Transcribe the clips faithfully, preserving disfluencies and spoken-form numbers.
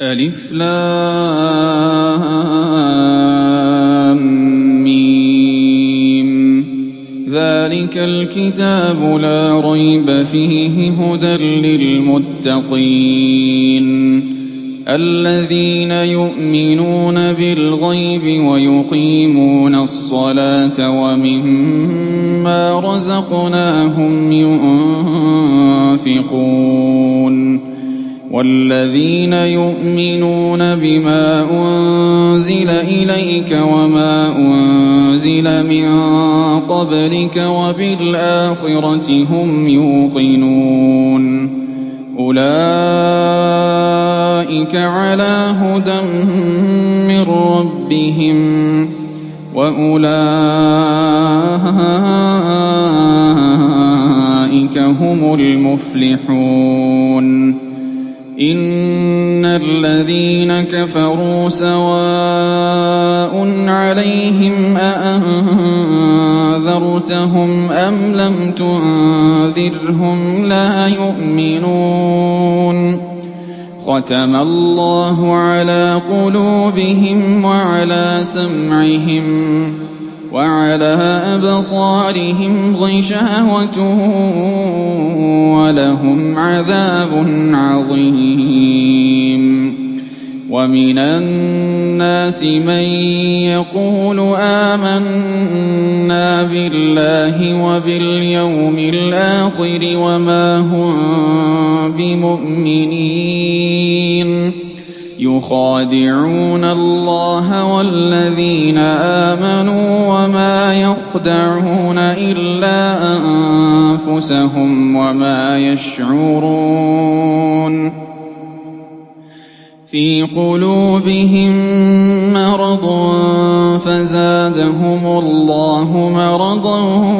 ألف لام ميم ذلك الكتاب لا ريب فيه هدى للمتقين الذين يؤمنون بالغيب ويقيمون الصلاة ومما رزقناهم ينفقون والذين يؤمنون بما أنزل إليك وما أنزل من قبلك وبالآخرة هم يوقنون أولئك على هدى من ربهم وأولئك هم المفلحون إن الذين كفروا سواء عليهم أأنذرتهم أم لم تنذرهم لا يؤمنون ختم الله على قلوبهم وعلى سمعهم وعلى أبصارهم غشاوة ولهم عذاب عظيم ومن الناس من يقول آمنا بالله وباليوم الآخر وما هم بمؤمنين يخادعون الله والذين آمنوا وما يخدعون إلا أنفسهم وما يشعرون في قلوبهم مرض فزادهم الله مرضا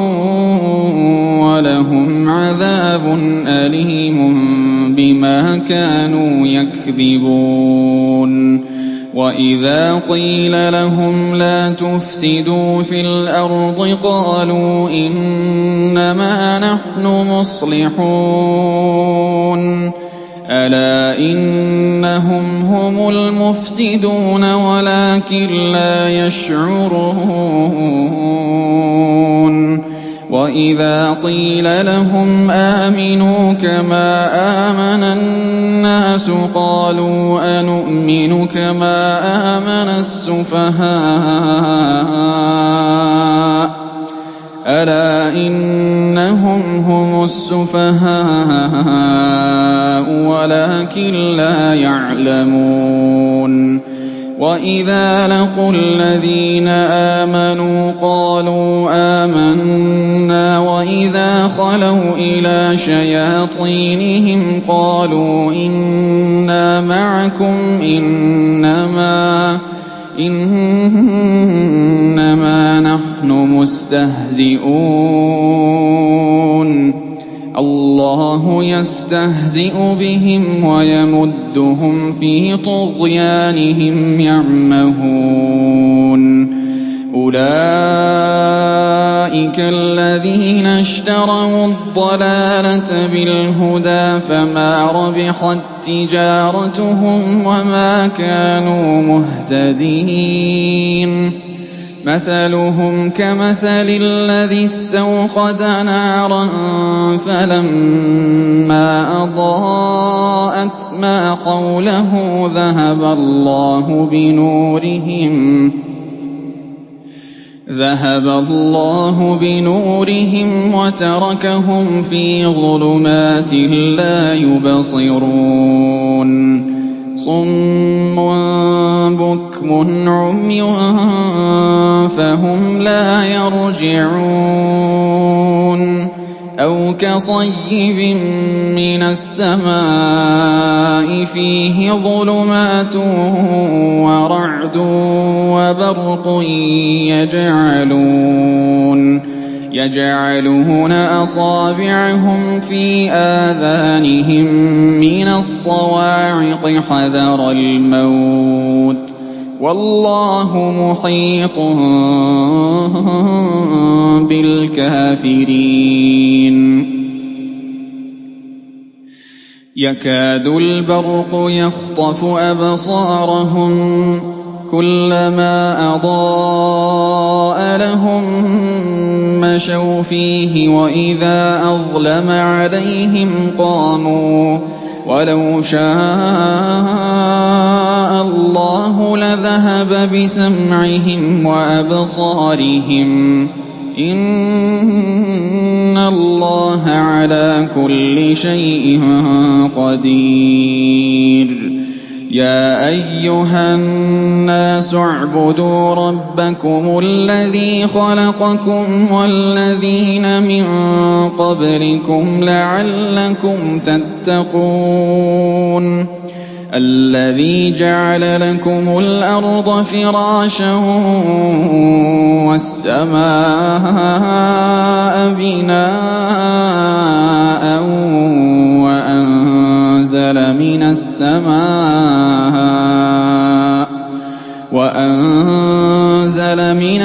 ولهم عذاب أليم بما كانوا يكذبون وإذا قيل لهم لا تفسدوا في الأرض قالوا إنما نحن مصلحون ألا إنهم هم المفسدون ولكن لا يشعرون وإذا قيل لهم آمنوا كما آمن الناس قالوا أنؤمن كما آمن السفهاء ألا إنهم هم السفهاء ولكن لا يعلمون وإذا لقوا الذين آمنوا قالوا آمنا وإذا خلوا إلى شياطينهم قالوا إنا معكم إنما إنما نحن مستهزئون الله يستهزئ بهم ويمدهم في طغيانهم يعمهون أولئك الذين اشتروا الضلالة بالهدى فما ربحت تجارتهم وما كانوا مهتدين مثلهم كمثل الذي استوقد نارا فلما أضاءت ما حوله ذهب الله بنورهم ذهب الله بنورهم وتركهم في ظلمات لا يبصرون صم بكم عمي فهم لا يرجعون أو كصيب من السماء فيه ظلمات ورعد وبرق يجعلون يجعلون أصابعهم في آذانهم من الصواعق حذر الموت والله محيط بالكافرين يَكَادُ الْبَرْقُ يَخْطَفُ أَبْصَارَهُمْ كُلَّمَا أَضَاءَ لَهُم مَّشَوْا فِيهِ وَإِذَا أَظْلَمَ عَلَيْهِمْ قَامُوا ۚ وَلَوْ شَاءَ اللَّهُ لَذَهَبَ بِسَمْعِهِمْ وَأَبْصَارِهِمْ ۚ إِنَّ اللَّهَ عَلَىٰ كُلِّ شَيْءٍ قَدِيرٌ يَا أَيُّهَا النَّاسُ اعْبُدُوا رَبَّكُمُ الَّذِي خَلَقَكُمْ وَالَّذِينَ مِن قَبْلِكُمْ لَعَلَّكُمْ تَتَّقُونَ الَّذِي جَعَلَ لَكُمُ الْأَرْضَ فِرَاشًا وَالسَّمَاءَ بِنَاءً وَأَنزَلَ مِنَ السَّمَاءِ وَأَنزَلَ مِنَ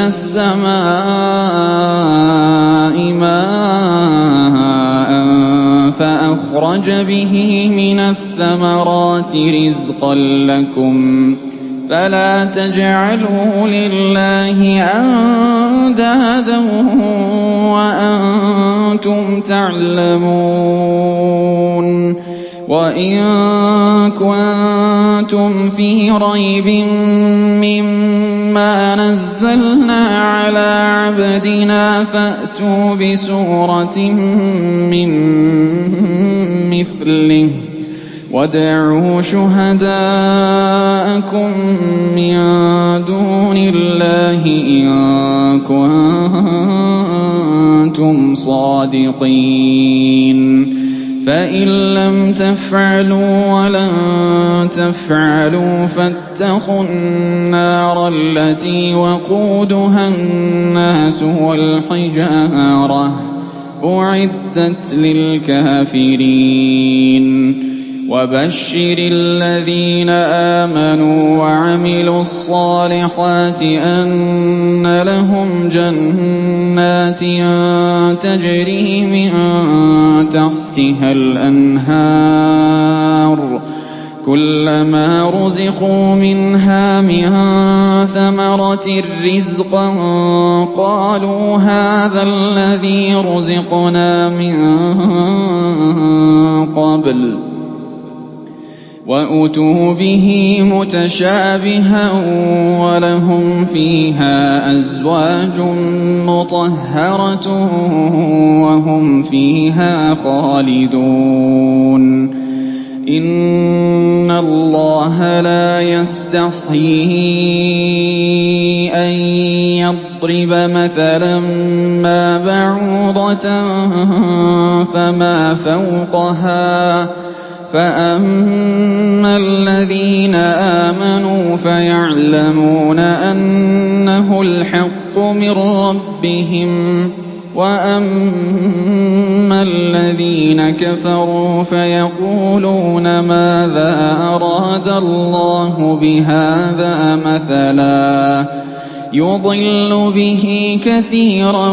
السَّمَاءِ مَاءً فَأَخْرَجَ بِهِ مِنَ الثَّمَرَاتِ رِزْقًا لَّكُمْ فَلَا تَجْعَلُوا لِلَّهِ أَندَادًا وَأَنتُمْ تَعْلَمُونَ وَإِن كُنتُمْ فِي رَيْبٍ مِّمَّا نَزَّلْنَا عَلَىٰ عَبْدِنَا فَأْتُوا بِسُورَةٍ مِّن مِّثْلِهِ وَادْعُوا شُهَدَاءَكُم مِّن دُونِ اللَّهِ إِن كُنتُمْ صَادِقِينَ فَإِن لَّمْ تَفْعَلُوا وَلَن تَفْعَلُوا فَاتَّقُوا النَّارَ الَّتِي وَقُودُهَا النَّاسُ وَالْحِجَارَةُ ۖ أُعِدَّتْ لِلْكَافِرِينَ وَبَشِّرِ الَّذِينَ آمَنُوا وَعَمِلُوا الصَّالِحَاتِ أَنَّ لَهُمْ جَنَّاتٍ تَجْرِي مِن تَحْتِهَا الْأَنْهَارُ كُلَّمَا رُزِقُوا مِنْهَا مِن ثَمَرَةٍ رِّزْقًا قَالُوا هَٰذَا الَّذِي رُزِقْنَا مِن قَبْلُ وَأُتُوا بِهِ مُتَشَابِهًا وَلَهُمْ فِيهَا أَزْوَاجٌ مُّطَهَّرَةٌ وَهُمْ فِيهَا خَالِدُونَ إِنَّ اللَّهَ لَا يَسْتَحْيِي أَن يَضْرِبَ مَثَلًا مَّا بَعُوضَةً فَمَا فَوْقَهَا ۚ فَأَمَّا الَّذِينَ آمَنُوا فَيَعْلَمُونَ أَنَّهُ الْحَقُّ مِن رَّبِّهِمْ ۖ وَأَمَّا الَّذِينَ كَفَرُوا فَيَقُولُونَ مَاذَا أَرَادَ اللَّهُ بِهَٰذَا مَثَلًا يُضِلُّ بِهِ كَثِيرًا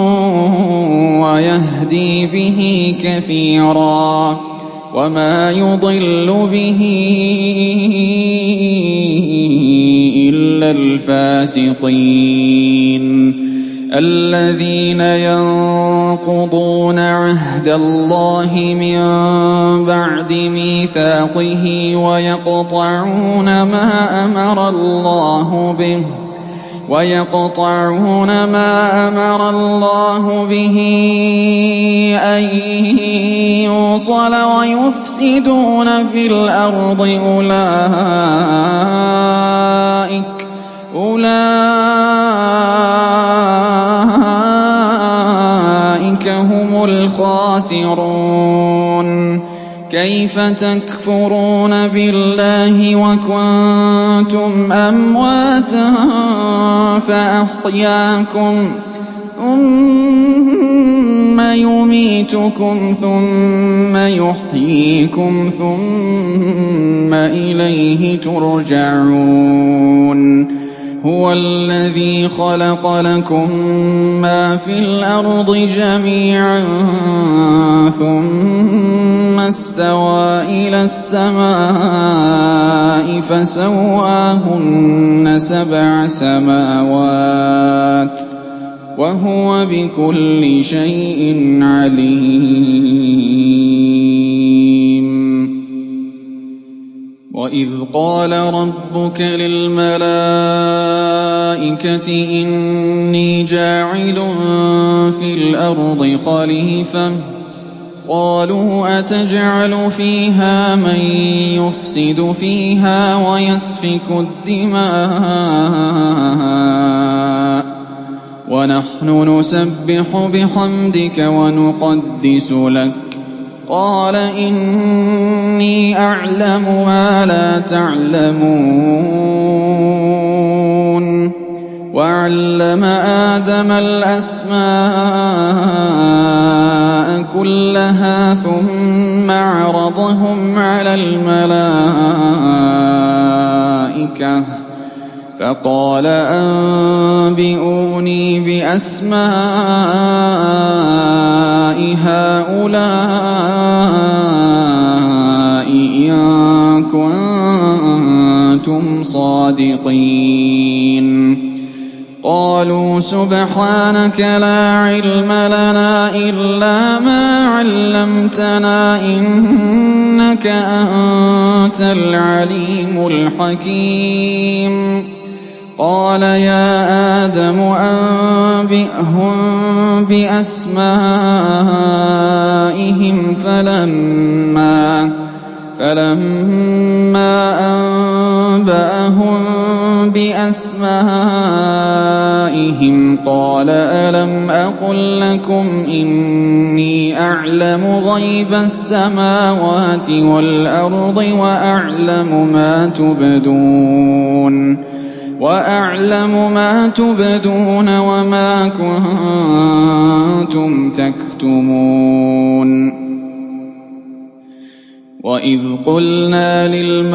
وَيَهْدِي بِهِ كَثِيرًا وَمَا يُضِلُّ بِهِ إِلَّا الْفَاسِقِينَ الَّذِينَ يَنقُضُونَ عَهْدَ اللَّهِ مِن بَعْدِ مِيثَاقِهِ وَيَقْطَعُونَ مَا أَمَرَ اللَّهُ بِهِ وَيَقْطَعُونَ مَا أَمَرَ اللَّهُ بِهِ أَن يُوصَلَ وَيُفْسِدُونَ فِي الْأَرْضِ أُولَٰئِكَ أُولَٰئِكَ هُمُ الْخَاسِرُونَ كَيْفَ تَكْفُرُونَ بِاللَّهِ وَكُنتُمْ أَمْوَاتًا فَأَحْيَاكُمْ ثُمَّ يُمِيتُكُمْ ثُمَّ يُحْيِيكُمْ ثُمَّ إِلَيْهِ تُرْجَعُونَ هُوَ الَّذِي خَلَقَ لَكُم مَّا فِي الْأَرْضِ جَمِيعًا ثُمَّ اسْتَوَىٰ إِلَى السَّمَاءِ فَسَوَّاهُنَّ سَبْعَ سَمَاوَاتٍ ۚ وَهُوَ بِكُلِّ شَيْءٍ عَلِيمٌ. وَإِذْ قَالَ رَبُّكَ لِلْمَلَائِكَةِ إِنِّي جَاعِلٌ فِي الْأَرْضِ خَلِيفَةً ۖ قَالُوا أَتَجْعَلُ فِيهَا مَن يُفْسِدُ فِيهَا وَيَسْفِكُ الدِّمَاءَ وَنَحْنُ نُسَبِّحُ بِحَمْدِكَ وَنُقَدِّسُ لَكَ ۖ قَالَ إِنِّي أَعْلَمُ مَا لَا تَعْلَمُونَ. وَعَلَّمَ آدَمَ الْأَسْمَاءَ كُلَّهَا ثُمَّ عَرَضَهُمْ عَلَى الْمَلَائِكَةِ فَقَالَ أَنبِئُونِي بِأَسْمَاءِ هَٰؤُلَاءِ إِن كُنتُمْ صَادِقِينَ. قَالُوا سُبْحَانَكَ لَا عِلْمَ لَنَا إِلَّا مَا عَلَّمْتَنَا ۖ إِنَّكَ أَنتَ الْعَلِيمُ الْحَكِيمُ. قَالَ يَا آدَمُ أَنبِئْهُم بِأَسْمَائِهِمْ فَلَمَّا فَلَمَّا أَنبَأَهُم بِأَسْمَائِهِمْ قَالَ أَلَمْ أَقُل لَّكُمْ إِنِّي أَعْلَمُ غَيْبَ السَّمَاوَاتِ وَالْأَرْضِ وَأَعْلَمُ مَا تُبْدُونَ وَأَعْلَمُ مَا تُبْدُونَ وَمَا كُنتُمْ تَكْتُمُونَ. وَإِذْ قُلْنَا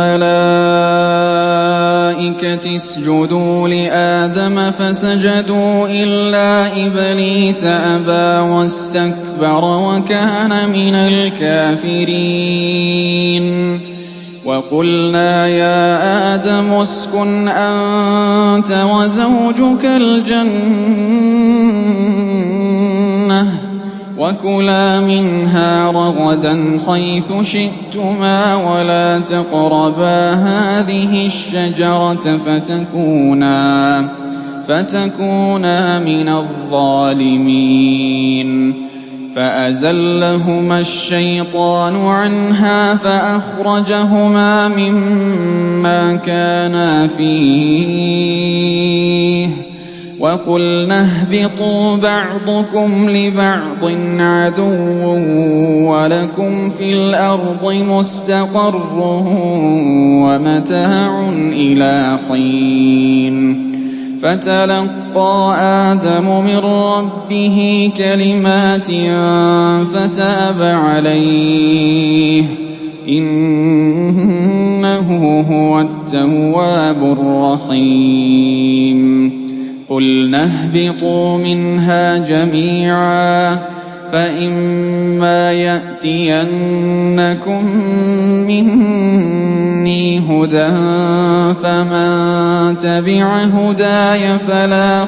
لِلْمَلَائِكَةِ اسْجُدُوا لِآدَمَ فَسَجَدُوا إِلَّا إِبْلِيسَ أَبَىٰ وَاسْتَكْبَرَ وَكَانَ مِنَ الْكَافِرِينَ. وَقُلْنَا يَا آدَمُ اسْكُنْ أَنتَ وَزَوْجُكَ الْجَنَّةَ وَكُلَا مِنْهَا رَغَدًا حَيْثُ شِئْتُمَا وَلَا تَقْرَبَا هَٰذِهِ الشَّجَرَةَ فَتَكُونَا فَتَكُونَا مِنَ الظَّالِمِينَ. فَأَزَلَّهُمَا الشَّيْطَانُ عَنْهَا فَأَخْرَجَهُمَا مِمَّا كَانَا فِيهِ ۖ وَقُلْنَا اهْبِطُوا بَعْضُكُمْ لِبَعْضٍ عَدُوٌّ وَلَكُمْ فِي الْأَرْضِ مُسْتَقَرٌّ وَمَتَاعٌ إِلَىٰ حِينٍ. فَتَلَقَّىٰ آدَمُ مِن رَّبِّهِ كَلِمَاتٍ فَتَابَ عَلَيْهِ ۚ إِنَّهُ هُوَ التَّوَّابُ الرَّحِيمُ. قُلْنَا اهْبِطُوا مِنْهَا جَمِيعًا ۖ فَإِمَّا يَأْتِيَنَّكُم مِّنِّي هُدًى فَمَن تَبِعَ هُدَايَ فَلَا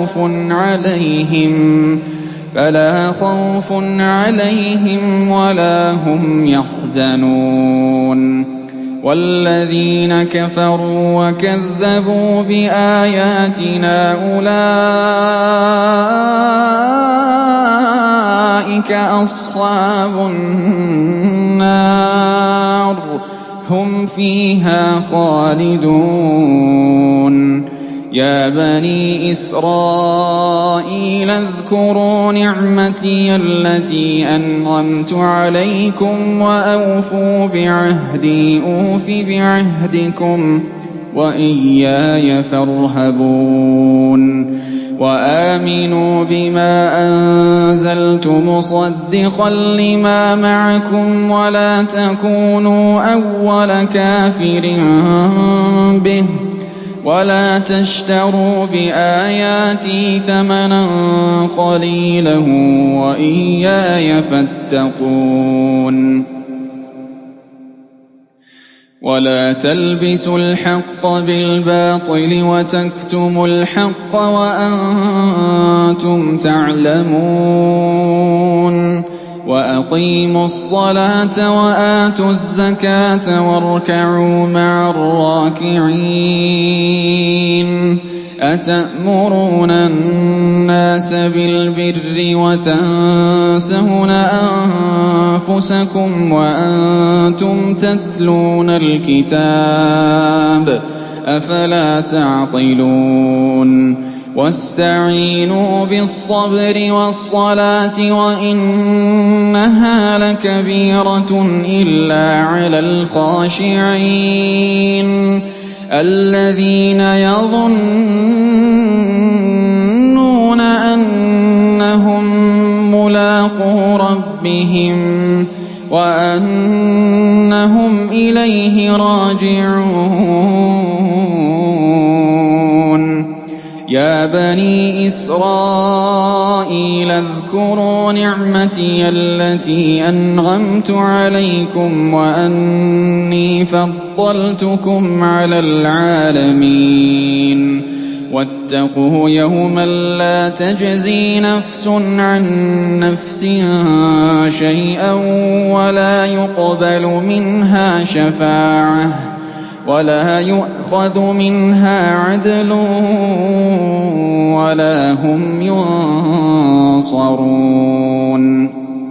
خَوْفٌ عَلَيْهِمْ وَلَا هُمْ يَحْزَنُونَ. وَالَّذِينَ كَفَرُوا وَكَذَّبُوا بِآيَاتِنَا أُولَٰئِكَ أَصْحَابُ النَّارِ ۖ هُمْ فِيهَا خَالِدُونَ. يَا بَنِي إِسْرَائِيلَ اذْكُرُوا نِعْمَتِيَ الَّتِي أَنْعَمْتُ عَلَيْكُمْ وَأَوْفُوا بِعَهْدِي أُوفِ بِعَهْدِكُمْ وَإِيَّايَ فَارْهَبُونِ. وَآمِنُوا بِمَا أَنزَلْتُ مُصَدِّقًا لِّمَا مَعَكُمْ وَلَا تَكُونُوا أَوَّلَ كَافِرٍ بِهِ ولا تشتروا بآياتي ثمنا قليلا وإياي فاتقون ولا تلبسوا الحق بالباطل وتكتموا الحق وأنتم تعلمون وأقيموا الصلاة وآتوا الزكاة واركعوا مع الراكعين أتأمرون الناس بالبر وتنسون أنفسكم وأنتم تتلون الكتاب أفلا تعقلون واستعينوا بالصبر والصلاة وإنها لكبيرة إلا على الخاشعين الذين يظنون أنهم ملاقو ربهم وأنهم إليه راجعون يا بني إسرائيل اذكروا نعمتي التي أنعمت عليكم وأني فضلتكم على العالمين واتقوا يوما لا تجزي نفس عن نفس شيئا ولا يقبل منها شفاعة ولا يؤخذ منها عدل ولا هم ينصرون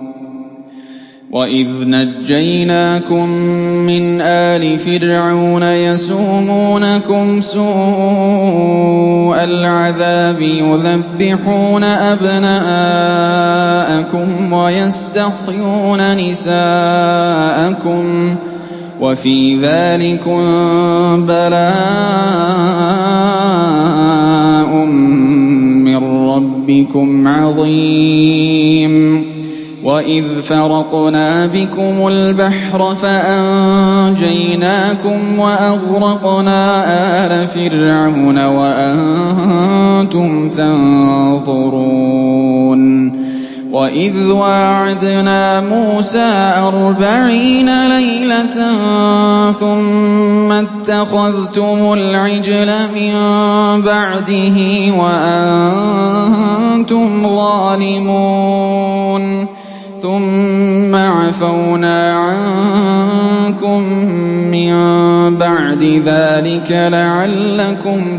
وإذ نجيناكم من آل فرعون يسومونكم سوء العذاب يذبحون أبناءكم ويستحيون نساءكم وفي ذلكم بلاء من ربكم عظيم وإذ فرقنا بكم البحر فأنجيناكم وأغرقنا آل فرعون وأنتم تنظرون وإذ واعدنا موسى أربعين ليلة ثم اتخذتم العجل من بعده وأنتم ظالمون ثم عفونا عنكم من بعد ذلك لعلكم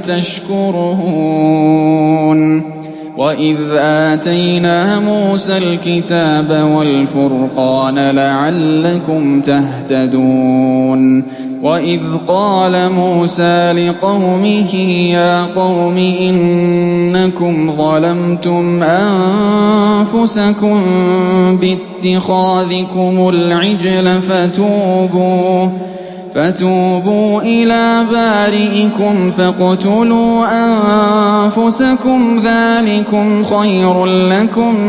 تشكرون وإذ آتينا موسى الكتاب والفرقان لعلكم تهتدون وإذ قال موسى لقومه يا قوم إنكم ظلمتم أنفسكم باتخاذكم العجل فتوبوا فتوبوا إلى بارئكم فاقتلوا أنفسكم ذلكم خير لكم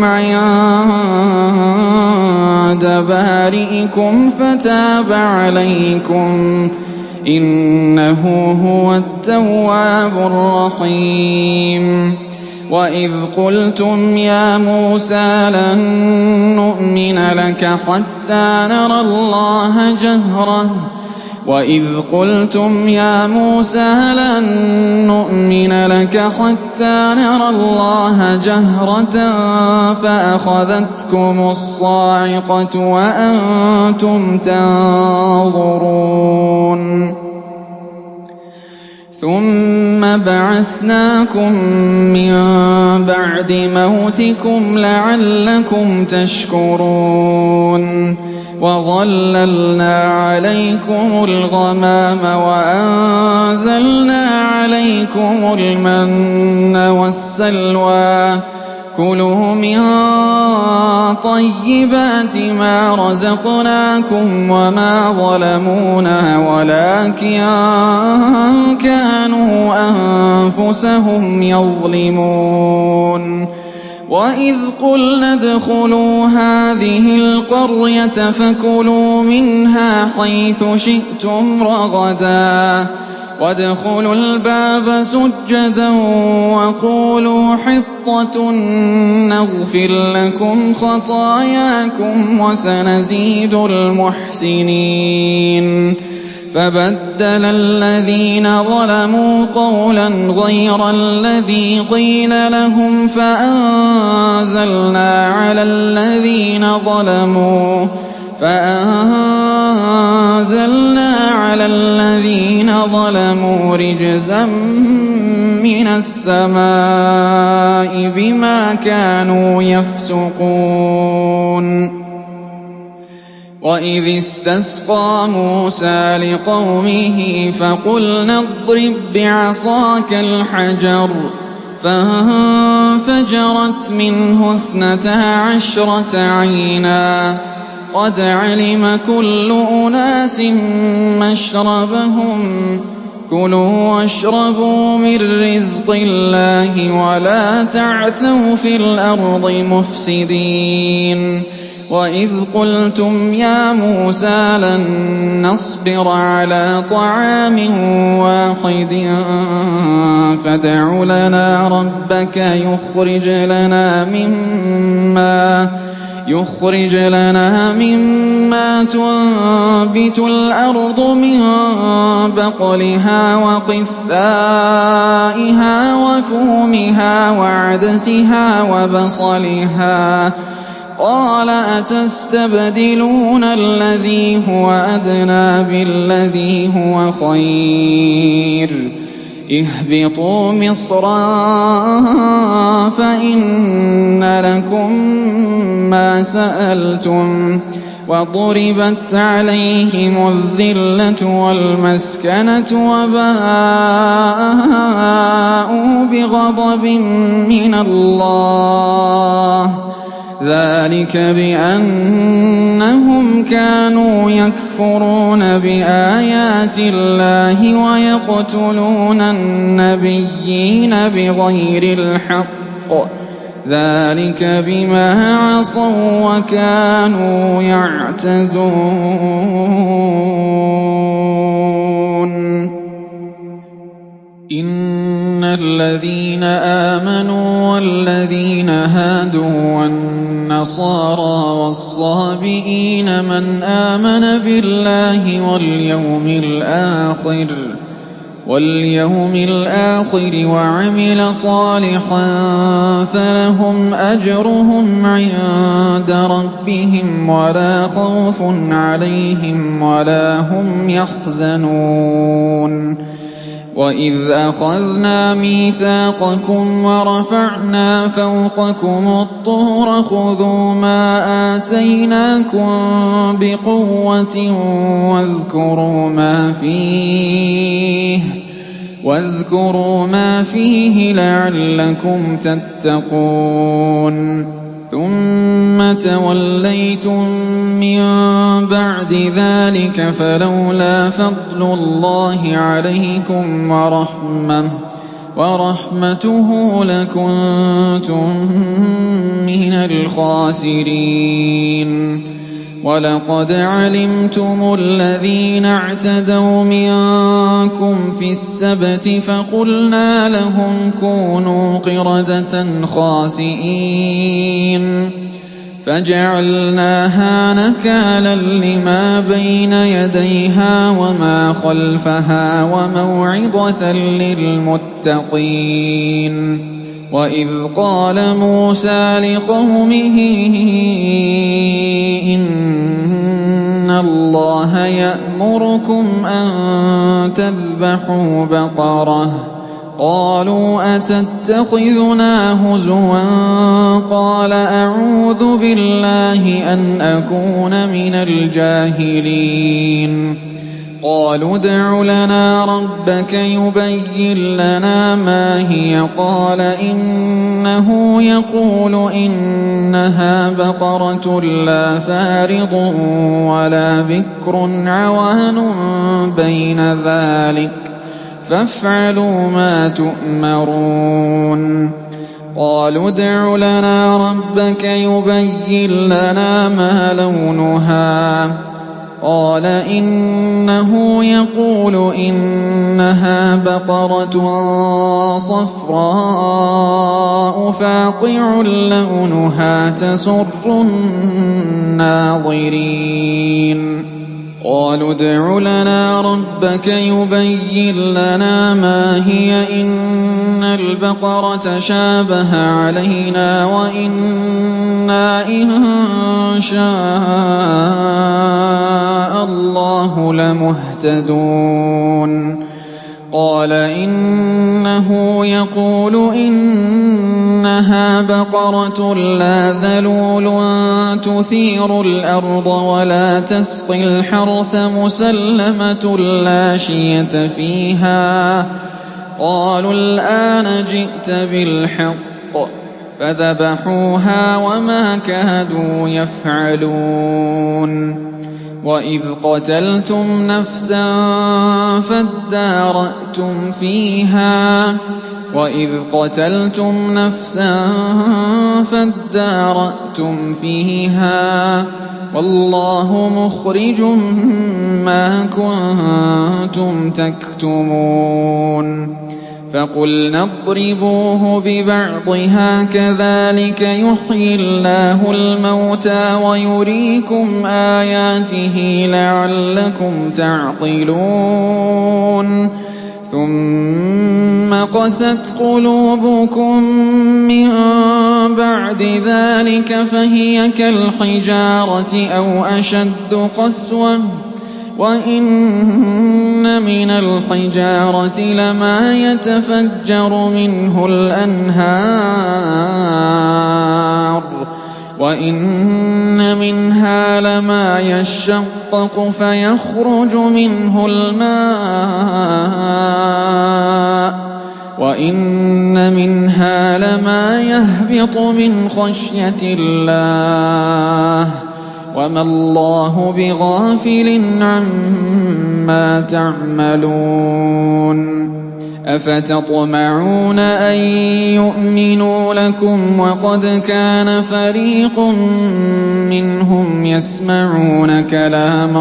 عند بارئكم فتاب عليكم إنه هو التواب الرحيم وإذ قلتم يا موسى لن نؤمن لك حتى نرى الله جهرة وإذ قلتم يا موسى لن نؤمن لك حتى نرى الله جهرة فأخذتكم الصاعقة وأنتم تنظرون ثم بعثناكم من بعد موتكم لعلكم تشكرون وظللنا عليكم الغمام وأنزلنا عليكم المن والسلوى كلوا من طيبات ما رزقناكم وما ظلمونا ولكن كانوا أنفسهم يظلمون وإذ قلنا ادخلوا هذه القرية فكلوا منها حيث شئتم رغدا وَادْخُلُوا الْبَابَ سُجَّدًا وَقُولُوا حِطَّةٌ نَّغْفِرْ لَكُمْ خَطَايَاكُمْ وَسَنَزِيدُ الْمُحْسِنِينَ فَبَدَّلَ الَّذِينَ ظَلَمُوا قَوْلًا غَيْرَ الَّذِي قِيلَ لَهُمْ فَأَنزَلْنَا عَلَى الَّذِينَ ظَلَمُوا فَأَنزَلْنَا عَلَى الَّذِينَ ظَلَمُوا رِجْزًا مِّنَ السَّمَاءِ بِمَا كَانُوا يَفْسُقُونَ وَإِذِ اسْتَسْقَىٰ مُوسَىٰ لِقَوْمِهِ فَقُلْنَا اضْرِب بِّعَصَاكَ الْحَجَرَ ۖ فَانفَجَرَتْ مِنْهُ اثْنَتَا عَشْرَةَ عَيْنًا ۖ قَدْ عَلِمَ كُلُّ أُنَاسٍ مَّشْرَبَهُمْ ۖ كُلُوا وَاشْرَبُوا مِن رِّزْقِ اللَّهِ وَلَا تَعْثَوْا فِي الْأَرْضِ مُفْسِدِينَ وَإِذْ قُلْتُمْ يَا مُوسَىٰ لَن نَّصْبِرَ عَلَىٰ طَعَامٍ وَاحِدٍ فَادْعُ لَنَا رَبَّكَ يُخْرِجْ لَنَا مِمَّا يُخْرِجْ لَنَا مِمَّا تُنبِتُ الْأَرْضُ مِن بَقْلِهَا وَقِثَّائِهَا وَفُومِهَا وَعَدَسِهَا وَبَصَلِهَا ۖ قَالَ أَتَسْتَبْدِلُونَ الَّذِي هُوَ أَدْنَىٰ بِالَّذِي هُوَ خَيْرٌ ۚ اهْبِطُوا مِصْرًا فَإِنَّ لَكُم مَّا سَأَلْتُمْ ۗ وَضُرِبَتْ عَلَيْهِمُ الذِّلَّةُ وَالْمَسْكَنَةُ وَبَاءُوا بِغَضَبٍ مِّنَ اللَّهِ ۗ ذَٰلِكَ بِأَنَّهُمْ كَانُوا يَكْفُرُونَ بِآيَاتِ اللَّهِ وَيَقْتُلُونَ النَّبِيِّينَ بِغَيْرِ الْحَقِّ ۗ ذَٰلِكَ بِمَا عَصَوا وَّكَانُوا يَعْتَدُونَ إِنَّ الَّذِينَ آمَنُوا وَالَّذِينَ هَادُوا وَالنَّصَارَىٰ وَالصَّابِئِينَ مَنْ آمَنَ بِاللَّهِ وَالْيَوْمِ الْآخِرِ وَعَمِلَ صَالِحًا فَلَهُمْ أَجْرُهُمْ عِندَ رَبِّهِمْ وَلَا خَوْفٌ عَلَيْهِمْ وَلَا هُمْ يَحْزَنُونَ وَإِذْ أَخَذْنَا مِيثَاقَكُمْ وَرَفَعْنَا فَوْقَكُمُ الطُّورَ خُذُوا مَا آتَيْنَاكُم بِقُوَّةٍ وَاذْكُرُوا مَا فِيهِ وَاذْكُرُوا مَا فِيهِ لَعَلَّكُمْ تَتَّقُونَ ثُمَّ تَوَلَّيْتُم مِّن بَعْدِ ذَٰلِكَ فَلَوْلَا فَضْلُ اللَّهِ عَلَيْكُمْ وَرَحْمَتُهُ لَكُنتُم مِّنَ الْخَاسِرِينَ وَلَقَدْ عَلِمْتُمُ الَّذِينَ اعْتَدَوْا مِنكُمْ فِي السَّبْتِ فَقُلْنَا لَهُمْ كُونُوا قِرَدَةً خَاسِئِينَ فَجَعَلْنَاهَا نَكَالًا لِّمَا بَيْنَ يَدَيْهَا وَمَا خَلْفَهَا وَمَوْعِظَةً لِّلْمُتَّقِينَ وَإِذْ قَالَ مُوسَىٰ لِقَوْمِهِ إِنَّ اللَّهَ يَأْمُرُكُمْ أَن تَذْبَحُوا بَقَرَةً ۖ قَالُوا أَتَتَّخِذُنَا هُزُوًا ۖ قَالَ أَعُوذُ بِاللَّهِ أَنْ أَكُونَ مِنَ الْجَاهِلِينَ قَالُوا ادْعُ لَنَا رَبَّكَ يُبَيِّن لَّنَا مَا هِيَ قَالَ إِنَّهُ يَقُولُ إِنَّهَا بَقَرَةٌ لَّا فَارِضٌ وَلَا بِكْرٌ عَوَانٌ بَيْنَ ذَٰلِكَ فَافْعَلُوا مَا تُؤْمَرُونَ قَالُوا ادْعُ لَنَا رَبَّكَ يُبَيِّن لَّنَا مَا لَوْنُهَا قال إنه يقول إنها بقرة صفراء فاقع لونها تسر الناظرين قالوا ادع لنا ربك يبين لنا ما هي إن البقرة شابه علينا وإنا إن شاء الله لمهتدون قال إنه يقول إنها بقرة لا ذلول تثير الأرض ولا تسقي الحرث مسلمة لا شية فيها قالوا الآن جئت بالحق فذبحوها وما كادوا يفعلون وإذ قتلتم نفسا فادارأتم فيها وإذ قتلتم نفسا فادارأتم فيها والله مخرج ما كنتم تكتمون فقلنا اضربوه ببعضها كذلك يحيي الله الموتى ويريكم آياته لعلكم تعقلون ثم قست قلوبكم من بعد ذلك فهي كالحجارة أو أشد قسوة وإن من الحجارة لما يتفجر منه الأنهار وإن منها لما يشقق فيخرج منه الماء وإن منها لما يهبط من خشية الله وما الله بغافل عما تعملون أفتطمعون أن يؤمنوا لكم وقد كان فريق منهم يسمعون كلام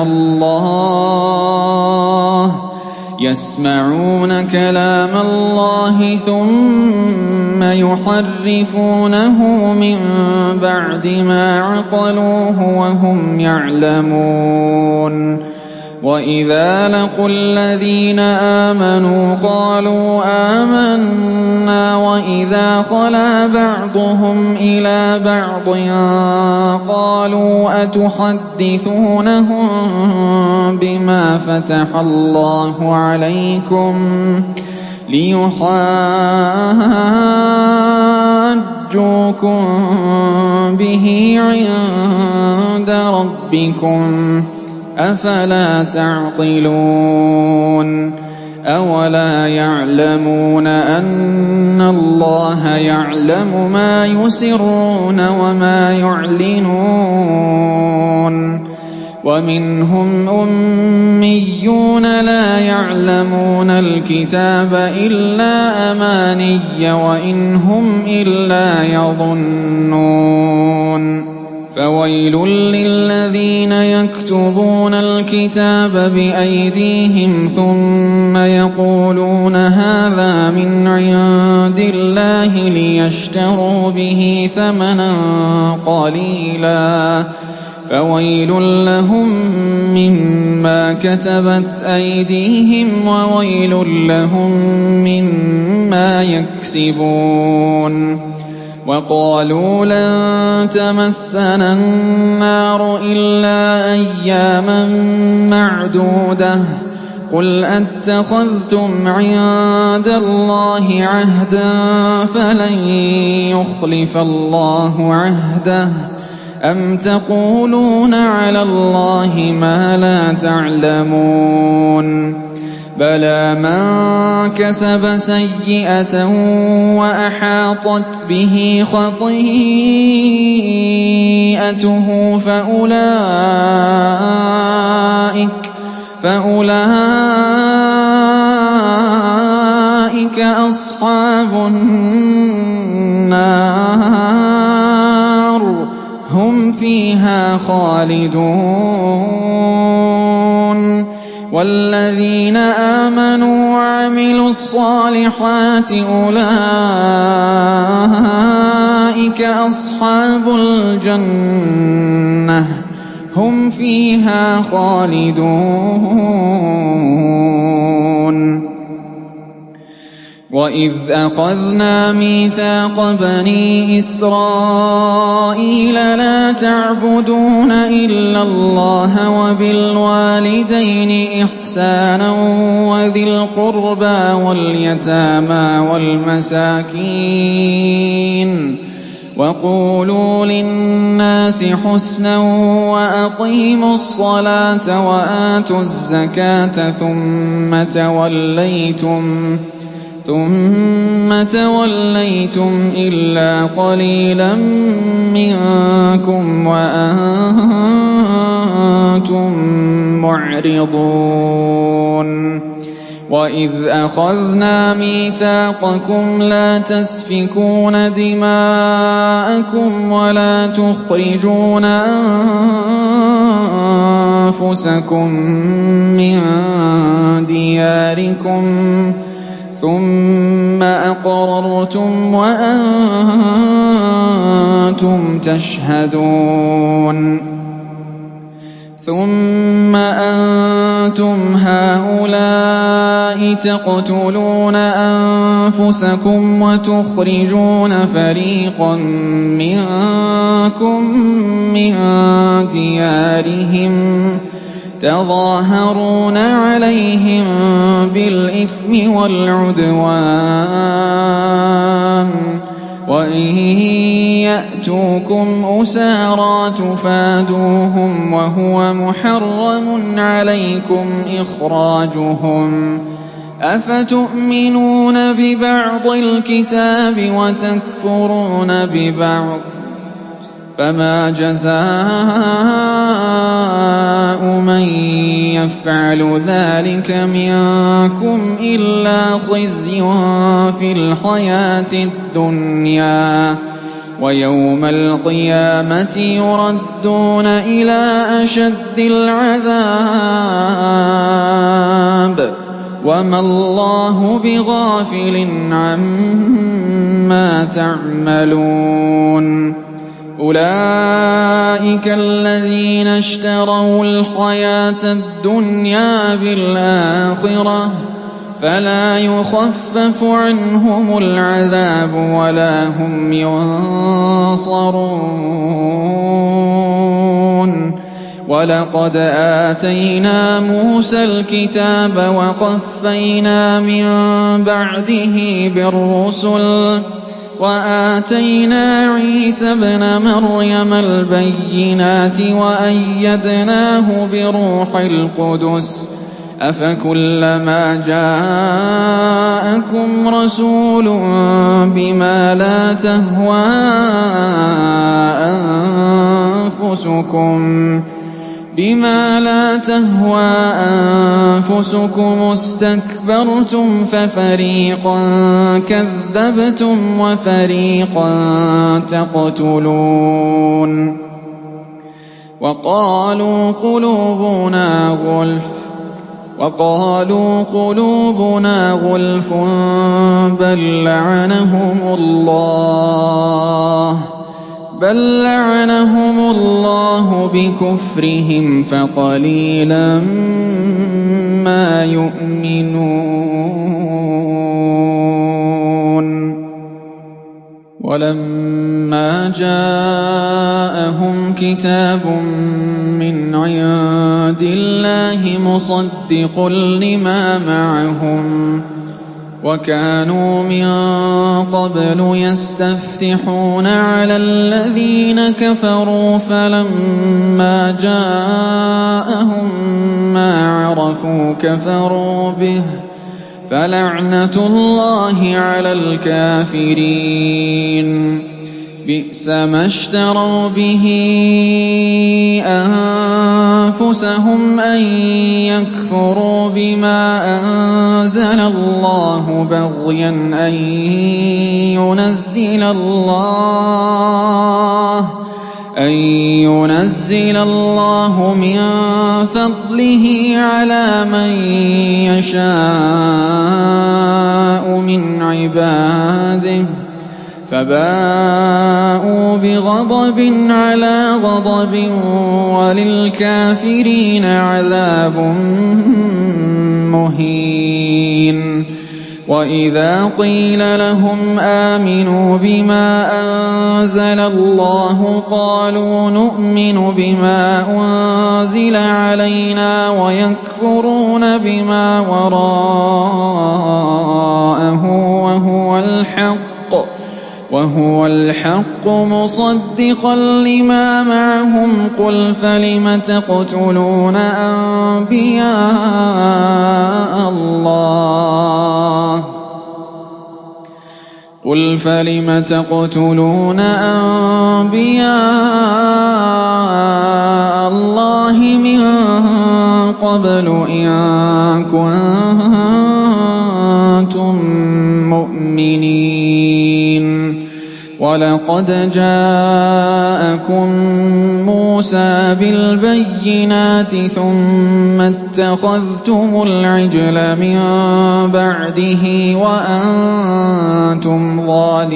الله يسمعون كلام الله ثم يحرفونه من بعد ما عقلوه وهم يعلمون وإذا لقوا الذين آمنوا قالوا آمنا وإذا خلا بعضهم إلى بعض قالوا أتحدثونهم بما فتح الله عليكم ليحاجوكم به عند ربكم أفلا تعقلون أولا يعلمون أن الله يعلم ما يسرون وما يعلنون ومنهم أميون لا يعلمون الكتاب إلا أماني وإن هم إلا يظنون فويل للذين يكتبون الكتاب بأيديهم ثم يقولون هذا من عند الله ليشتروا به ثمنا قليلا فويل لهم مما كتبت أيديهم وويل لهم مما يكسبون وقالوا لن تمسنا النار إلا أياما معدودة قل أتخذتم عند الله عهدا فلن يخلف الله عهده أم تقولون على الله ما لا تعلمون بلى من كسب سيئة وأحاطت به خطيئته فأولئك فأولئك أصحاب النار هم فيها خالدون وَالَّذِينَ آمَنُوا وَعَمِلُوا الصَّالِحَاتِ أُولَٰئِكَ أَصْحَابُ الْجَنَّةِ ۖ هُمْ فِيهَا خَالِدُونَ. وَإِذْ أَخَذْنَا مِيثَاقَ بَنِي إِسْرَائِيلَ لَا تَعْبُدُونَ إِلَّا اللَّهَ وَبِالْوَالِدَيْنِ إِحْسَانًا وَذِي الْقُرْبَىٰ وَالْيَتَامَىٰ وَالْمَسَاكِينِ وَقُولُوا لِلنَّاسِ حُسْنًا وَأَقِيمُوا الصَّلَاةَ وَآتُوا الزَّكَاةَ ثُمَّ تَوَلَّيْتُمْ ثُمَّ تَوَلَّيْتُمْ إِلَّا قَلِيلًا مِّنكُمْ وَأَنتُم مُّعْرِضُونَ. وَإِذْ أَخَذْنَا مِيثَاقَكُمْ لَا تَسْفِكُونَ دِمَاءَكُمْ وَلَا تُخْرِجُونَ أَنفُسَكُم مِّن دِيَارِكُمْ ثُمَّ أَقْرَرْتُمْ وَأَنتُمْ تَشْهَدُونَ. ثُمَّ أَنتُمْ هَٰؤُلَاءِ تَقْتُلُونَ أَنفُسَكُمْ وَتُخْرِجُونَ فَرِيقًا مِّنكُم مِّن دِيَارِهِمْ تَظَاهَرُونَ عَلَيْهِم بِالْإِثْمِ وَالْعُدْوَانِ وَإِن يَأْتُوكُمْ أُسَارَىٰ تُفَادُوهُمْ وَهُوَ مُحَرَّمٌ عَلَيْكُمْ إِخْرَاجُهُمْ ۚ أَفَتُؤْمِنُونَ بِبَعْضِ الْكِتَابِ وَتَكْفُرُونَ بِبَعْضٍ ۚ فَمَا جَزَاءُ مَن يَفْعَلُ ذَٰلِكَ مِنكُمْ إِلَّا خِزْيٌ فِي الْحَيَاةِ الدُّنْيَا ۖ وَيَوْمَ الْقِيَامَةِ يُرَدُّونَ إِلَىٰ أَشَدِّ الْعَذَابِ ۗ وَمَا اللَّهُ بِغَافِلٍ عَمَّا تَعْمَلُونَ. أُولَٰئِكَ الَّذِينَ اشْتَرَوُا الْحَيَاةَ الدُّنْيَا بِالْآخِرَةِ ۖ فَلَا يُخَفَّفُ عَنْهُمُ الْعَذَابُ وَلَا هُمْ يُنصَرُونَ. وَلَقَدْ آتَيْنَا مُوسَى الْكِتَابَ وَقَفَّيْنَا مِن بَعْدِهِ بِالرُّسُلِ وَآتَيْنَا عِيسَى ابْنَ مَرْيَمَ الْبَيِّنَاتِ وَأَيَّدْنَاهُ بِرُوحِ الْقُدُسِ ۗ أَفَكُلَّمَا جَاءَكُمْ رَسُولٌ بِمَا لَا تَهْوَىٰ أَنفُسُكُمْ بما لا تهوى أنفسكم اسْتَكْبَرْتُمْ فَفَرِيقًا كَذَّبْتُمْ وَفَرِيقًا تَقْتُلُونَ. وَقَالُوا قُلُوبُنَا غُلْفٌ وَقَالُوا قُلُوبُنَا غُلْفٌ بَل لَّعَنَهُمُ اللَّهُ بل لعنهم الله بكفرهم فقليلا ما يؤمنون. ولما جاءهم كتاب من عند الله مصدق لما معهم وكانوا من قبل يستفتحون على الذين كفروا فلما جاءهم ما عرفوا كفروا به فلعنة الله على الكافرين. بئس ما اشتروا به أنفسهم أن يكفروا بما أنزل الله بغيا أن ينزل الله أن ينزل الله من فضله على من يشاء من عباده فباءوا بغضب على غضب وللكافرين عذاب مهين. وإذا قيل لهم آمنوا بما أنزل الله قالوا نؤمن بما أنزل علينا ويكفرون بما وراءه وهو الحق وهو الحق مصدقا لما معهم قل فلم تقتلون أنبياء الله قل فلم تقتلون أنبياء الله من قبل إن كنتم مؤمنين. ولقد جاءكم موسى بالبينات ثم اتخذتم العجل من بعده وأنتم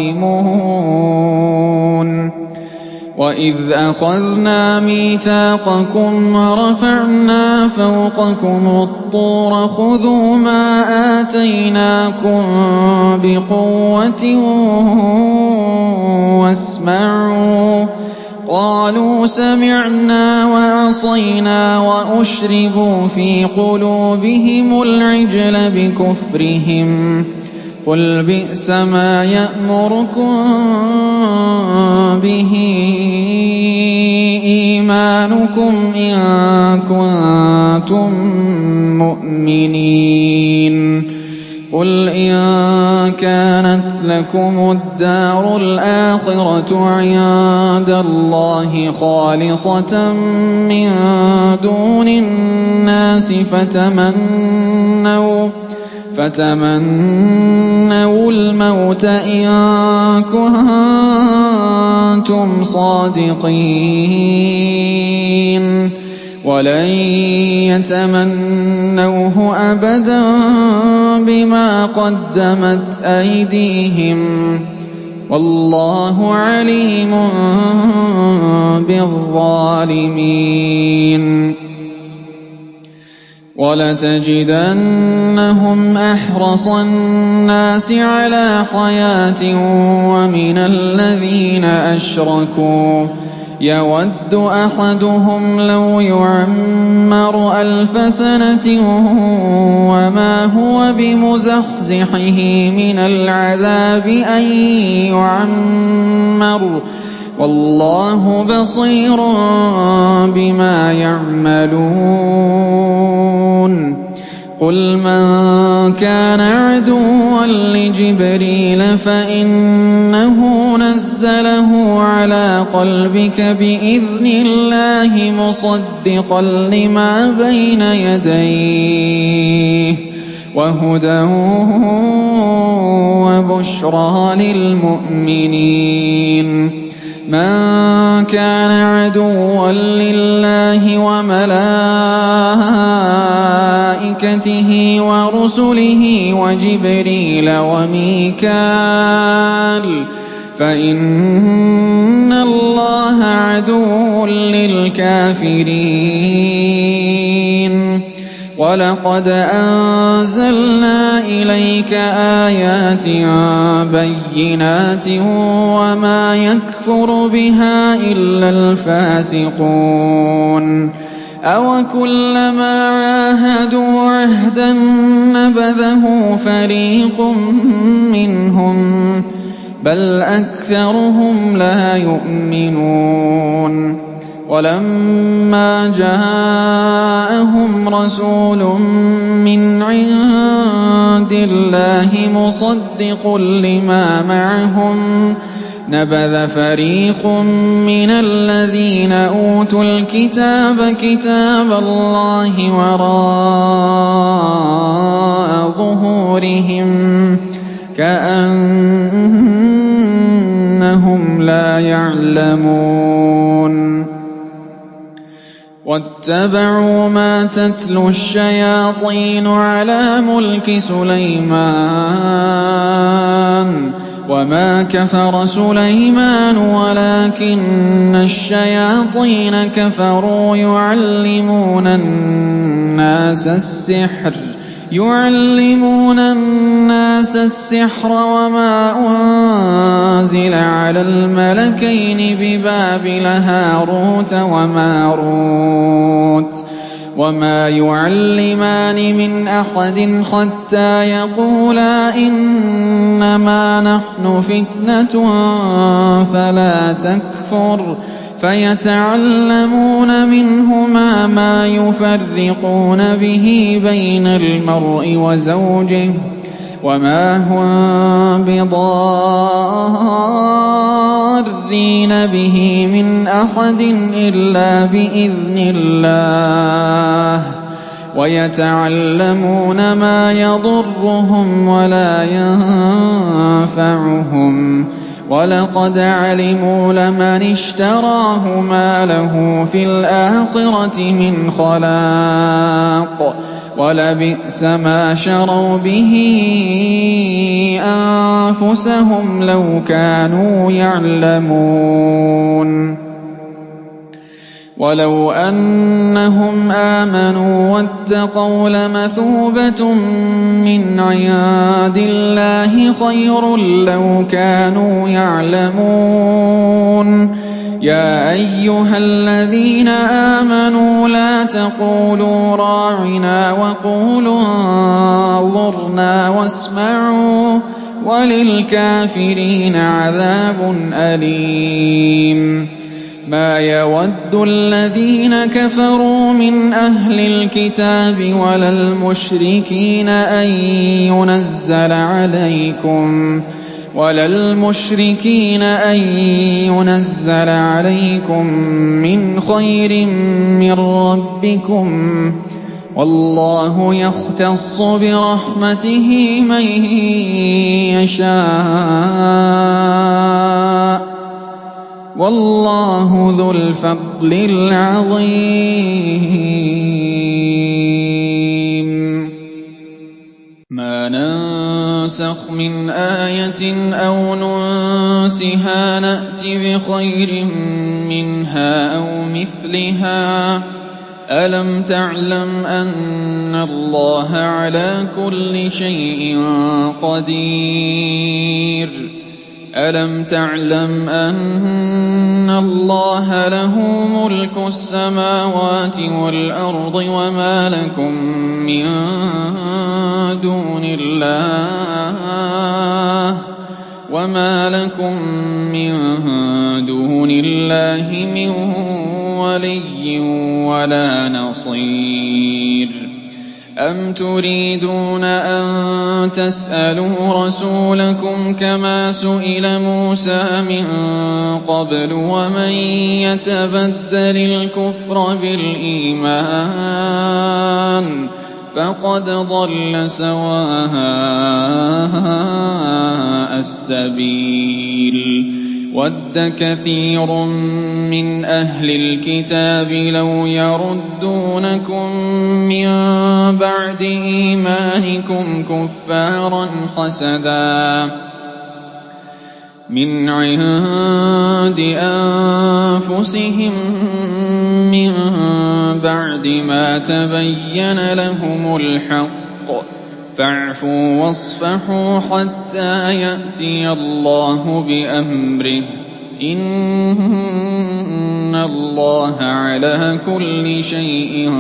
ظالمون. وإذ أخذنا ميثاقكم ورفعنا فوقكم الطور خذوا ما آتيناكم بقوة واسمعوا قالوا سمعنا وعصينا وأشربوا في قلوبهم العجل بكفرهم قل بئس ما يأمركم به إيمانكم إن كنتم مؤمنين. قل إن كانت لكم الدار الآخرة عند الله خالصة من دون الناس فتمنوا فتمنوا الموت إن كنتم صادقين ولن يتمنوه أبدا بما قدمت أيديهم والله عليم بالظالمين. ولتجدنهم أحرص الناس على حياة ومن الذين أشركوا يود أحدهم لو يعمر ألف سنة وما هو بمزحزحه من العذاب أن يعمر والله بصير بما يعملون. قل من كان عدوا لجبريل فإنه نزله على قلبك بإذن الله مصدقا لما بين يديه وهدى وبشرى للمؤمنين. من كان عدوا لله وملائكته ورسله وجبريل وميكال فإن الله عدو للكافرين. ولقد أنزلنا إليك آيات بينات وما يكفر بها إلا الفاسقون. أوكلما عاهدوا عهدا نبذه فريق منهم بل أكثرهم لا يؤمنون. ولما جاءهم رسول من عند الله مصدق لما معهم نبذ فريق من الذين أوتوا الكتاب كتاب الله وراء ظهورهم كأنهم لا يعلمون. وَاتَّبَعُوا مَا تَتْلُو الشَّيَاطِينُ عَلَىٰ مُلْكِ سُلَيْمَانَ وَمَا كَفَرَ سُلَيْمَانُ وَلَٰكِنَّ الشَّيَاطِينَ كَفَرُوا يُعَلِّمُونَ النَّاسَ السِّحْرَ يُعَلِّمُونَ النَّاسَ السِّحْرَ وَمَا أُنزِلَ عَلَى الْمَلَكَيْنِ بِبَابِلَ هَارُوتَ وَمَارُوتَ وَمَا يُعَلِّمَانِ مِنْ أَحَدٍ حَتَّىٰ يَقُولَا إِنَّمَا نَحْنُ فِتْنَةٌ فَلَا تَكْفُرْ فَيَتَعَلَّمُونَ مِنْهُمَا مَا يُفَرِّقُونَ بِهِ بَيْنَ الْمَرْءِ وَزَوْجِهِ وَمَا هُم بِضَارِّينَ بِهِ مِنْ أَحَدٍ إِلَّا بِإِذْنِ اللَّهِ وَيَتَعَلَّمُونَ مَا يَضُرُّهُمْ وَلَا يَنفَعُهُمْ وَلَقَدْ عَلِمُوا لَمَنِ اشْتَرَاهُ مَا لَهُ فِي الْآخِرَةِ مِنْ خَلَاقٍ وَلَبِئْسَ مَا شَرَوْا بِهِ أَنفُسَهُمْ لَوْ كَانُوا يَعْلَمُونَ وَلَوْ أَنَّهُمْ آمَنُوا وَاتَّقَوْا لَمَثُوبَةٌ مِّنْ عِندِ اللَّهِ خَيْرٌ لَّوْ كَانُوا يَعْلَمُونَ يَا أَيُّهَا الَّذِينَ آمَنُوا لَا تَقُولُوا رَاعِنَا وَقُولُوا انظُرْنَا وَاسْمَعُوا وَلِلْكَافِرِينَ عَذَابٌ أَلِيمٌ مَا يَوَدُّ الَّذِينَ كَفَرُوا مِنْ أَهْلِ الْكِتَابِ وَلَا الْمُشْرِكِينَ أَن يُنَزَّلَ عَلَيْكُم وَلَا الْمُشْرِكِينَ أَن يُنَزَّلَ عَلَيْكُم مِّنْ خَيْرٍ مِّن رَّبِّكُمْ وَاللَّهُ يَخْتَصُّ بِرَحْمَتِهِ مَن يَشَاءُ وَاللَّهُ ذُو الْفَضْلِ الْعَظِيمِ مَا نَنسَخْ مِنْ آيَةٍ أَوْ نُنسِهَا نَأْتِ بِخَيْرٍ مِّنْهَا أَوْ مِثْلِهَا أَلَمْ تَعْلَمْ أَنَّ اللَّهَ عَلَىٰ كُلِّ شَيْءٍ قَدِيرٌ أَلَمْ تَعْلَمْ أَنَّ اللَّهَ لَهُ مُلْكُ السَّمَاوَاتِ وَالْأَرْضِ وَمَا لَكُم مِّن دُونِ اللَّهِ وَمَا لَكُم مِّن دُونِ اللَّهِ مِن وَلِيٍّ وَلَا نَصِيرٍ أَمْ تُرِيدُونَ أَن تَسْأَلُوا رَسُولَكُمْ كَمَا سُئِلَ مُوسَىٰ مِن قَبْلُ وَمَن يَتَبَدَّلِ الْكُفْرَ بِالْإِيمَانِ فَقَدْ ضَلَّ سَوَاءَ السَّبِيلِ وَدَّ كَثِيرٌ مِّنْ أَهْلِ الْكِتَابِ لَوْ يَرُدُّونَكُم مِّن بَعْدِ إِيمَانِكُمْ كُفَّارًا حَسَدًا مِّنْ عِندِ أَنفُسِهِم مِّن بَعْدِ مَا تَبَيَّنَ لَهُمُ الْحَقُّ فَاعْفُوا وَاصْفَحُوا حَتَّىٰ يَأْتِيَ اللَّهُ بِأَمْرِهِ ۗ إِنَّ اللَّهَ عَلَىٰ كُلِّ شَيْءٍ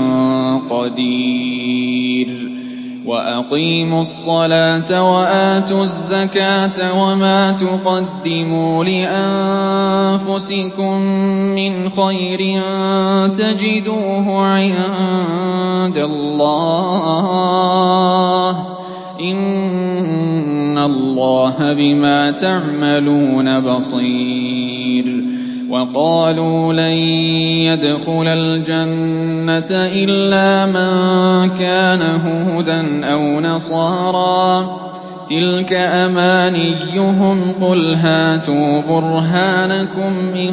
قَدِيرٌ وَأَقِيمُوا الصَّلَاةَ وَآتُوا الزَّكَاةَ وَمَا تُقَدِّمُوا لِأَنفُسِكُم مِّنْ خَيْرٍ تَجِدُوهُ عِندَ اللَّهِ ۗ إِنَّ اللَّهَ بِمَا تَعْمَلُونَ بَصِيرٌ وَقَالُوا لَن يَدْخُلَ الْجَنَّةَ إِلَّا مَن كَانَ هُودًا أَوْ نَصَارَىٰ ۗ تِلْكَ أَمَانِيُّهُمْ قُلْ هَاتُوا بُرْهَانَكُمْ إِن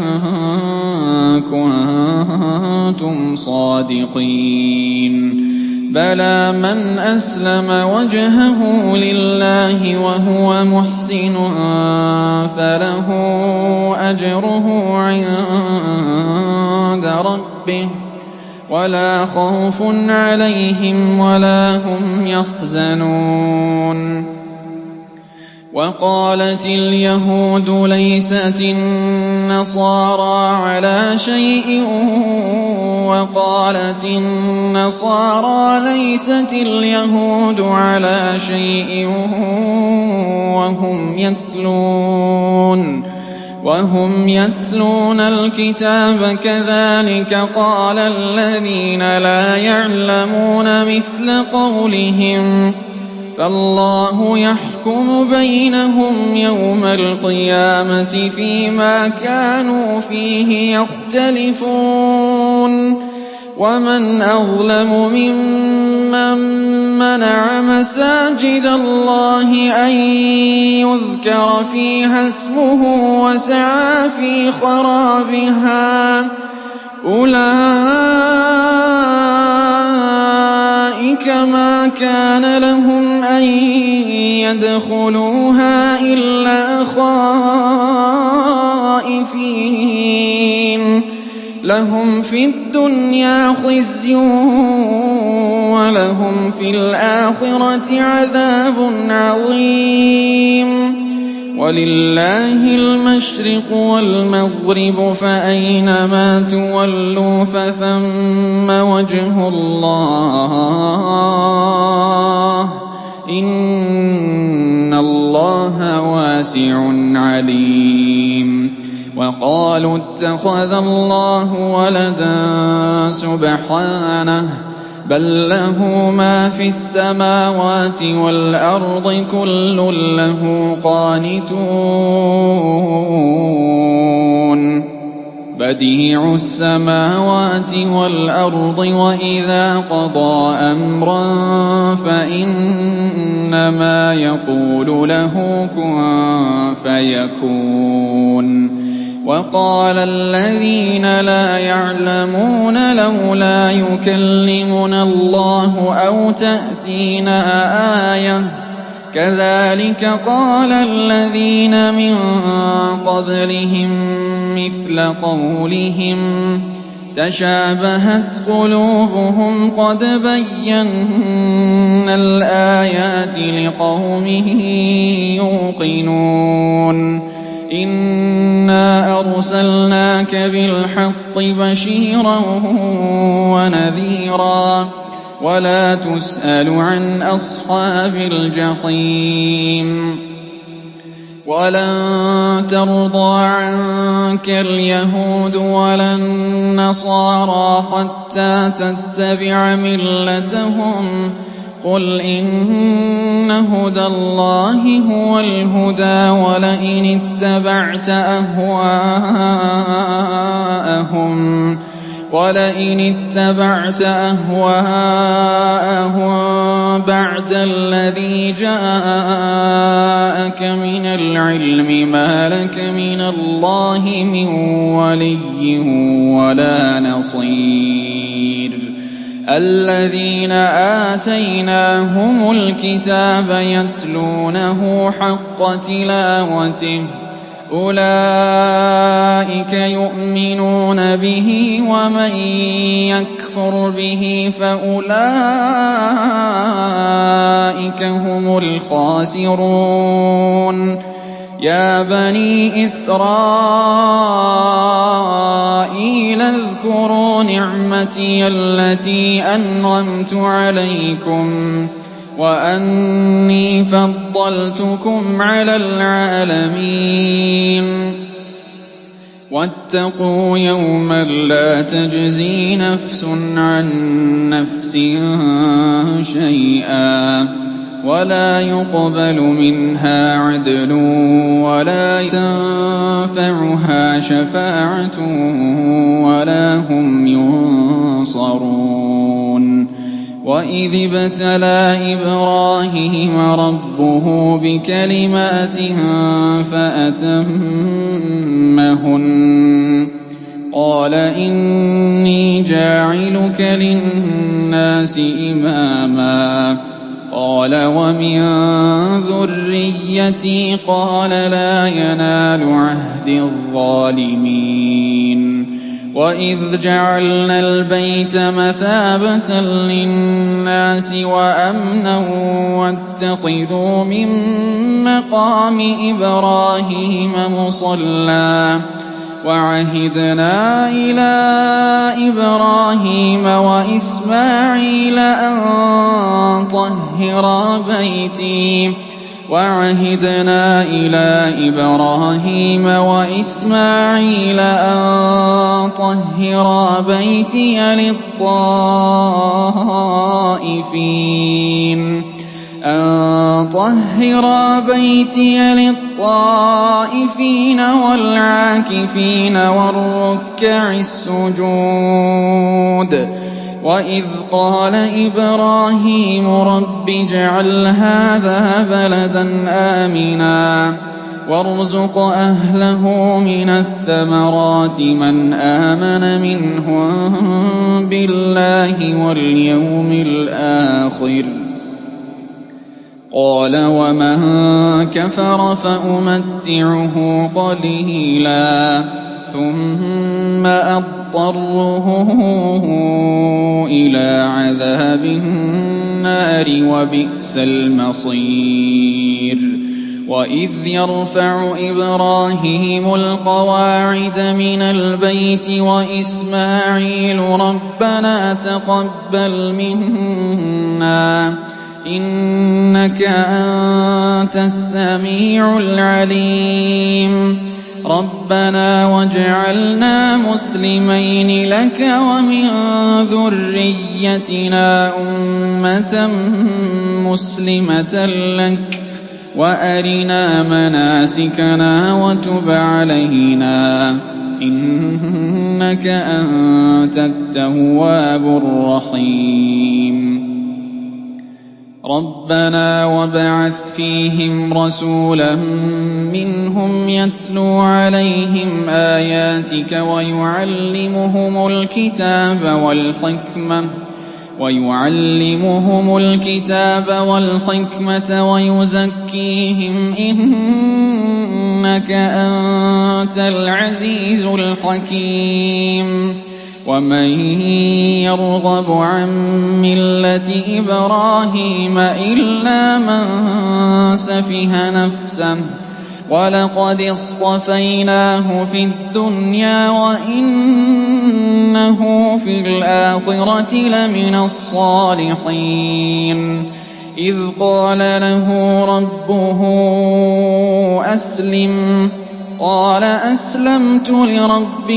كُنتُمْ صَادِقِينَ بَلَىٰ مَنْ أَسْلَمَ وَجْهَهُ لِلَّهِ وَهُوَ مُحْسِنٌ فَلَهُ أَجْرُهُ عِندَ رَبِّهِ وَلَا خَوْفٌ عَلَيْهِمْ وَلَا هُمْ يَحْزَنُونَ وَقَالَتِ الْيَهُودُ لَيْسَتِ النَّصَارَىٰ عَلَىٰ شَيْءٍ وَقَالَتِ النَّصَارَىٰ لَيْسَتِ الْيَهُودُ عَلَىٰ شَيْءٍ وَهُمْ يَتْلُونَ وَهُمْ يَتْلُونَ الْكِتَابَ كَذَٰلِكَ قَالَ الَّذِينَ لَا يَعْلَمُونَ مِثْلَ قَوْلِهِمْ فَاللَّهُ يَحْكُمُ بَيْنَهُمْ يَوْمَ الْقِيَامَةِ فِيمَا كَانُوا فِيهِ يَخْتَلِفُونَ وَمَنْ أَظْلَمُ مِمَّن مَّنَعَ مَسَاجِدَ اللَّهِ أَن يُذْكَرَ فِيهَا اسْمُهُ وَسَعَىٰ فِي خَرَابِهَا ۚ أُولَٰئِكَ مَا كَانَ لَهُمْ أَن يَدْخُلُوهَا إِلَّا خَائِفِينَ لَهُمْ فِي الدُّنْيَا خِزْيٌ وَلَهُمْ فِي الْآخِرَةِ عَذَابٌ عَظِيمٌ وَلِلَّهِ الْمَشْرِقُ وَالْمَغْرِبُ فَأَيْنَمَا تُوَلُّوا فَثَمَّ وَجْهُ اللَّهِ ۚ إِنَّ اللَّهَ وَاسِعٌ عَلِيمٌ وَقَالُوا اتَّخَذَ اللَّهُ وَلَدًا سُبْحَانَهُ ۖ بَل لَّهُ مَا فِي السَّمَاوَاتِ وَالْأَرْضِ كُلٌّ لَّهُ قَانِتُونَ بَدِيعُ السَّمَاوَاتِ وَالْأَرْضِ وَإِذَا قَضَىٰ أَمْرًا فَإِنَّمَا يَقُولُ لَهُ كُن فَيَكُونُ وَقَالَ الَّذِينَ لَا يَعْلَمُونَ لَوْلَا يُكَلِّمُنَا اللَّهُ أَوْ تَأْتِينَا آيَةٌ ۗ كَذَٰلِكَ قَالَ الَّذِينَ مِن قَبْلِهِم مِّثْلَ قَوْلِهِمْ تَشَابَهَتْ قُلُوبُهُمْ ۗ قَدْ بَيَّنَّا الْآيَاتِ لِقَوْمٍ يُوقِنُونَ إِنَّا أَرْسَلْنَاكَ بِالْحَقِّ بَشِيرًا وَنَذِيرًا وَلَا تُسْأَلُ عَنْ أَصْحَابِ الْجَحِيمِ وَلَن تَرْضَىٰ عَنكَ الْيَهُودُ وَلَا النَّصَارَىٰ حَتَّىٰ تَتَّبِعَ مِلَّتَهُمْ ۗ قُلْ إِنَّ هُدَى اللَّهِ هُوَ الْهُدَىٰ وَلَئِنِ اتَّبَعْتَ أَهْوَاءَهُم وَلَئِنِ اتَّبَعْتَ أَهْوَاءَهُم بَعْدَ الَّذِي جَاءَكَ مِنَ الْعِلْمِ مَا لَكَ مِنَ اللَّهِ مِن وَلِيٍّ وَلَا نَصِيرٍ الَّذِينَ آتَيْنَاهُمُ الْكِتَابَ يَتْلُونَهُ حَقَّ تِلَاوَتِهِ أُولَٰئِكَ يُؤْمِنُونَ بِهِ ۖ وَمَن يَكْفُرْ بِهِ فَأُولَٰئِكَ هُمُ الْخَاسِرُونَ يَا بَنِي إِسْرَائِيلَ اذْكُرُوا نِعْمَتِيَ الَّتِي أَنْعَمْتُ عَلَيْكُمْ وَأَنِّي فَضَّلْتُكُمْ عَلَى الْعَالَمِينَ وَاتَّقُوا يَوْمًا لَّا تَجْزِي نَفْسٌ عَن نَّفْسٍ شَيْئًا وَلَا يُقْبَلُ مِنْهَا عَدْلٌ وَلَا تَنفَعُهَا شَفَاعَةٌ وَلَا هُمْ يُنصَرُونَ وَإِذِ ابْتَلَىٰ إِبْرَاهِيمَ رَبُّهُ بِكَلِمَاتٍ فَأَتَمَّهُنَّ قَالَ إِنِّي جَاعِلُكَ لِلنَّاسِ إِمَامًا قَالَ وَمِن ذُرِّيَّتِي قَالَ لَا يَنَالُ عَهْدِي الظَّالِمِينَ وَإِذْ جَعَلْنَا الْبَيْتَ مَثَابَةً لِّلنَّاسِ وَأَمْنًا وَاتَّخِذُوا مِن مَّقَامِ إِبْرَاهِيمَ مُصَلًّى وَعَهِدْنَا إِلَىٰ إِبْرَاهِيمَ وَإِسْمَاعِيلَ أَن طَهِّرَا بَيْتِي وَعَهِدْنَا إِلَىٰ إِبْرَاهِيمَ وَإِسْمَاعِيلَ أَن طَهِّرَا بَيْتِيَ لِلطَّائِفِينَ أَن طَهِّرَا بَيْتِيَ لِلطَّائِفِينَ وَالْعَاكِفِينَ وَالرُّكَّعِ السُّجُودِ وَإِذْ قَالَ إِبْرَاهِيمُ رَبِّ اجْعَلْ هَٰذَا بَلَدًا آمِنًا وَارْزُقْ أَهْلَهُ مِنَ الثَّمَرَاتِ مَنْ آمَنَ مِنْهُم بِاللَّهِ وَالْيَوْمِ الْآخِرِ قَالَ وَمَن كَفَرَ فَأُمَتِّعُهُ قَلِيلًا ثُمَّ أَضْطَرُّهُ إِلَىٰ عَذَابِ النَّارِ ۖ وَبِئْسَ الْمَصِيرُ وَإِذْ يَرْفَعُ إِبْرَاهِيمُ الْقَوَاعِدَ مِنَ الْبَيْتِ وَإِسْمَاعِيلُ رَبَّنَا تَقَبَّلْ مِنَّا إِنَّكَ أَنتَ السَّمِيعُ الْعَلِيمُ رَبَّنَا وَاجْعَلْنَا مُسْلِمَيْنِ لَكَ وَمِن ذُرِّيَّتِنَا أُمَّةً مُّسْلِمَةً لَّكَ وَأَرِنَا مَنَاسِكَنَا وَتُبْ عَلَيْنَا إِنَّكَ أَنتَ التَّوَّابُ الرَّحِيمُ رَبَّنَا وَابْعَثْ فِيهِمْ رَسُولًا مِّنْهُمْ يَتْلُو عَلَيْهِمْ آيَاتِكَ وَيُعَلِّمُهُمُ الْكِتَابَ وَالْحِكْمَةَ وَيُعَلِّمُهُمُ الْكِتَابَ وَالْحِكْمَةَ وَيُزَكِّيهِمْ إِنَّكَ أَنتَ الْعَزِيزُ الْحَكِيمُ وَمَن يَرْغَبُ عَن مِّلَّةِ إِبْرَاهِيمَ إِلَّا مَن سَفِهَ نَفْسَهُ وَلَقَدِ اصْطَفَيْنَاهُ فِي الدُّنْيَا وَإِنَّهُ فِي الْآخِرَةِ لَمِنَ الصَّالِحِينَ إِذْ قَالَ لَهُ رَبُّهُ أَسْلِمْ قَالَ أَسْلَمْتُ لِرَبِّ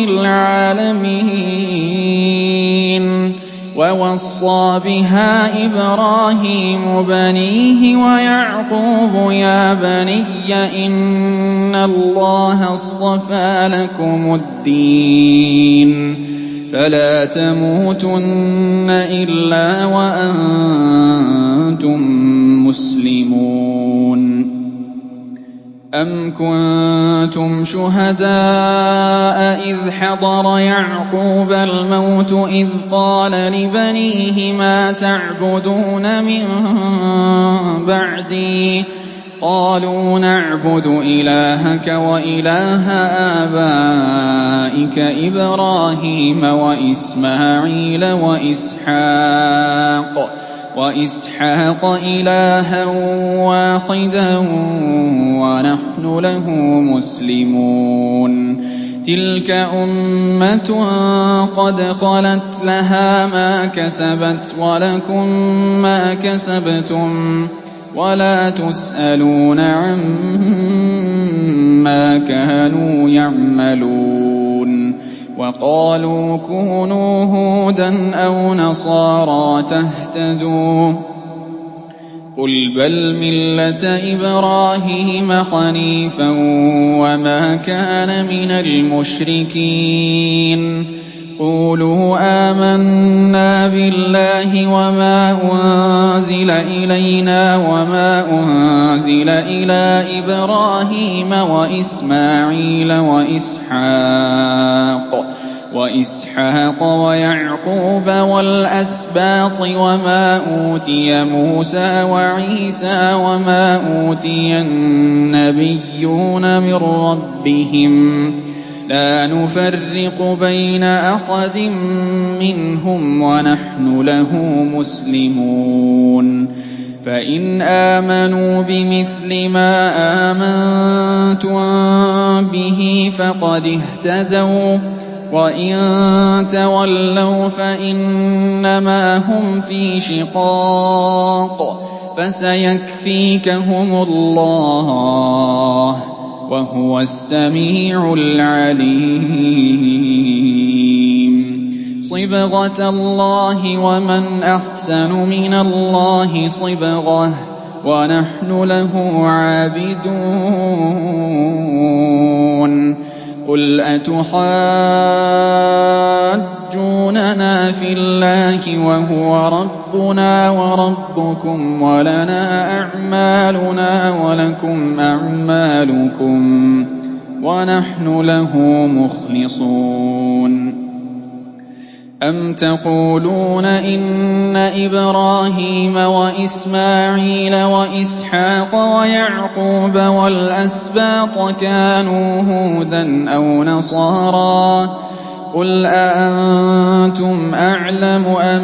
الْعَالَمِينَ وَوَصَّىٰ بِهَا إِبْرَاهِيمُ بَنِيهِ وَيَعْقُوبُ يَا بَنِيَّ إِنَّ اللَّهَ اصْطَفَىٰ لَكُمُ الدِّينَ فَلَا تَمُوتُنَّ إِلَّا وَأَنتُم مُّسْلِمُونَ أَمْ كُنتُمْ شُهَدَاءَ إِذْ حَضَرَ يَعْقُوبَ الْمَوْتُ إِذْ قَالَ لِبَنِيهِ مَا تَعْبُدُونَ مِن بَعْدِي قَالُوا نَعْبُدُ إِلَٰهَكَ وَإِلَٰهَ آبَائِكَ إِبْرَاهِيمَ وَإِسْمَاعِيلَ وَإِسْحَاقَ وَإِسْحَاقَ إِلَٰهًا وَاحِدًا وَنَحْنُ لَهُ مُسْلِمُونَ تِلْكَ أُمَّةٌ قَدْ خَلَتْ لَهَا مَا كَسَبَتْ وَلَكُم مَّا كَسَبْتُمْ وَلَا تُسْأَلُونَ عَمَّا كَانُوا يَعْمَلُونَ وَقَالُوا كُونُوا هُودًا أَوْ نَصَارَىٰ تَهْتَدُوا قُلْ بَلْ مِلَّةَ إِبْرَاهِيمَ حَنِيفًا وَمَا كَانَ مِنَ الْمُشْرِكِينَ قُولُوا آمَنَّا بِاللَّهِ وَمَا أُنزِلَ إِلَيْنَا وَمَا أُنزِلَ إِلَىٰ إِبْرَاهِيمَ وَإِسْمَاعِيلَ وَإِسْحَاقَ وَإِسْحَاقَ وَيَعْقُوبَ وَالْأَسْبَاطِ وَمَا أُوتِيَ مُوسَىٰ وَعِيسَىٰ وَمَا أُوتِيَ النَّبِيُّونَ مِن رَّبِّهِمْ لَا نُفَرِّقُ بَيْنَ أَحَدٍ مِّنْهُمْ وَنَحْنُ لَهُ مُسْلِمُونَ فَإِنْ آمَنُوا بِمِثْلِ مَا آمَنتُم بِهِ فَقَدِ اهْتَدَوا ۖ وَّإِن تَوَلَّوْا فَإِنَّمَا هُمْ فِي شِقَاقٍ فَسَيَكْفِيكَهُمُ اللَّهُ ۚ وَهُوَ السَّمِيعُ الْعَلِيمُ صِبْغَةَ اللَّهِ ۖ وَمَنْ أَحْسَنُ مِنَ اللَّهِ صِبْغَةً ۖ وَنَحْنُ لَهُ عَابِدُونَ قُلْ أَتُحَاجُّونَنَا فِي اللَّهِ وَهُوَ رَبُّنَا وَرَبُّكُمْ وَلَنَا أَعْمَالُنَا وَلَكُمْ أَعْمَالُكُمْ وَنَحْنُ لَهُ مُخْلِصُونَ أَمْ تَقُولُونَ إِنَّ إِبْرَاهِيمَ وَإِسْمَاعِيلَ وَإِسْحَاقَ وَيَعْقُوبَ وَالْأَسْبَاطَ كَانُوا هُودًا أَوْ نَصَارَىٰ ۗ قُلْ أَأَنتُمْ أَعْلَمُ أَمِ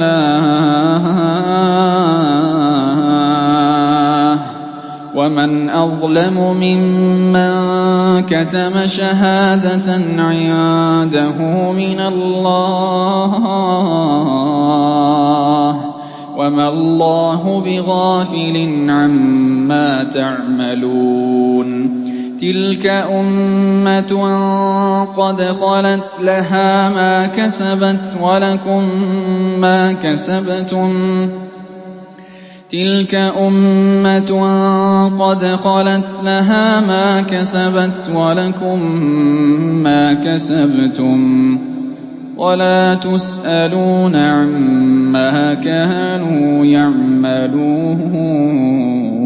اللَّهُ ۗ وَمَنْ أَظْلَمُ مِمَّن كَتَمَ شَهَادَةً عِندَهُ مِنَ اللَّهِ ۗ وَمَا اللَّهُ بِغَافِلٍ عَمَّا تَعْمَلُونَ تِلْكَ أُمَّةٌ قَدْ خَلَتْ لَهَا مَا كَسَبَتْ وَلَكُم مَّا كَسَبْتُمْ تِلْكَ أُمَّةٌ قَدْ خَلَتْ لَهَا مَا كَسَبَتْ وَلَكُم مَّا كَسَبْتُمْ وَلَا تُسْأَلُونَ عَمَّا كَانُوا يَعْمَلُونَ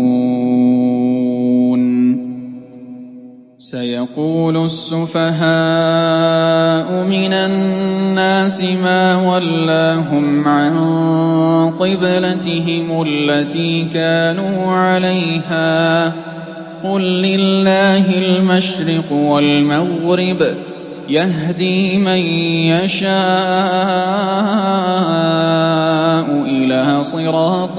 سَيَقُولُ السُّفَهَاءُ مِنَ النَّاسِ مَا وَلَّاهُمْ عَن قِبْلَتِهِمُ الَّتِي كَانُوا عَلَيْهَا ۚ قُل لِّلَّهِ الْمَشْرِقُ وَالْمَغْرِبُ ۚ يَهْدِي مَن يَشَاءُ إِلَىٰ صِرَاطٍ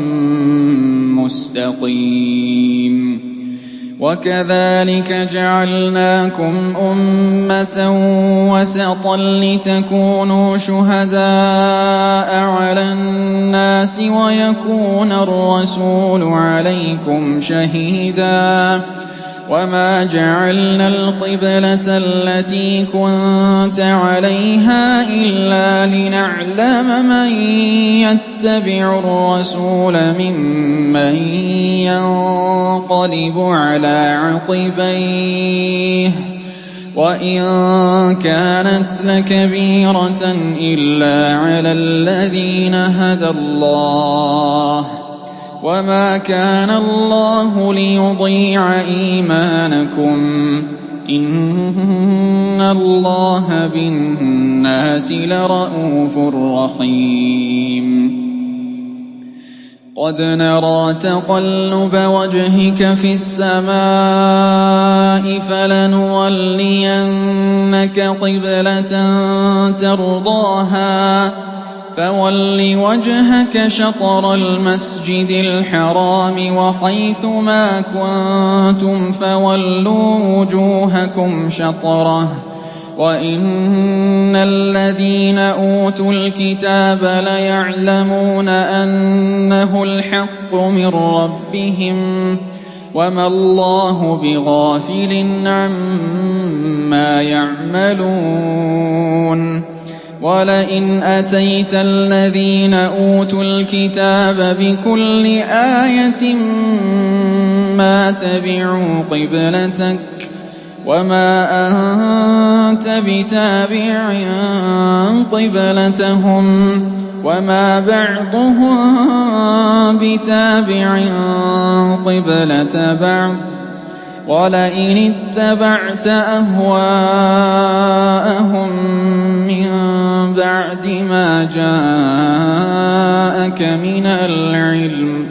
مُّسْتَقِيمٍ وَكَذَٰلِكَ جَعَلْنَاكُمْ أُمَّةً وَسَطًا لِّتَكُونُوا شُهَدَاءَ عَلَى النَّاسِ وَيَكُونَ الرَّسُولُ عَلَيْكُمْ شَهِيدًا ۗ وَمَا جَعَلْنَا الْقِبْلَةَ الَّتِي كُنتَ عَلَيْهَا إِلَّا لِنَعْلَمَ مَن يَتَّبِعُ الرَّسُولَ مِمَّن يَنقَلِبُ عَلَىٰ عَقِبَيْهِ ۚ وَإِن كَانَتْ لَكَبِيرَةً إِلَّا عَلَى الَّذِينَ هَدَى اللَّهُ ۗ وَمَا كَانَ اللَّهُ لِيُضِيعَ إِيمَانَكُمْ ۚ إِنَّ اللَّهَ بِالنَّاسِ لَرَءُوفٌ رَّحِيمٌ قَدْ نَرَىٰ تَقَلُّبَ وَجْهِكَ فِي السَّمَاءِ فَلَنُوَلِّيَنَّكَ قِبْلَةً تَرْضَاهَا ۚ فَوَلِّ وَجْهَكَ شَطْرَ الْمَسْجِدِ الْحَرَامِ ۖ وَحَيْثُ مَا كُنتُمْ فَوَلُّوا وُجُوهَكُمْ شَطْرَهُ ۗ وَإِنَّ الَّذِينَ أُوتُوا الْكِتَابَ لَيَعْلَمُونَ أَنَّهُ الْحَقُّ مِن رَّبِّهِمْ ۗ وَمَا اللَّهُ بِغَافِلٍ عَمَّا يَعْمَلُونَ وَلَئِنْ أَتَيْتَ الَّذِينَ أُوتُوا الْكِتَابَ بِكُلِّ آيَةٍ مَّا تَبِعُوا قِبْلَتَكَ وَمَا أَنتَ بِتَابِعٍ قِبْلَتَهُمْ وَمَا بَعْضُهُم بِتَابِعٍ قِبْلَةَ بَعْضٍ ۚ وَلَئِنِ اتَّبَعْتَ أَهْوَاءَهُم مِّن بَعْدِ مَا جَاءَكَ مِنَ الْعِلْمِ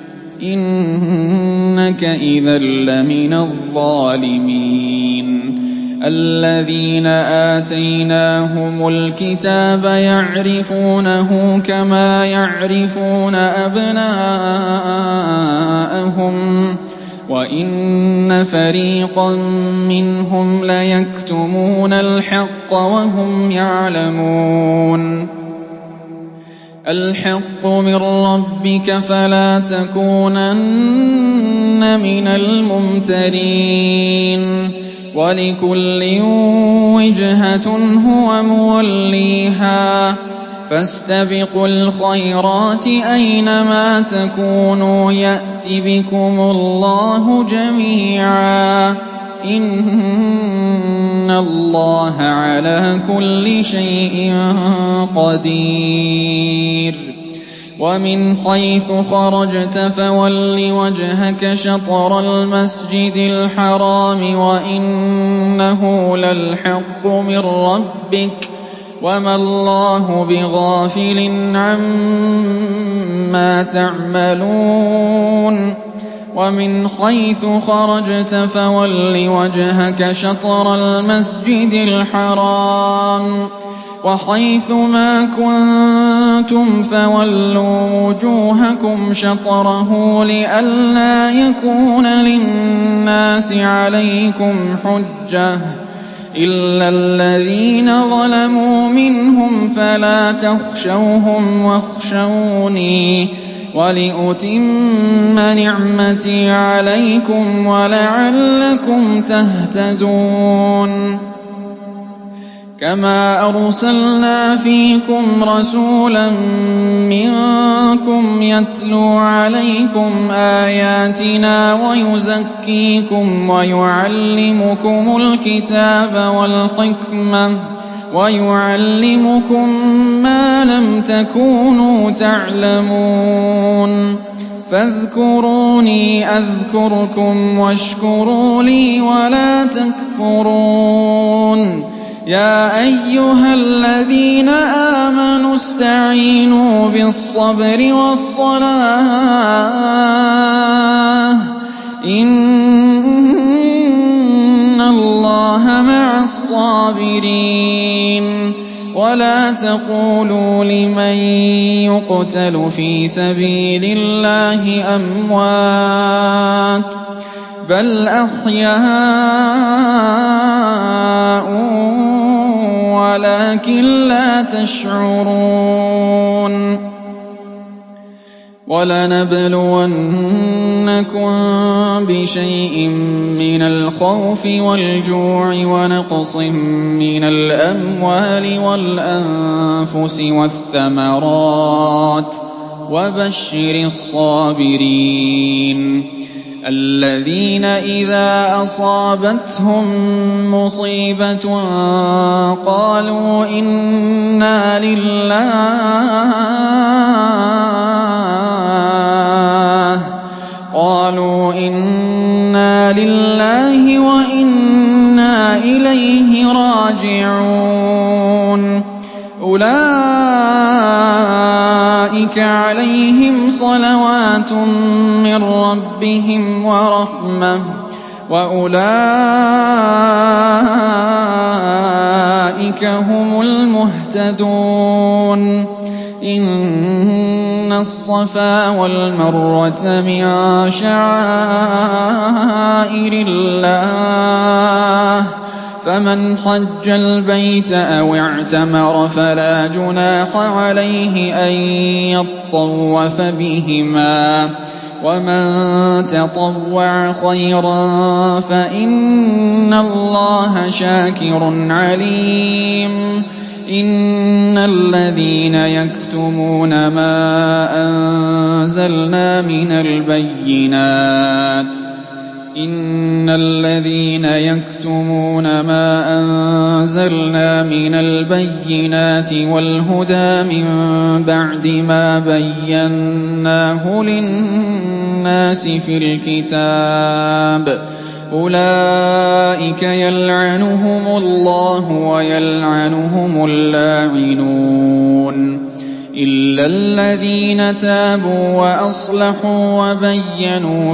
إِنَّكَ إِذًا لَّمِنَ الظَّالِمِينَ. الَّذِينَ آتَيْنَاهُمُ الْكِتَابَ يَعْرِفُونَهُ كَمَا يَعْرِفُونَ أَبْنَاءَهُمْ وَإِنَّ فَرِيقًا مِّنْهُمْ لَيَكْتُمُونَ الْحَقَّ وَهُمْ يَعْلَمُونَ. الْحَقُّ مِن رَّبِّكَ فَلَا تَكُونَنَّ مِنَ الْمُمْتَرِينَ. وَلِكُلٍّ وِجْهَةٌ هُوَ مُوَلِّيهَا فَاسْتَبِقُوا الْخَيْرَاتِ أَيْنَمَا تَكُونُوا يَأْتِ بِكُمُ اللَّهُ جَمِيعًا ۚ إِنَّ اللَّهَ عَلَىٰ كُلِّ شَيْءٍ قَدِيرٌ. وَمِنْ حَيْثُ خَرَجْتَ فَوَلِّ وَجْهَكَ شَطْرَ الْمَسْجِدِ الْحَرَامِ وَإِنَّهُ لَلْحَقُّ مِن رَّبِّكَ وَمَا اللَّهُ بِغَافِلٍ عَمَّا تَعْمَلُونَ. وَمِنْ حَيْثُ خَرَجْتَ فَوَلِّ وَجْهَكَ شَطْرَ الْمَسْجِدِ الْحَرَامِ ۚ وَحَيْثُ مَا كُنتُمْ فَوَلُّوا وُجُوهَكُمْ شَطْرَهُ لِئَلَّا يَكُونَ لِلنَّاسِ عَلَيْكُمْ حُجَّةٌ إِلَّا الَّذِينَ ظَلَمُوا مِنْهُمْ فَلَا تَخْشَوْهُمْ وَاخْشَوْنِي وَلِأُتِمَّ نِعْمَتِي عَلَيْكُمْ وَلَعَلَّكُمْ تَهْتَدُونَ. كَمَا أَرْسَلْنَا فِيكُمْ رَسُولًا مِّنكُمْ يَتْلُو عَلَيْكُمْ آيَاتِنَا وَيُزَكِّيكُمْ وَيُعَلِّمُكُمُ الْكِتَابَ وَالْحِكْمَةَ وَيُعَلِّمُكُم مَّا لَمْ تَكُونُوا تَعْلَمُونَ. فَاذْكُرُونِي أَذْكُرْكُمْ وَاشْكُرُوا لِي وَلَا تَكْفُرُونِ. يَا أَيُّهَا الَّذِينَ آمَنُوا اسْتَعِينُوا بِالصَّبْرِ وَالصَّلَاةِ ۚ إِنَّ اللَّهَ مَعَ الصَّابِرِينَ. وَلَا تَقُولُوا لِمَن يُقْتَلُ فِي سَبِيلِ اللَّهِ أَمْوَاتٌ بَلْ أَحْيَاءٌ وَلَٰكِن لَّا تَشْعُرُونَ. وَلَنَبْلُوَنَّكُم بِشَيْءٍ مِّنَ الْخَوْفِ وَالْجُوعِ وَنَقْصٍ مِّنَ الْأَمْوَالِ وَالْأَنفُسِ وَالثَّمَرَاتِ ۗ وَبَشِّرِ الصَّابِرِينَ الَّذِينَ إِذَا أَصَابَتْهُم مُّصِيبَةٌ قَالُوا إِنَّا لِلَّهِ وَإِنَّا إِلَيْهِ راجعون. أُولَٰئِكَ عَلَيْهِمْ صَلَوَاتٌ مِّن رَّبِّهِمْ وَرَحْمَةٌ وَأُولَٰئِكَ هُمُ الْمُهْتَدُونَ. إِنَّ الصَّفَا وَالْمَرْوَةَ مِن شَعَائِرِ اللَّهِ ۖ فَمَنْ حَجَّ الْبَيْتَ أَوِ اعْتَمَرَ فَلَا جُنَاحَ عَلَيْهِ أَن يَطَّوَّفَ بِهِمَا ۚ وَمَن تَطَوَّعَ خَيْرًا فَإِنَّ اللَّهَ شَاكِرٌ عَلِيمٌ. إِنَّ الَّذِينَ يَكْتُمُونَ مَا أَنزَلْنَا مِنَ الْبَيِّنَاتِ إِنَّ الَّذِينَ يَكْتُمُونَ مَا أَنزَلْنَا مِنَ الْبَيِّنَاتِ وَالْهُدَىٰ مِن بَعْدِ مَا بَيَّنَّاهُ لِلنَّاسِ فِي الْكِتَابِ أُولَٰئِكَ يَلْعَنُهُمُ اللَّهُ وَيَلْعَنُهُمُ اللاعنون إِلَّا الَّذِينَ تَابُوا وَأَصْلَحُوا وَبَيَّنُوا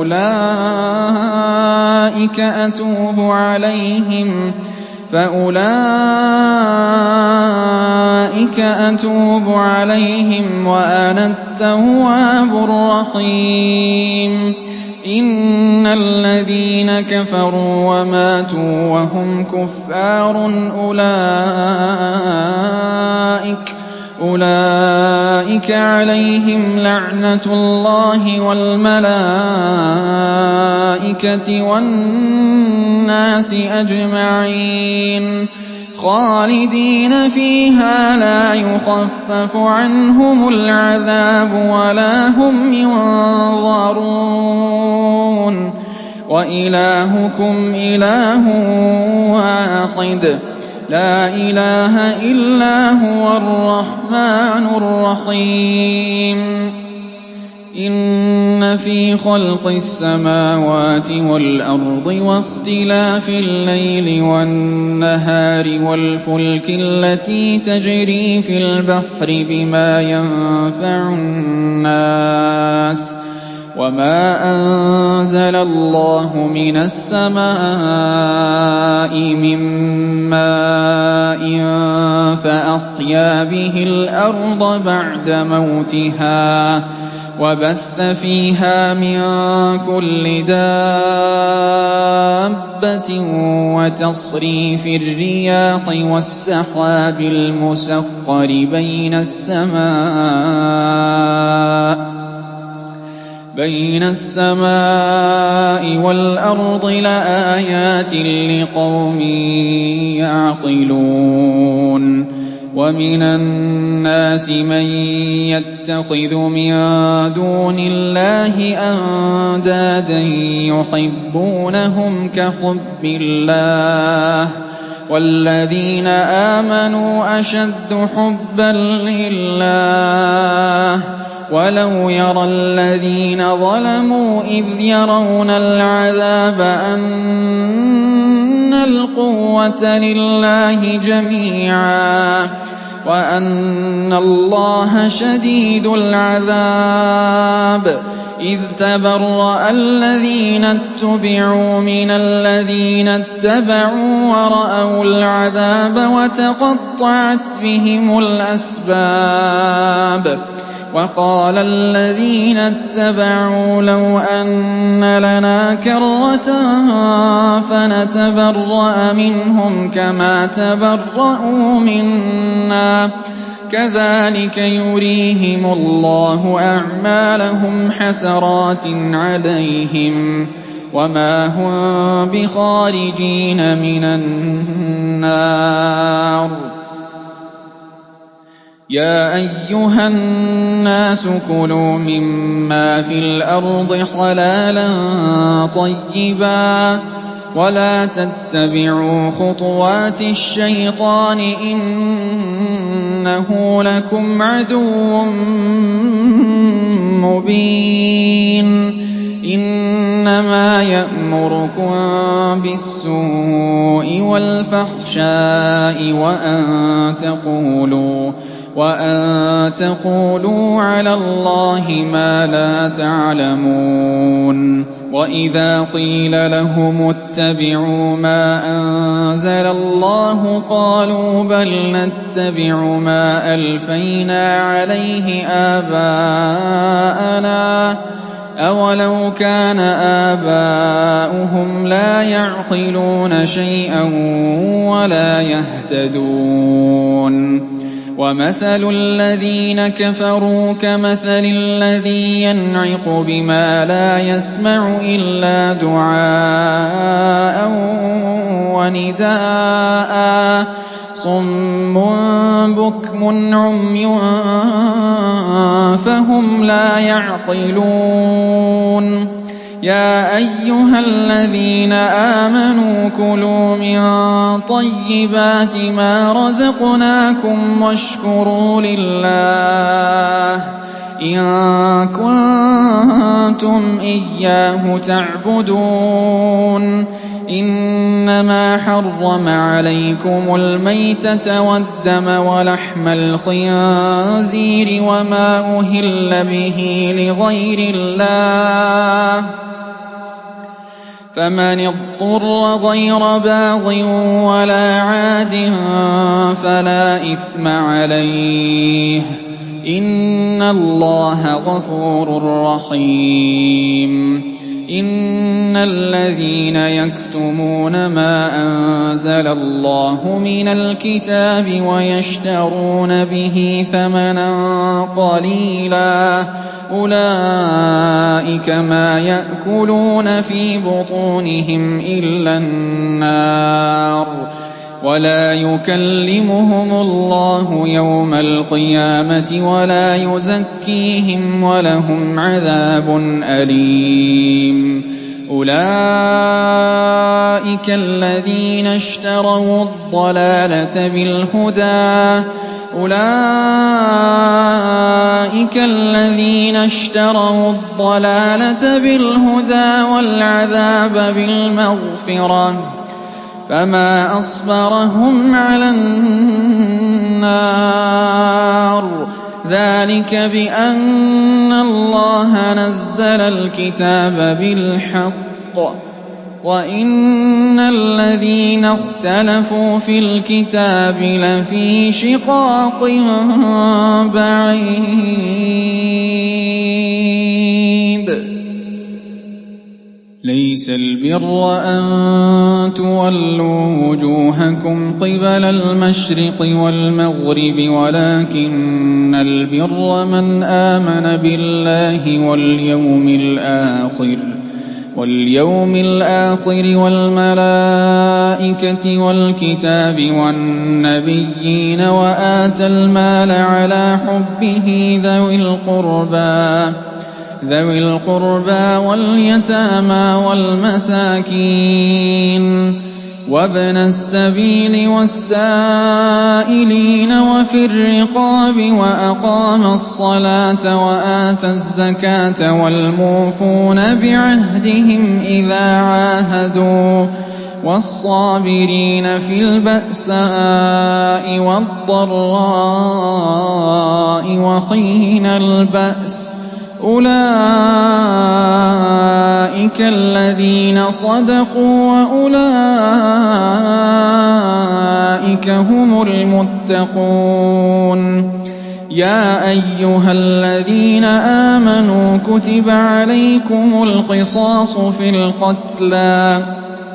فَأُولَٰئِكَ أَتُوبُ عَلَيْهِمْ فَأُولَٰئِكَ أَتُوبُ عَلَيْهِمْ وَأَنَا التَّوَّابُ الرَّحِيمُ إِنَّ الَّذِينَ كَفَرُوا وَمَاتُوا وَهُمْ كُفَّارٌ أُولَٰئِكَ أُولَٰئِكَ عَلَيْهِمْ لَعْنَةُ اللَّهِ وَالْمَلَائِكَةِ وَالنَّاسِ أَجْمَعِينَ خَالِدِينَ فِيهَا لَا يُخَفَّفُ عَنْهُمُ الْعَذَابُ وَلَا هُمْ يُنظَرُونَ وَإِلَٰهُكُمْ إِلَٰهٌ وَاحِدٌ لَا إِلَٰهَ إِلَّا هُوَ الرَّحْمَٰنُ الرَّحِيمُ إِنَّ فِي خَلْقِ السَّمَاوَاتِ وَالْأَرْضِ وَاخْتِلَافِ اللَّيْلِ وَالنَّهَارِ وَالْفُلْكِ الَّتِي تَجْرِي فِي الْبَحْرِ بِمَا يَنفَعُ النَّاسَ وَمَا أَنزَلَ اللَّهُ مِنَ السَّمَاءِ مِن مَّاءٍ فَأَحْيَا بِهِ الْأَرْضَ بَعْدَ مَوْتِهَا وَبَثَّ فِيهَا مِن كُلِّ دَابَّةٍ وَتَصْرِيفِ الرِّيَاحِ وَالسَّحَابِ الْمُسَخَّرِ بَيْنَ السَّمَاءِ بين السماء وَالْأَرْضِ لَآيَاتٍ لِقَوْمٍ يَعْقِلُونَ وَمِنَ النَّاسِ مَن يَتَّخِذُ مِن دُونِ اللَّهِ أَندَادًا يُحِبُّونَهُمْ كَحُبِّ اللَّهِ وَالَّذِينَ آمَنُوا أَشَدُّ حُبًّا لِّلَّهِ وَلَوْ يَرَى الَّذِينَ ظَلَمُوا إِذْ يَرَوْنَ الْعَذَابَ أَنَّ الْقُوَّةَ لِلَّهِ جَمِيعًا وَأَنَّ اللَّهَ شَدِيدُ الْعَذَابِ إِذْ تَبَرَّأَ الَّذِينَ اتُّبِعُوا مِنَ الَّذِينَ اتَّبَعُوا وَرَأَوُا الْعَذَابَ وَتَقَطَّعَتْ بِهِمُ الْأَسْبَابُ وَقَالَ الَّذِينَ اتَّبَعُوا لَوْ أَنَّ لَنَا كَرَّةً فَنَتَبَرَّأَ مِنْهُمْ كَمَا تَبَرَّءُوا مِنَّا كَذَٰلِكَ يُرِيهِمُ اللَّهُ أَعْمَالَهُمْ حَسَرَاتٍ عَلَيْهِمْ وَمَا هُم بِخَارِجِينَ مِنَ النَّارِ يَا أَيُّهَا النَّاسُ كُلُوا مِمَّا فِي الْأَرْضِ حَلَالًا طَيِّبًا وَلَا تَتَّبِعُوا خُطُوَاتِ الشَّيْطَانِ ۚ إِنَّهُ لَكُمْ عَدُوٌّ مُّبِينٌ إِنَّمَا يَأْمُرُكُم بِالسُّوءِ وَالْفَحْشَاءِ وَأَن تَقُولُوا وَأَن تَقُولُوا عَلَى اللَّهِ مَا لَا تَعْلَمُونَ وَإِذَا قِيلَ لَهُمُ اتَّبِعُوا مَا أَنزَلَ اللَّهُ قَالُوا بَلْ نَتَّبِعُ مَا أَلْفَيْنَا عَلَيْهِ آبَاءَنَا ۚ أَوَلَوْ كَانَ آبَاؤُهُمْ لَا يَعْقِلُونَ شَيْئًا وَلَا يَهْتَدُونَ وَمَثَلُ الَّذِينَ كَفَرُوا كَمَثَلِ الَّذِي يَنْعِقُ بِمَا لَا يَسْمَعُ إِلَّا دُعَاءً وَنِدَاءً صُمٌّ بُكْمٌ عُمْيٌ فَهُمْ لَا يَعْقِلُونَ يَا أَيُّهَا الَّذِينَ آمَنُوا كُلُوا مِن طَيِّبَاتِ مَا رَزَقْنَاكُمْ وَاشْكُرُوا لِلَّهِ إِن كُنتُمْ إِيَّاهُ تَعْبُدُونَ إِنَّمَا حَرَّمَ عَلَيْكُمُ الْمَيْتَةَ وَالدَّمَ وَلَحْمَ الْخِنزِيرِ وَمَا أُهِلَّ بِهِ لِغَيْرِ اللَّهِ ۖ فَمَنِ اضْطُرَّ غَيْرَ بَاغٍ وَلَا عَادٍ فَلَا إِثْمَ عَلَيْهِ ۚ إِنَّ اللَّهَ غَفُورٌ رَّحِيمٌ. إِنَّ الَّذِينَ يَكْتُمُونَ مَا أَنزَلَ اللَّهُ مِنَ الْكِتَابِ وَيَشْتَرُونَ بِهِ ثَمَنًا قَلِيلًا أُولَٰئِكَ مَا يَأْكُلُونَ فِي بُطُونِهِمْ إِلَّا النَّارَ ۖ وَلَا يُكَلِّمُهُمُ اللَّهُ يَوْمَ الْقِيَامَةِ وَلَا يُزَكِّيهِمْ وَلَهُمْ عَذَابٌ أَلِيمٌ. أُولَٰئِكَ الَّذِينَ اشْتَرَوُا الضَّلَالَةَ بِالْهُدَىٰ أُولَٰئِكَ الَّذِينَ اشْتَرَوُا الضَّلَالَةَ بِالْهُدَىٰ وَالْعَذَابَ بِالْمَغْفِرَةِ ۚ فَمَا أَصْبَرَهُمْ عَلَى النَّارِ ۚ ذَٰلِكَ بِأَنَّ اللَّهَ نَزَّلَ الْكِتَابَ بِالْحَقِّ ۗ وَإِنَّ الَّذِينَ اخْتَلَفُوا فِي الْكِتَابِ لَفِي شِقَاقٍ بَعِيدٍ. لَيْسَ الْبِرَّ أَن تُوَلُّوا وُجُوهَكُمْ قِبَلَ الْمَشْرِقِ وَالْمَغْرِبِ وَلَٰكِنَّ الْبِرَّ مَنْ آمَنَ بِاللَّهِ وَالْيَوْمِ الْآخِرِ وَالْيَوْمِ الْآخِرِ وَالْمَلَائِكَةِ وَالْكِتَابِ وَالنَّبِيِّينَ وَآتَى الْمَالَ عَلَىٰ حُبِّهِ ذَوِي الْقُرْبَىٰ وَالْيَتَامَىٰ وَالْمَسَاكِينِ وَابْنَ السَّبِيلِ وَالسَّائِلِينَ وَفِي الرِّقَابِ وَأَقَامَ الصَّلَاةَ وَآتَى الزَّكَاةَ وَالْمُوفُونَ بِعَهْدِهِمْ إِذَا عَاهَدُوا وَالصَّابِرِينَ فِي الْبَأْسَاءِ وَالضَّرَّاءِ وَحِينَ الْبَأْسِ ۗ أُولَٰئِكَ الَّذِينَ صَدَقُوا وَأُولَٰئِكَ هُمُ الْمُتَّقُونَ. يَا أَيُّهَا الَّذِينَ آمَنُوا كُتِبَ عَلَيْكُمُ الْقِصَاصُ في الْقَتْلَى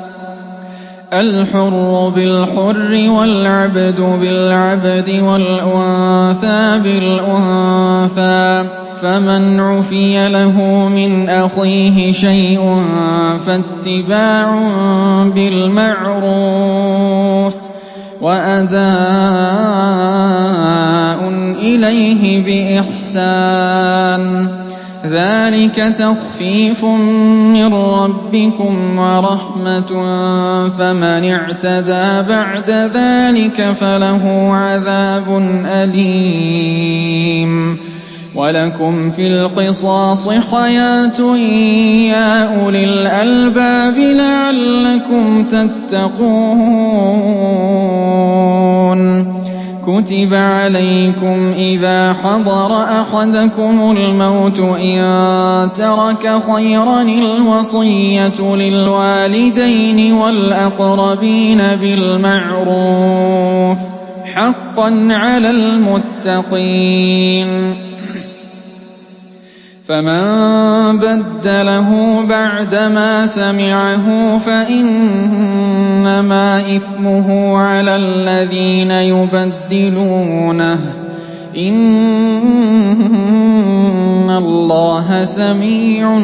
الْحُرُّ بِالْحُرِّ وَالْعَبْدُ بِالْعَبْدِ وَالْأُنثَىٰ بِالْأُنثَىٰ ۚ فَمَنْ عُفِيَ لَهُ مِنْ أَخِيهِ شَيْءٌ فَاتِّبَاعٌ بِالْمَعْرُوفِ وَأَدَاءٌ إِلَيْهِ بِإِحْسَانٍ ۗ ذَٰلِكَ تَخْفِيفٌ مِّن رَّبِّكُمْ وَرَحْمَةٌ ۚ فَمَنِ اعْتَدَىٰ بَعْدَ ذَٰلِكَ فَلَهُ عَذَابٌ أَلِيمٌ. وَلَكُمْ فِي الْقِصَاصِ حَيَاةٌ يَا أُولِي الْأَلْبَابِ لَعَلَّكُمْ تَتَّقُونَ. كُتِبَ عَلَيْكُمْ إِذَا حَضَرَ أَحَدَكُمُ الْمَوْتُ إِن تَرَكَ خَيْرًا الْوَصِيَّةُ لِلْوَالِدَيْنِ وَالْأَقْرَبِينَ بِالْمَعْرُوفِ ۖ حَقًّا عَلَى الْمُتَّقِينَ. فَمَن بَدَّلَهُ بَعْدَمَا سَمِعَهُ فَإِنَّمَا إِثْمُهُ عَلَى الَّذِينَ يُبَدِّلُونَهُ ۚ إِنَّ اللَّهَ سَمِيعٌ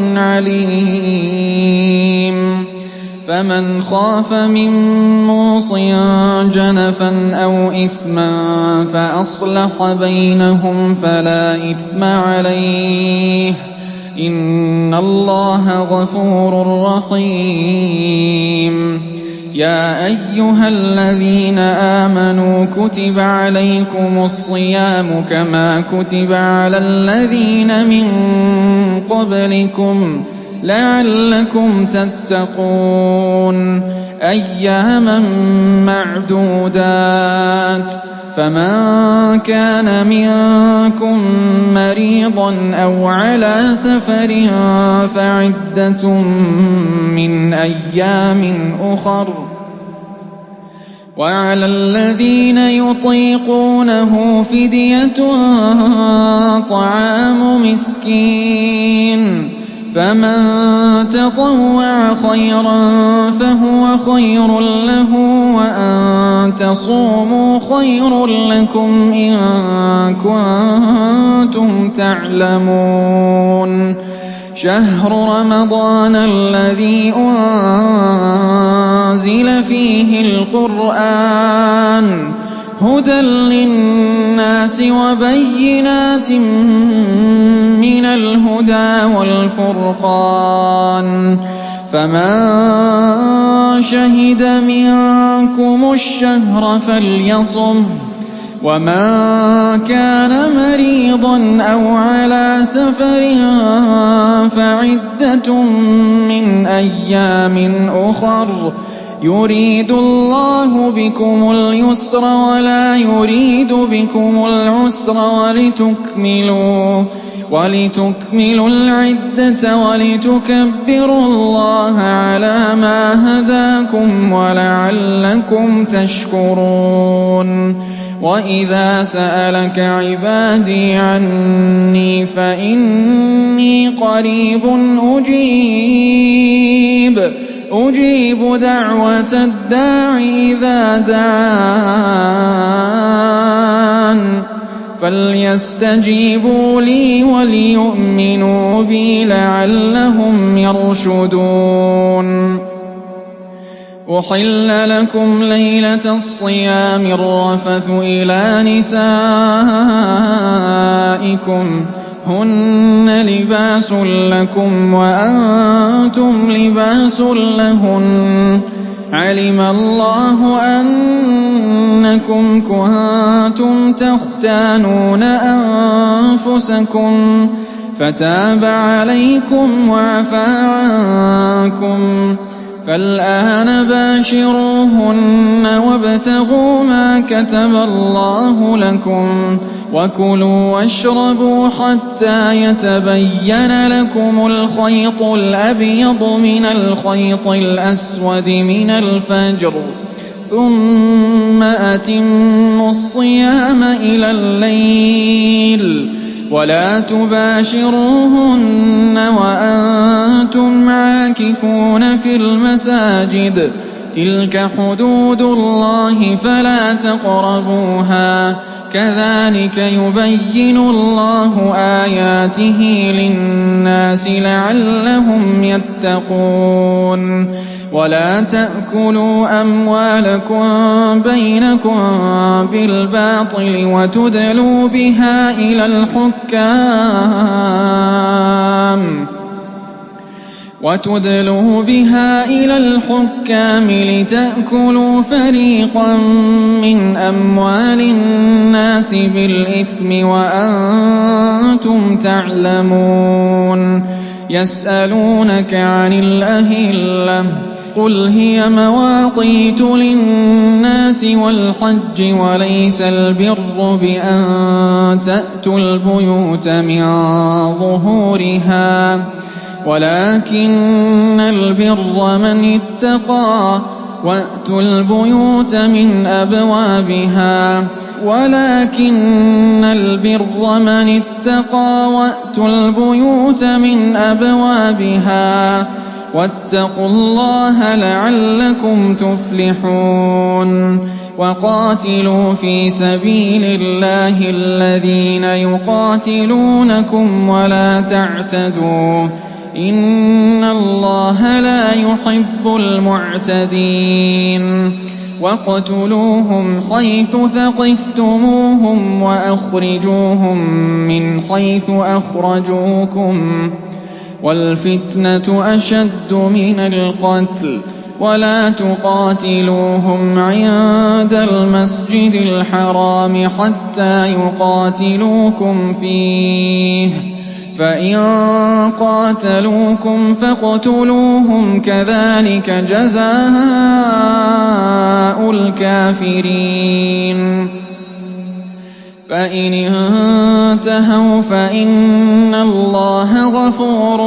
عَلِيمٌ. فَمَنْ خَافَ مِن مُّوصٍ جَنَفًا أَوْ إِثْمًا فَأَصْلَحَ بَيْنَهُمْ فَلَا إِثْمَ عَلَيْهِ ۚ إِنَّ اللَّهَ غَفُورٌ رَّحِيمٌ يَا أَيُّهَا الَّذِينَ آمَنُوا كُتِبَ عَلَيْكُمُ الصِّيَامُ كَمَا كُتِبَ عَلَى الَّذِينَ مِن قَبْلِكُمْ لَعَلَّكُمْ تَتَّقُونَ أَيَّامًا مَّعْدُودَاتٍ ۚ فَمَن كَانَ مِنكُم مَّرِيضًا أَوْ عَلَىٰ سَفَرٍ فَعِدَّةٌ مِّنْ أَيَّامٍ أُخَرَ ۚ وَعَلَى الَّذِينَ يُطِيقُونَهُ فِدْيَةٌ طَعَامُ مِسْكِينٍ ۖ فَمَن تَطَوَّعَ خَيْرًا فَهُوَ خَيْرٌ لَّهُ ۚ وَأَن تَصُومُوا خَيْرٌ لَّكُمْ إِن كُنتُمْ تَعْلَمُونَ شَهْرُ رَمَضَانَ الَّذِي أُنزِلَ فِيهِ الْقُرْآنُ هُدًى لِّلنَّاسِ وَبَيِّنَاتٍ مِّنَ الْهُدَىٰ وَالْفُرْقَانِ ۚ فَمَن شَهِدَ مِنكُمُ الشَّهْرَ فَلْيَصُمْهُ ۖ وَمَن كَانَ مَرِيضًا أَوْ عَلَىٰ سَفَرٍ فَعِدَّةٌ مِّنْ أَيَّامٍ أُخَرَ ۚ يُرِيدُ اللَّهُ بِكُمُ الْيُسْرَ وَلَا يُرِيدُ بِكُمُ الْعُسْرَ وَلِتُكْمِلُوا الْعِدَّةَ وَلِتُكَبِّرُوا اللَّهَ عَلَىٰ مَا هَدَاكُمْ وَلَعَلَّكُمْ تَشْكُرُونَ وَإِذَا سَأَلَكَ عِبَادِي عَنِّي فَإِنِّي قَرِيبٌ أُجِيبُ أُجِيبُ دَعْوَةَ الدَّاعِ إِذَا دَعَانِ فَلْيَسْتَجِيبُوا لِي وَلْيُؤْمِنُوا بِي لَعَلَّهُمْ يَرْشُدُونَ أُحِلَّ لَكُمْ لَيْلَةَ الصِّيَامِ الرَّفَثُ إِلَىٰ نِسَائِكُمْ هُنَّ لِبَاسٌ لَّكُمْ وَأَنتُمْ لِبَاسٌ لَّهُنَّ ۗ عَلِمَ اللَّهُ أَنَّكُمْ كُنتُمْ تَخْتَانُونَ أَنفُسَكُمْ فَتَابَ عَلَيْكُمْ وَعَفَا عَنكُمْ ۖ فَالْآنَ بَاشِرُوهُنَّ وَابْتَغُوا مَا كَتَبَ اللَّهُ لَكُمْ ۚ وَكُلُوا وَاشْرَبُوا حَتَّىٰ يَتَبَيَّنَ لَكُمُ الْخَيْطُ الْأَبْيَضُ مِنَ الْخَيْطِ الْأَسْوَدِ مِنَ الْفَجْرِ ۖ ثُمَّ أَتِمُّوا الصِّيَامَ إِلَى اللَّيْلِ ۚ وَلَا تُبَاشِرُوهُنَّ وَأَنتُمْ عَاكِفُونَ فِي الْمَسَاجِدِ ۗ تِلْكَ حُدُودُ اللَّهِ فَلَا تَقْرَبُوهَا ۗ كَذَٰلِكَ يُبَيِّنُ اللَّهُ آيَاتِهِ لِلنَّاسِ لَعَلَّهُمْ يَتَّقُونَ وَلَا تَأْكُلُوا أَمْوَالَكُم بَيْنَكُم بِالْبَاطِلِ وَتُدْلُوا بِهَا إِلَى الْحُكَّامِ وَتُدْلُوا بِهَا إِلَى الْحُكَّامِ لِتَأْكُلُوا فَرِيقًا مِّنْ أَمْوَالِ النَّاسِ بِالْإِثْمِ وَأَنتُمْ تَعْلَمُونَ يَسْأَلُونَكَ عَنِ الْأَهِلَّةِ ۖ قُلْ هِيَ مَوَاقِيتُ لِلنَّاسِ وَالْحَجِّ ۗ وَلَيْسَ الْبِرُّ بِأَن تَأْتُوا الْبُيُوتَ مِن ظُهُورِهَا وَلَٰكِنَّ الْبِرَّ مَنِ اتَّقَىٰ ۗ وَأْتُوا الْبُيُوتَ مِنْ أَبْوَابِهَا وَلَٰكِنَّ الْبِرَّ مَنِ اتَّقَىٰ وَأْتُوا الْبُيُوتَ مِنْ أَبْوَابِهَا وَاتَّقُوا اللَّهَ لَعَلَّكُمْ تُفْلِحُونَ وَقَاتِلُوا فِي سَبِيلِ اللَّهِ الَّذِينَ يُقَاتِلُونَكُمْ وَلَا تَعْتَدُوا ۚ إِنَّ اللَّهَ لَا يُحِبُّ الْمُعْتَدِينَ وَاقْتُلُوهُمْ حَيْثُ ثَقِفْتُمُوهُمْ وَأَخْرِجُوهُم مِّنْ حَيْثُ أَخْرَجُوكُمْ ۚ وَالْفِتْنَةُ أَشَدُّ مِنَ الْقَتْلِ وَلَا تُقَاتِلُوهُمْ عِندَ الْمَسْجِدِ الْحَرَامِ حَتَّىٰ يُقَاتِلُوكُمْ فِيهِ ۖ فَإِن قَاتَلُوكُمْ فَاقْتُلُوهُمْ ۗ كَذَٰلِكَ جَزَاءُ الْكَافِرِينَ فَإِنِ انتَهَوْا فَإِنَّ اللَّهَ غَفُورٌ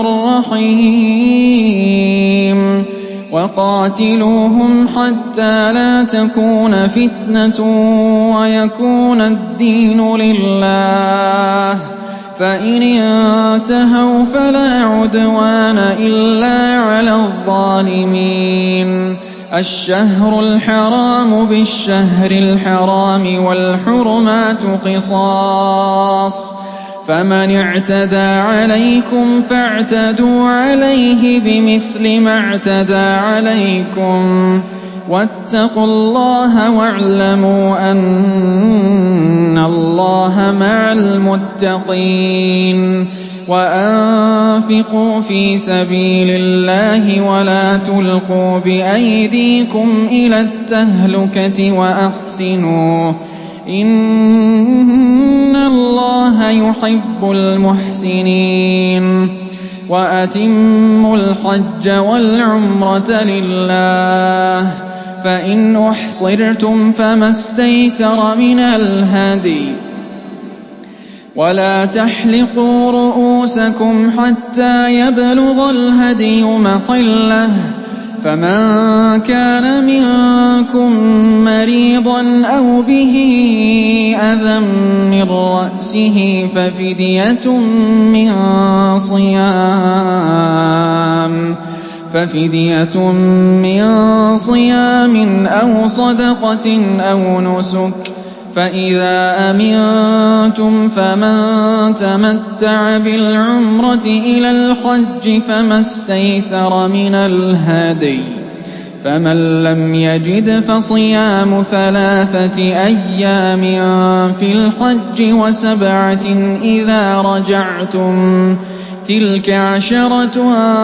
رَّحِيمٌ وَقَاتِلُوهُمْ حَتَّىٰ لَا تَكُونَ فِتْنَةٌ وَيَكُونَ الدِّينُ لِلَّهِ ۖ فَإِنِ انتَهَوْا فَلَا عُدْوَانَ إِلَّا عَلَى الظَّالِمِينَ الشَّهْرُ الْحَرَامُ بِالشَّهْرِ الْحَرَامِ وَالْحُرُمَاتُ قِصَاصٌ ۚ فَمَنِ اعْتَدَىٰ عَلَيْكُمْ فَاعْتَدُوا عَلَيْهِ بِمِثْلِ مَا اعْتَدَىٰ عَلَيْكُمْ ۚ وَاتَّقُوا اللَّهَ وَاعْلَمُوا أَنَّ اللَّهَ مَعَ الْمُتَّقِينَ وَأَنفِقُوا فِي سَبِيلِ اللَّهِ وَلَا تُلْقُوا بِأَيْدِيكُمْ إِلَى التَّهْلُكَةِ وَأَحْسِنُوا ۚ إِنَّ اللَّهَ يُحِبُّ الْمُحْسِنِينَ وَأَتِمُّوا الْحَجَّ وَالْعُمْرَةَ لِلَّهِ ۚ فَإِنْ أُحْصِرْتُمْ فَمَا اسْتَيْسَرَ مِنَ الْهَدْيِ ۖ وَلَا تَحْلِقُوا رُءُوسَكُمْ حَتَّىٰ يَبْلُغَ الْهَدْيُ مَحِلَّهُ ۚ فَمَن كَانَ مِنكُم مَّرِيضًا أَوْ بِهِ أَذًى مِّن رَّأْسِهِ فَفِدْيَةٌ مِّن صِيَامٍ أَوْ صَدَقَةٍ أَوْ نُسُكٍ ۚ فَإِذَا أَمِنتُمْ فَمَن تَمَتَّعَ بِالْعُمْرَةِ إِلَى الْحَجِّ فَمَا اسْتَيْسَرَ مِنَ الْهَدْيِ ۚ فَمَن لَّمْ يَجِدْ فَصِيَامُ ثَلَاثَةِ أَيَّامٍ فِي الْحَجِّ وَسَبْعَةٍ إِذَا رَجَعْتُمْ ۗ تِلْكَ عَشَرَةٌ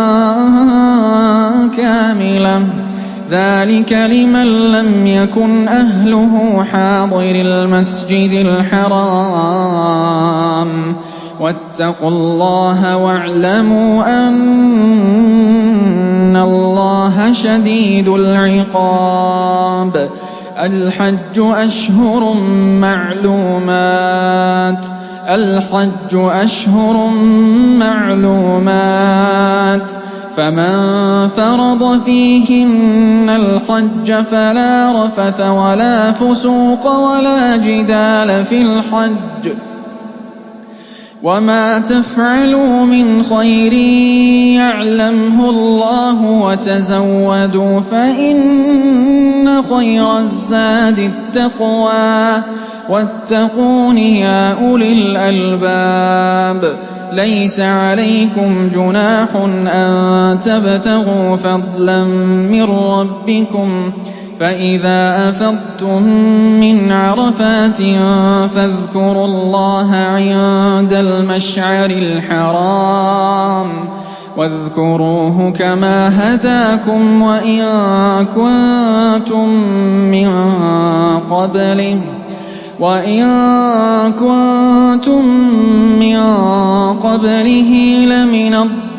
كَامِلَةٌ ۗ ذَٰلِكَ لِمَن لَّمْ يَكُنْ أَهْلُهُ حَاضِرِي الْمَسْجِدِ الْحَرَامِ ۚ وَاتَّقُوا اللَّهَ وَاعْلَمُوا أَنَّ اللَّهَ شَدِيدُ الْعِقَابِ الْحَجُّ أَشْهُرٌ مَّعْلُومَاتٌ الْحَجُّ أَشْهُرٌ مَّعْلُومَاتٌ فَمَن فَرَضَ فِيهِنَّ الْحَجَّ فَلَا رَفَثَ وَلَا فُسُوقَ وَلَا جِدَالَ فِي الْحَجِّ ۗ وَمَا تَفْعَلُوا مِنْ خَيْرٍ يَعْلَمْهُ اللَّهُ ۗ وَتَزَوَّدُوا فَإِنَّ خَيْرَ الزَّادِ التَّقْوَىٰ ۚ وَاتَّقُونِ يَا أُولِي الْأَلْبَابِ لَيْسَ عَلَيْكُمْ جُنَاحٌ أَن تَبْتَغُوا فَضْلًا مِّن رَّبِّكُمْ ۚ فَإِذَا أَفَضْتُم مِّنْ عَرَفَاتٍ فَاذْكُرُوا اللَّهَ عِندَ الْمَشْعَرِ الْحَرَامِ ۖ وَاذْكُرُوهُ كَمَا هَدَاكُمْ وَإِن كُنتُم مِّن قَبْلِهِ وَإِن كُنتُم مِّن قَبْلِهِ لَمِنَ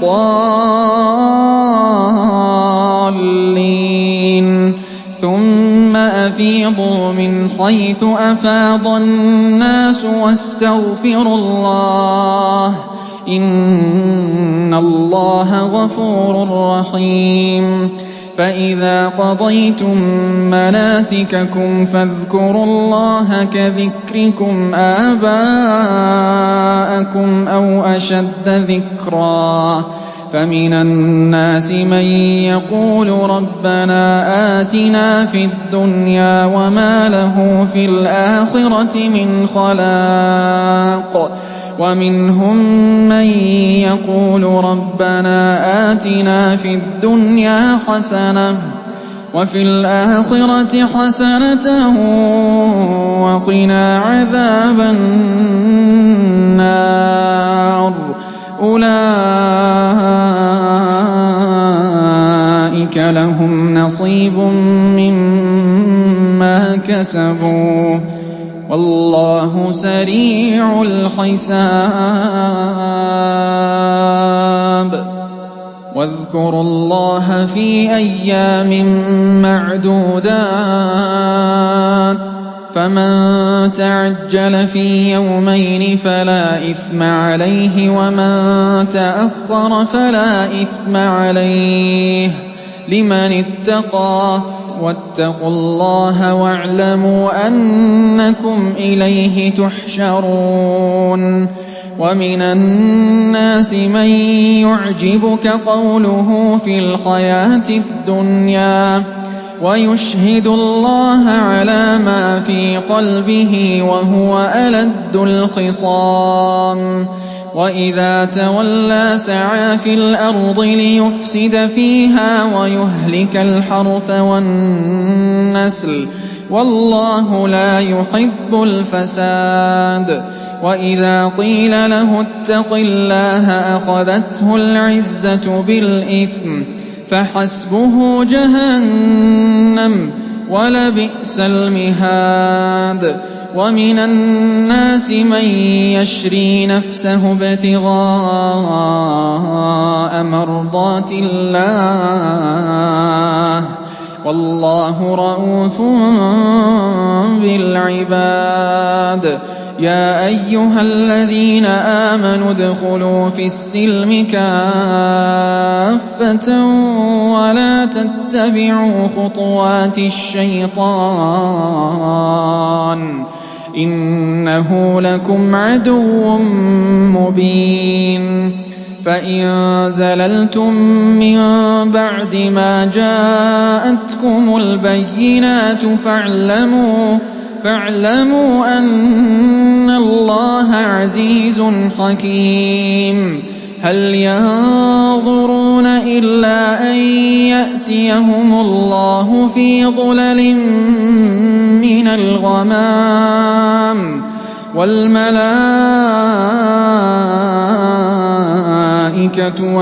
الضَّالِّينَ ثُمَّ أَفِيضُوا مِنْ حَيْثُ أَفَاضَ النَّاسُ وَاسْتَغْفِرُوا اللَّهَ ۚ إِنَّ اللَّهَ غَفُورٌ رَّحِيمٌ فَإِذَا قَضَيْتُم مَّنَاسِكَكُمْ فاذْكُرُوا اللَّهَ كَذِكْرِكُمْ آبَاءَكُمْ أَوْ أَشَدَّ ذِكْرًا ۗ فَمِنَ النَّاسِ مَن يَقُولُ رَبَّنَا آتِنَا فِي الدُّنْيَا وَمَا لَهُ فِي الْآخِرَةِ مِنْ خَلَاقٍ وَمِنْهُم مَّن يَقُولُ رَبَّنَا آتِنَا فِي الدُّنْيَا حَسَنَةً وَفِي الْآخِرَةِ حَسَنَةً وَقِنَا عَذَابَ النَّارِ أُولَٰئِكَ لَهُمْ نَصِيبٌ مِّمَّا كَسَبُوا ۚ وَاللَّهُ سَرِيعُ الْحِسَابِ. وَاذْكُرُوا اللَّهَ فِي أَيَّامٍ مَّعْدُودَاتٍ ۚ فَمَن تَعَجَّلَ فِي يَوْمَيْنِ فَلَا إِثْمَ عَلَيْهِ، وَمَن تَأَخَّرَ فَلَا إِثْمَ عَلَيْهِ لِمَنِ اتَّقَىٰ ۗ وَاتَّقُوا اللَّهَ وَاعْلَمُوا أَنَّكُمْ إِلَيْهِ تُحْشَرُونَ. وَمِنَ النَّاسِ مَن يُعْجِبُكَ قَوْلُهُ فِي الْحَيَاةِ الدُّنْيَا وَيُشْهِدُ اللَّهَ عَلَىٰ مَا فِي قَلْبِهِ وَهُوَ أَلَدُّ الْخِصَامِ. وَإِذَا تَوَلَّىٰ سَعَىٰ فِي الْأَرْضِ لِيُفْسِدَ فِيهَا وَيُهْلِكَ الْحَرْثَ وَالنَّسْلَ ۗ وَاللَّهُ لَا يُحِبُّ الْفَسَادَ. وَإِذَا قِيلَ لَهُ اتَّقِ اللَّهَ أَخَذَتْهُ الْعِزَّةُ بِالْإِثْمِ ۚ فَحَسْبُهُ جَهَنَّمُ ۚ وَلَبِئْسَ الْمِهَادُ. وَمِنَ النَّاسِ مَن يَشْرِي نَفْسَهُ ابْتِغَاءَ مَرْضَاتِ اللَّهِ ۗ وَاللَّهُ رَءُوفٌ بِالْعِبَادِ. يَا أَيُّهَا الَّذِينَ آمَنُوا ادْخُلُوا فِي السِّلْمِ كَافَّةً وَلَا تَتَّبِعُوا خُطُوَاتِ الشَّيْطَانِ ۚ إِنَّهُ لَكُمْ عَدُوٌّ مُّبِينٌ. فَإِن زَلَلْتُم مِّن بَعْدِ مَا جَاءَتْكُمُ الْبَيِّنَاتُ فَاعْلَمُوا فاعلموا أَنَّ اللَّهَ عَزِيزٌ حَكِيمٌ. هَلْ يَنظُرُونَ إِلَّا أَن يَأْتِيَهُمُ اللَّهُ فِي ظُلَلٍ مِّنَ الْغَمَامِ وَالْمَلَائِكَةُ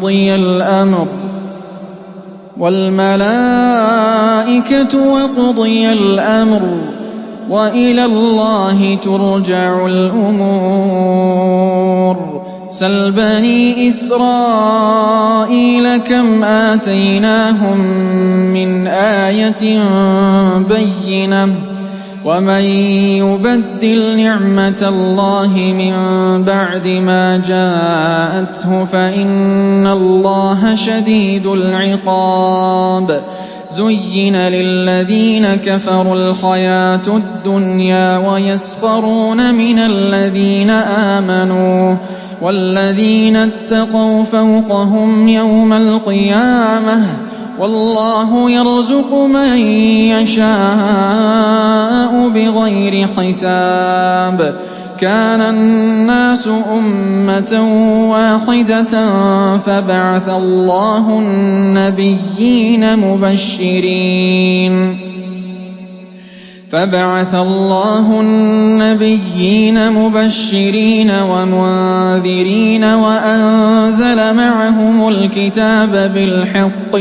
وَقُضِيَ الْأَمْرُ ۚ وَإِلَى اللَّهِ تُرْجَعُ الْأُمُورُ. سَلْ بَنِي إِسْرَائِيلَ كَمْ آتَيْنَاهُم مِّنْ آيَةٍ بَيِّنَةٍ ۗ وَمَن يُبَدِّلْ نِعْمَةَ اللَّهِ مِن بَعْدِ مَا جَاءَتْهُ فَإِنَّ اللَّهَ شَدِيدُ الْعِقَابِ. زُيِّنَ لِلَّذِينَ كَفَرُوا الْحَيَاةُ الدُّنْيَا وَيَسْخَرُونَ مِنَ الَّذِينَ آمَنُوا ۘ وَالَّذِينَ اتَّقَوْا فَوْقَهُمْ يَوْمَ الْقِيَامَةِ ۗ وَاللَّهُ يَرْزُقُ مَن يَشَاءُ بِغَيْرِ حِسَابٍ. كَانَ النَّاسُ أُمَّةً وَاحِدَةً فَبَعَثَ اللَّهُ النَّبِيِّينَ مُبَشِّرِينَ وَمُنذِرِينَ وَأَنزَلَ مَعَهُمُ الْكِتَابَ بِالْحَقِّ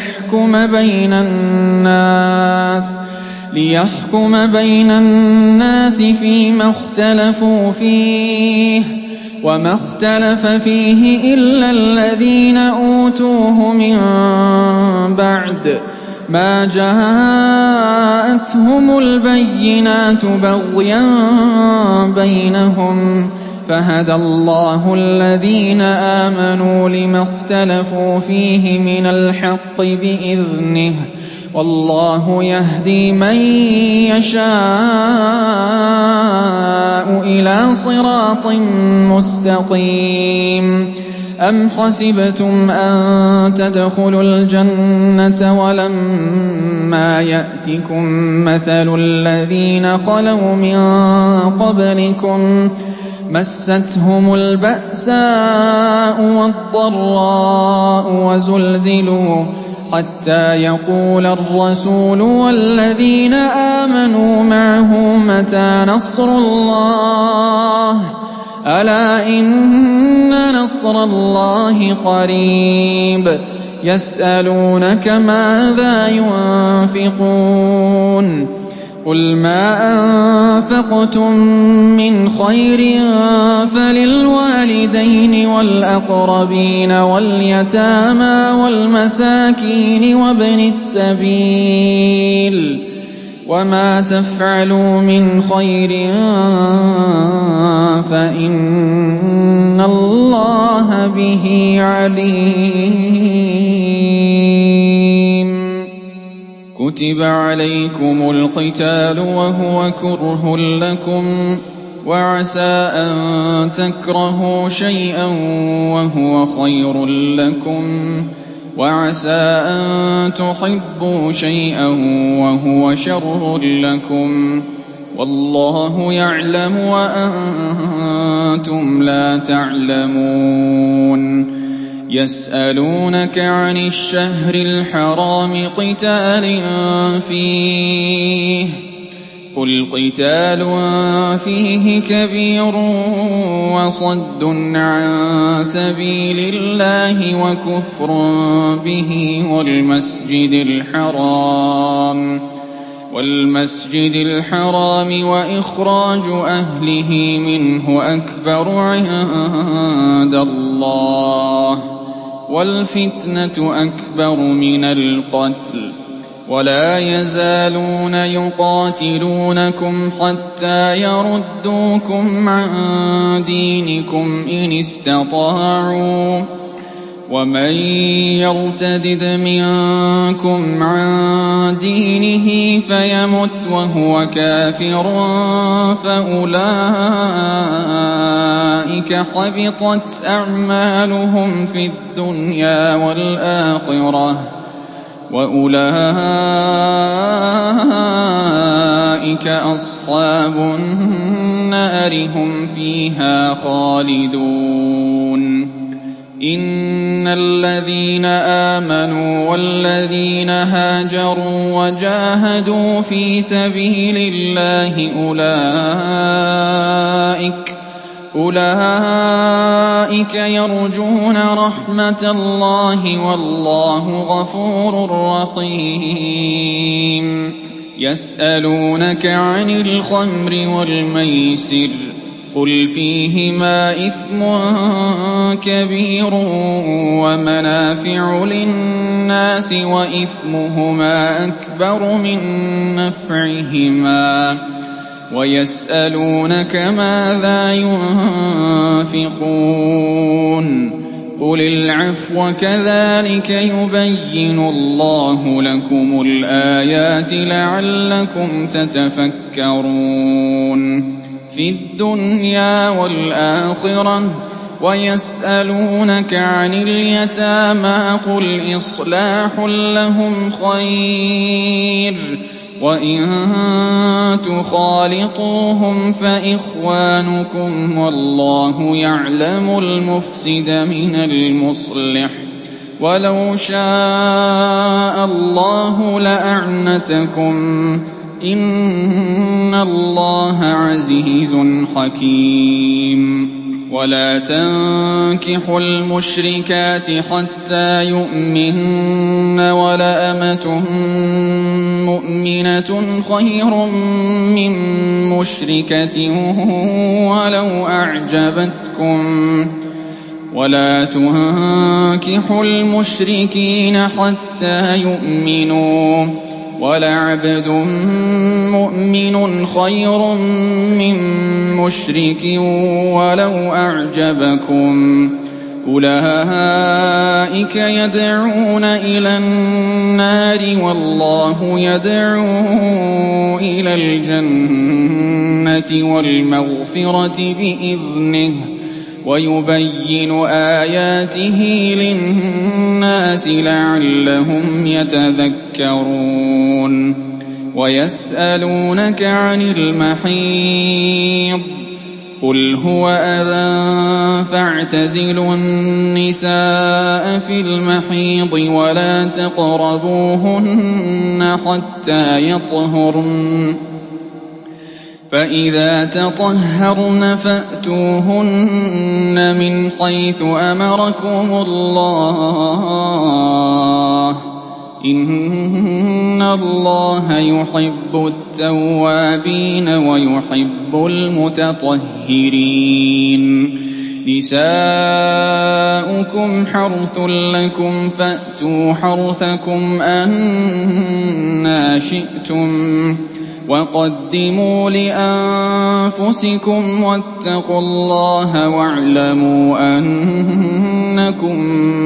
لِيَحْكُمَ بَيْنَ النَّاسِ فِيمَا اخْتَلَفُوا فِيهِ ۚ وَمَا اخْتَلَفَ فِيهِ إِلَّا الَّذِينَ أُوتُوهُ مِن بَعْدِ مَا جَاءَتْهُمُ الْبَيِّنَاتُ بَغْيًا بَيْنَهُمْ ۖ فَهَدَى اللَّهُ الَّذِينَ آمَنُوا لِمَا اخْتَلَفُوا فِيهِ مِنَ الْحَقِّ بِإِذْنِهِ ۗ وَاللَّهُ يَهْدِي مَن يَشَاءُ إِلَىٰ صِرَاطٍ مُّسْتَقِيمٍ. أَمْ حَسِبْتُمْ أَن تَدْخُلُوا الْجَنَّةَ وَلَمَّا يَأْتِكُم مَّثَلُ الَّذِينَ خَلَوْا مِن قَبْلِكُم مَّسَّتْهُمُ الْبَأْسَاءُ وَالضَّرَّاءُ وَزُلْزِلُوا حَتَّىٰ يَقُولَ الرَّسُولُ وَالَّذِينَ آمَنُوا مَعَهُ مَتَىٰ نَصْرُ اللَّهِ ۗ ألا إن نصر الله قريب يسألونك ماذا ينفقون قل ما أنفقتم من خير فللوالدين والأقربين واليتامى والمساكين وابن السبيل وما تفعلوا من خير فإن الله به عليم. كتب عليكم القتال وهو كره لكم وعسى أن تكرهوا شيئا وهو خير لكم وعسى أن تحبوا شيئا وهو شر لكم والله يعلم وأنتم لا تعلمون. يسألونك عن الشهر الحرام قتال فيه قل قتال فيه كبير وصد عن سبيل الله وكفر به والمسجد الحرام والمسجد الحرام وإخراج أهله منه أكبر عند الله والفتنة أكبر من القتل ولا يزالون يقاتلونكم حتى يردوكم عن دينكم إن استطاعوا ومن يرتدد منكم عن دينه فيمت وهو كافر فأولئك حبطت أعمالهم في الدنيا والآخرة وأولئك أصحاب النار هم فيها خالدون. إن الذين آمنوا والذين هاجروا وجاهدوا في سبيل الله أولئك أولئك يرجون رحمة الله والله غفور رحيم. يسألونك عن الخمر والميسر قل فيهما إثم كبير ومنافع للناس وإثمهما أكبر من نفعهما ويسألونك ماذا ينفقون قل العفو كذلك يبين الله لكم الآيات لعلكم تتفكرون في الدنيا والآخرة. ويسألونك عن اليتامى قل إصلاح لهم خير وإن تخالطوهم فإخوانكم والله يعلم المفسد من المصلح ولو شاء الله لأعنتكم إن الله عزيز حكيم. ولا تنكحوا المشركات حتى يؤمنن ولأمة مؤمنة خير من مشركة ولو أعجبتكم ولا تنكحوا المشركين حتى يؤمنوا ولعبد مؤمن خير من مشرك ولو أعجبكم أولئك يدعون إلى النار والله يدعو إلى الجنة والمغفرة بإذنه ويبين آياته للناس لعلهم يتذكرون. ويسألونك عن المحيض قل هو أذى فاعتزلوا النساء في المحيض ولا تقربوهن حتى يطهرن فإذا تطهرن فأتوهن من حيث أمركم الله إن الله يحب التوابين ويحب المتطهرين نساؤكم حرث لكم فأتوا حرثكم أنى شئتم وقدموا لأنفسكم واتقوا الله واعلموا أنكم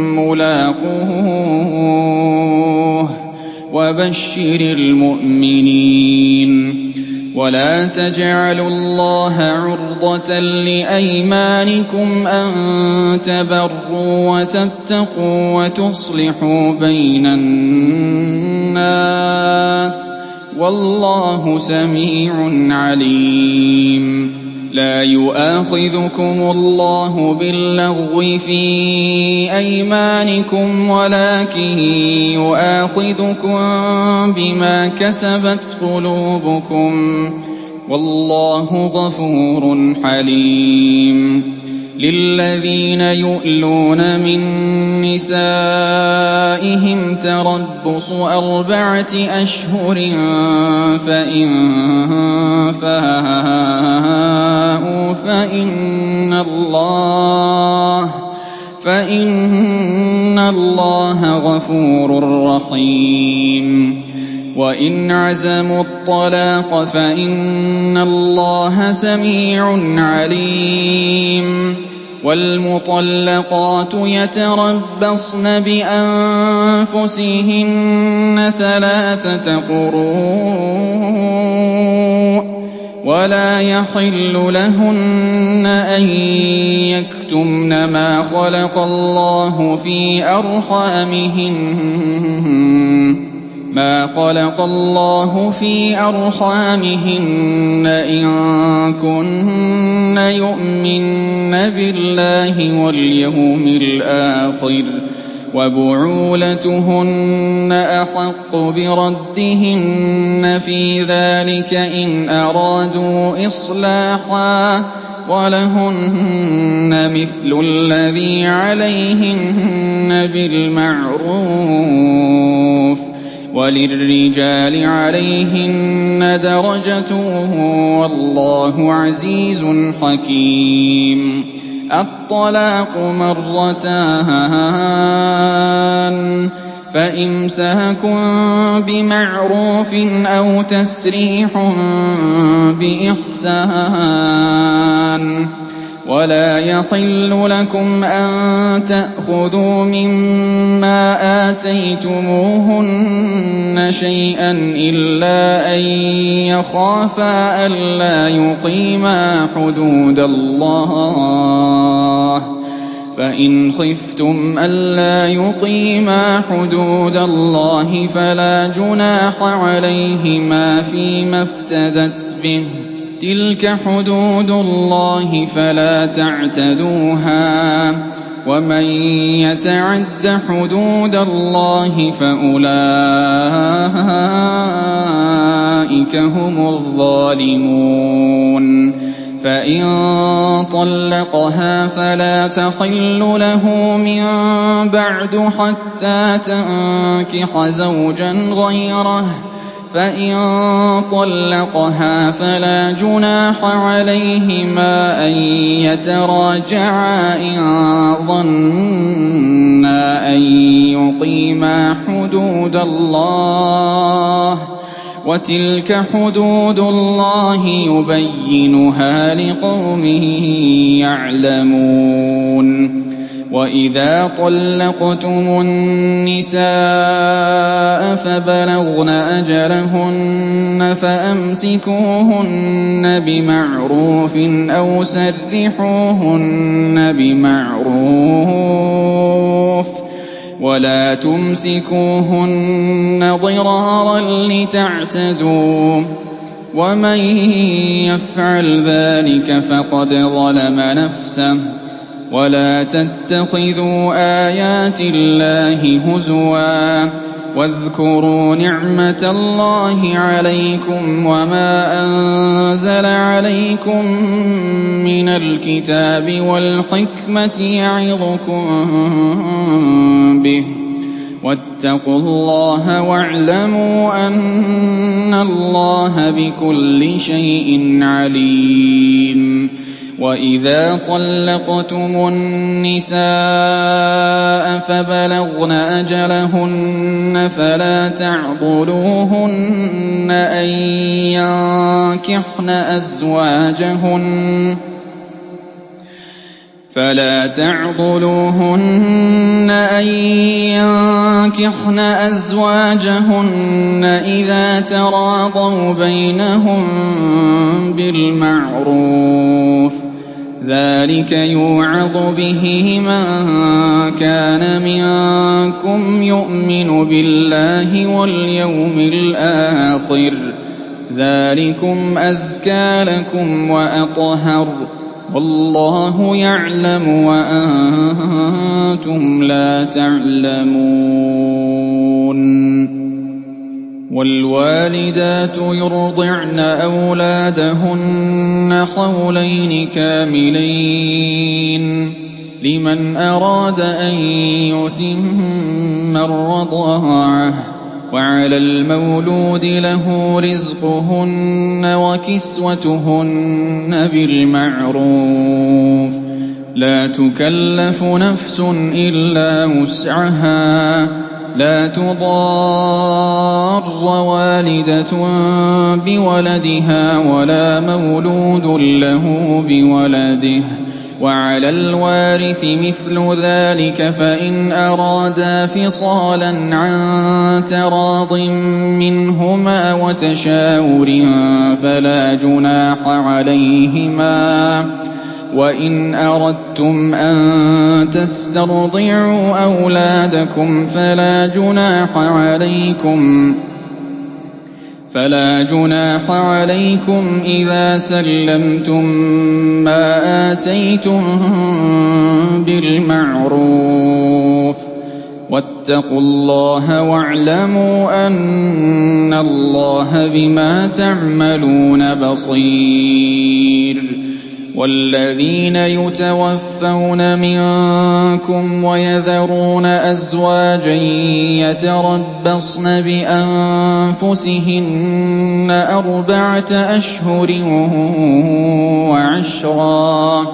ملاقوه وبشر المؤمنين ولا تجعلوا الله عرضة لأيمانكم أن تبروا وتتقوا وتصلحوا بين الناس والله سميع عليم لا يؤاخذكم الله باللغو في أيمانكم ولكن يؤاخذكم بما كسبت قلوبكم والله غفور حليم للذين يؤلون من نسائهم تربص أربعة أشهر فإن فاءوا فإن الله فإن الله غفور رحيم وإن عزموا الطلاق فإن الله سميع عليم والمطلقات يتربصن بأنفسهن ثلاثة قروء ولا يحل لهن أن يكتمن ما خلق الله في أرحامهن ما خلق الله في أرحامهن إن كن يؤمن بالله واليوم الآخر وبعولتهن أحق بردهن في ذلك إن أرادوا إصلاحا ولهن مثل الذي عليهن بالمعروف وللرجال عليهن درجة والله عزيز حكيم الطلاق مرتان فإمساك بمعروف أو تسريح بإحسان ولا يحل لكم أن تأخذوا مما آتيتموهن شيئا إلا أن يخافا ألا يقيما حدود الله فإن خفتم ألا يقيما حدود الله فلا جناح عليهما فيما افتدت به تلك حدود الله فلا تعتدوها ومن يتعد حدود الله فأولئك هم الظالمون فإن طلقها فلا تحل له من بعد حتى تنكح زوجا غيره فإن طلقها فلا جناح عليهما أن يتراجعا إن ظنا أن يقيما حدود الله وتلك حدود الله يبينها لقوم يعلمون وإذا طلقتم النساء فبلغن أجلهن فأمسكوهن بمعروف أو سرحوهن بمعروف ولا تمسكوهن ضرارا لتعتدوا ومن يفعل ذلك فقد ظلم نفسه ولا تتخذوا آيات الله هزوا واذكروا نعمة الله عليكم وما أنزل عليكم من الكتاب والحكمة يعظكم به واتقوا الله واعلموا أن الله بكل شيء عليم. وإذا طلقتم النساء فبلغن أجلهن فلا تعضلوهن أن ينكحن أزواجهن فلا تعضلوهن أن ينكحن أزواجهن إذا تراضوا بينهم بالمعروف ذلك يوعظ به من كان منكم يؤمن بالله واليوم الآخر ذلكم أزكى لكم وأطهر والله يعلم وأنتم لا تعلمون. والوالدات يرضعن أولادهن حولين كاملين لمن أراد أن يتم الرضاعة وعلى المولود له رزقهن وكسوتهن بالمعروف لا تكلف نفس إلا وسعها لا تضار والدة بولدها ولا مولود له بولده وعلى الوارث مثل ذلك فإن أرادا فصالا عن تراض منهما وتشاور فلا جناح عليهما وإن أردتم أن تسترضعوا أولادكم فلا جناح عليكم فلا جناح عليكم إذا سلمتم ما آتيتم بالمعروف واتقوا الله واعلموا أن الله بما تعملون بصير. والذين يتوفون منكم ويذرون أزواجا يتربصن بأنفسهن أربعة أشهر وعشرا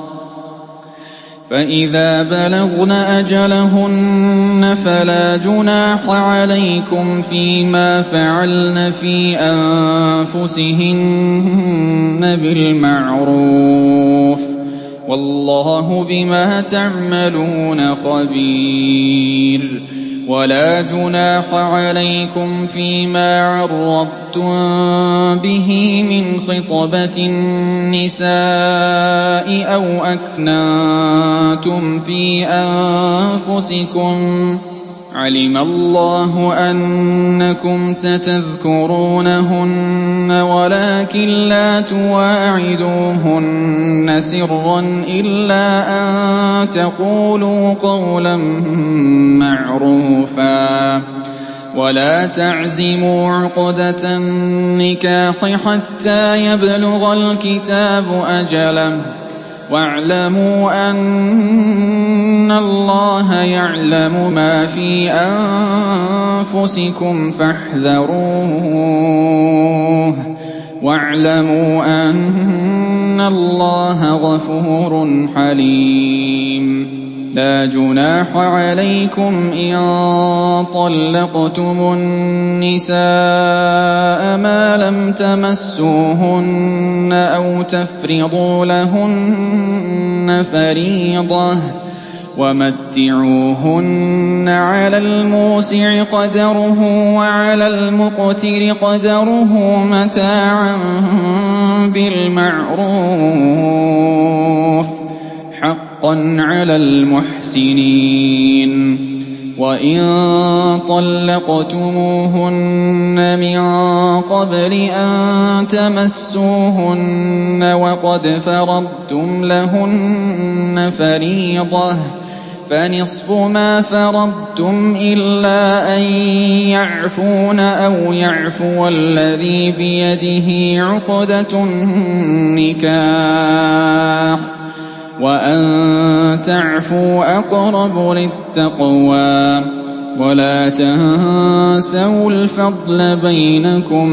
فإذا بلغن أجلهن فلا جناح عليكم فيما فعلن في أنفسهن بالمعروف والله بما تعملون خبير. ولا جناح عليكم فيما عرضتم به من خطبة النساء أو أكننتم في أنفسكم علم الله أنكم ستذكرونهن ولكن لا تواعدوهن سرا إلا أن تقولوا قولا معروفا ولا تعزموا عقدة النكاح حتى يبلغ الكتاب أجله واعلموا أن الله يعلم ما في أنفسكم فاحذروه واعلموا أن الله غفور حليم. لا جناح عليكم إن طلقتم النساء ما لم تمسوهن أو تفرضوا لهن فريضة ومتعوهن على الموسع قدره وعلى المقتر قدره متاعا بالمعروف حقا على المحسنين. وإن طلقتموهن من قبل أن تمسوهن وقد فرضتم لهن فريضة فنصف ما فرضتم إلا أن يعفون أو يعفو الذي بيده عقدة النكاح وأن تعفوا أقرب للتقوى ولا تنسوا الفضل بينكم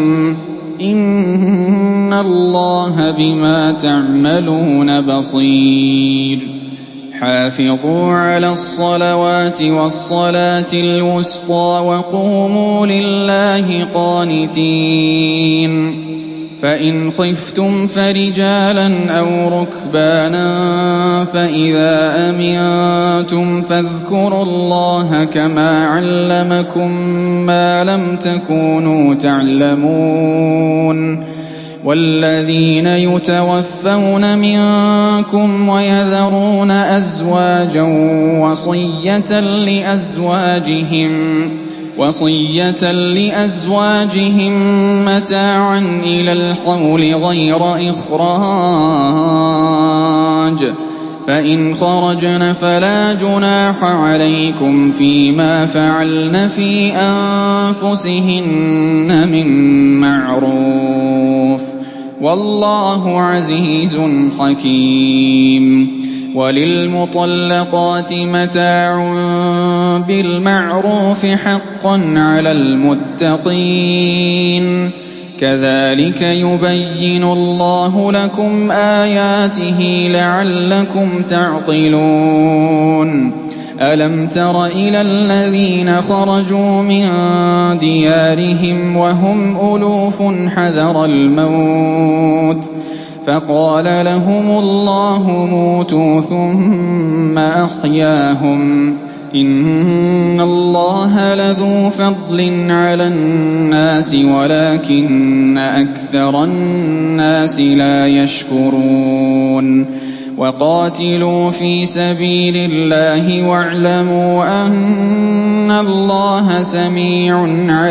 إن الله بما تعملون بصير حافظوا على الصلوات والصلاة الوسطى وقوموا لله قانتين فإن خفتم فرجالا أو ركبانا فإذا أمنتم فاذكروا الله كما علمكم ما لم تكونوا تعلمون والذين يتوفون منكم ويذرون أزواجا وصية لأزواجهم وصية لأزواجهم متاعا إلى الحول غير إخراج فإن خرجن فلا جناح عليكم فيما فعلن في أنفسهن من معروف والله عزيز حكيم وللمطلقات متاع بالمعروف حقا على المتقين كذلك يبين الله لكم آياته لعلكم تعقلون ألم تر إلى الذين خرجوا من ديارهم وهم ألوف حذر الموت فقال لهم الله موتوا ثم أحياهم إن الله لذو فضل على الناس ولكن أكثر الناس لا يشكرون وقاتلوا في سبيل الله واعلموا أن الله سميع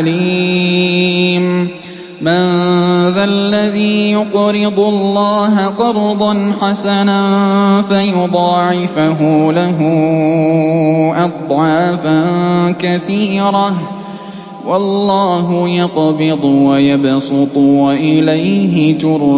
عليم من ذا الذي يقرض الله قرضا حسنا فيضاعفه له أضعافا كثيرة والله يقبض ويبسط وإليه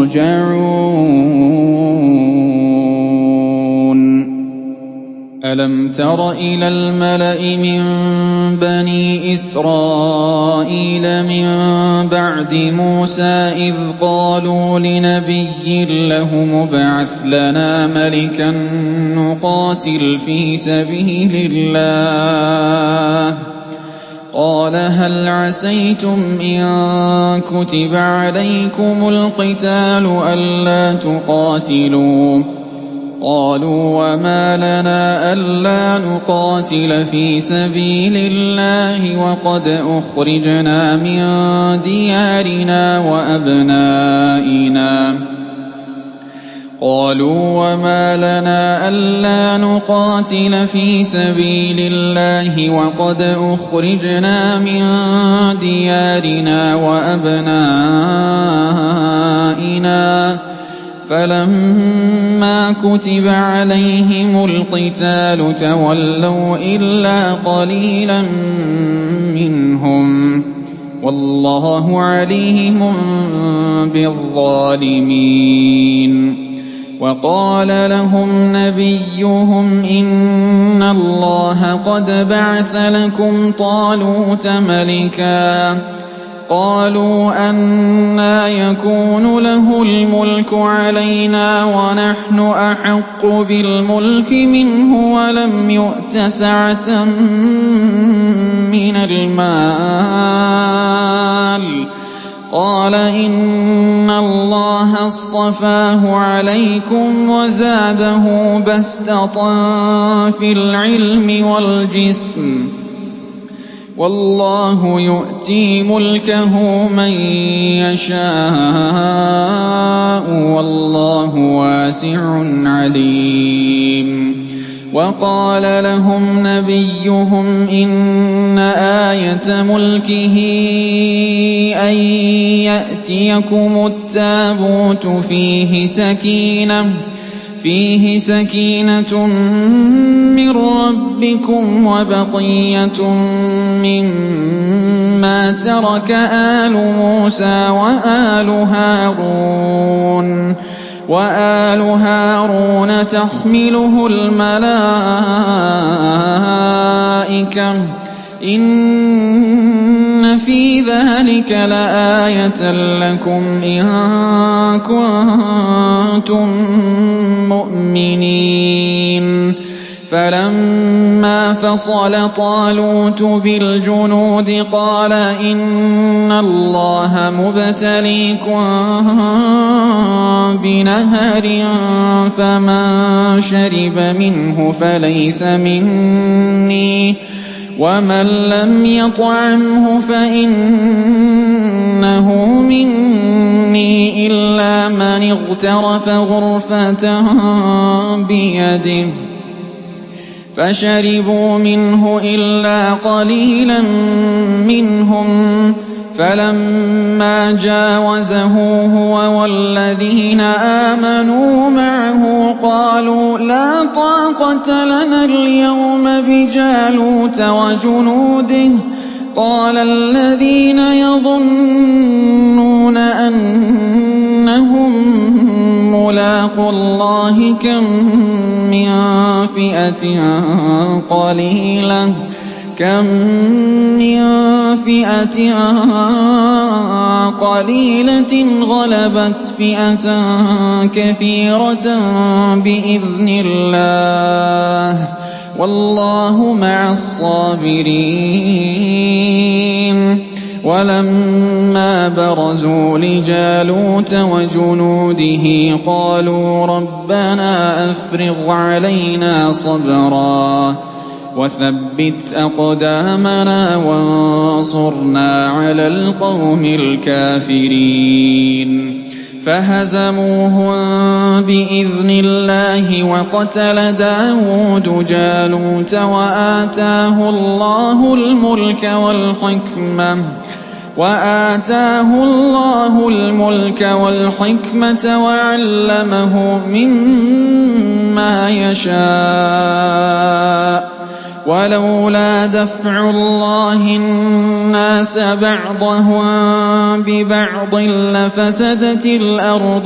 ترجعون ألم تر إلى الملأ من بني إسرائيل من بعد موسى إذ قالوا لنبي له ابعث لنا ملكا نقاتل في سبيل الله قال هل عسيتم إن كتب عليكم القتال ألا تقاتلوا قالوا وما لنا ألا نقاتل في سبيل الله وقد أخرجنا من ديارنا وأبنائنا قالوا وما لنا ألا نقاتل في سبيل الله وقد أخرجنا من ديارنا وأبنائنا فلما كتب عليهم القتال تولوا إلا قليلا منهم والله عليم بالظالمين وقال لهم نبيهم إن الله قد بعث لكم طالوت ملكا قالوا أنى يكون له الملك علينا ونحن أحق بالملك منه ولم يؤت سعة من المال قال إن الله اصطفاه عليكم وزاده بسطة في العلم والجسم والله يؤتي ملكه من يشاء والله واسع عليم وقال لهم نبيهم إن آية ملكه أن يأتيكم التابوت فيه سكينة فِيهِ سَكِينَةٌ مِّن رَّبِّكُمْ وَبَقِيَّةٌ مِّمَّا تَرَكَ آلُ مُوسَىٰ وَآلُ هَارُونَ وَآلُ هَارُونَ تَحْمِلُهُ الْمَلَائِكَةُ ۚ إِنَّ فِي ذَٰلِكَ لَآيَةً لَّكُمْ إِن كُنتُم مُّؤْمِنِينَ فَلَمَّا فَصَلَ طَالُوتُ بِالْجُنُودِ قَالَ إِنَّ اللَّهَ مُبْتَلِيكُم بِنَهَرٍ فَمَن شَرِبَ مِنْهُ فَلَيْسَ مِنِّي وَمَن لَّمْ يَطْعَمْهُ فَإِنَّهُ مِنِّي إِلَّا مَنِ اغْتَرَفَ غُرْفَةً بِيَدِهِ فَشَرِبُوا مِنْهُ إِلَّا قَلِيلًا مِّنْهُمْ فَلَمَّا جَاوَزَهُ هُوَ وَالَّذِينَ آمَنُوا مَعَهُ قَالُوا لَا طَاقَةَ لَنَا الْيَوْمَ بِجَالُوتَ وَجُنُودِهِ قَالَ الَّذِينَ يَظُنُّونَ أَنَّهُم مُّلَاقُو اللَّهِ كَم مِّن فِئَةٍ قَلِيلَةٍ كَم مِّن فِئَةٍ قَلِيلَةٍ غَلَبَتْ فِئَةً كَثِيرَةً بِإِذْنِ اللَّهِ ۗ وَاللَّهُ مَعَ الصَّابِرِينَ. وَلَمَّا بَرَزُوا لِجَالُوتَ وَجُنُودِهِ قَالُوا رَبَّنَا أَفْرِغْ عَلَيْنَا صَبْرًا وَثَبِّتْ أَقْدَامَنَا وَانصُرْنَا عَلَى الْقَوْمِ الْكَافِرِينَ فَهَزَمُوهُم بِإِذْنِ اللَّهِ وَقَتَلَ دَاوُودُ جَالُوتَ وَآتَاهُ اللَّهُ الْمُلْكَ وَالْحِكْمَةَ وَعَلَّمَهُ مِمَّا يَشَاءُ ۗ وَلَوْلَا دَفْعُ اللَّهِ النَّاسَ بَعْضَهُم بِبَعْضٍ لَّفَسَدَتِ الْأَرْضُ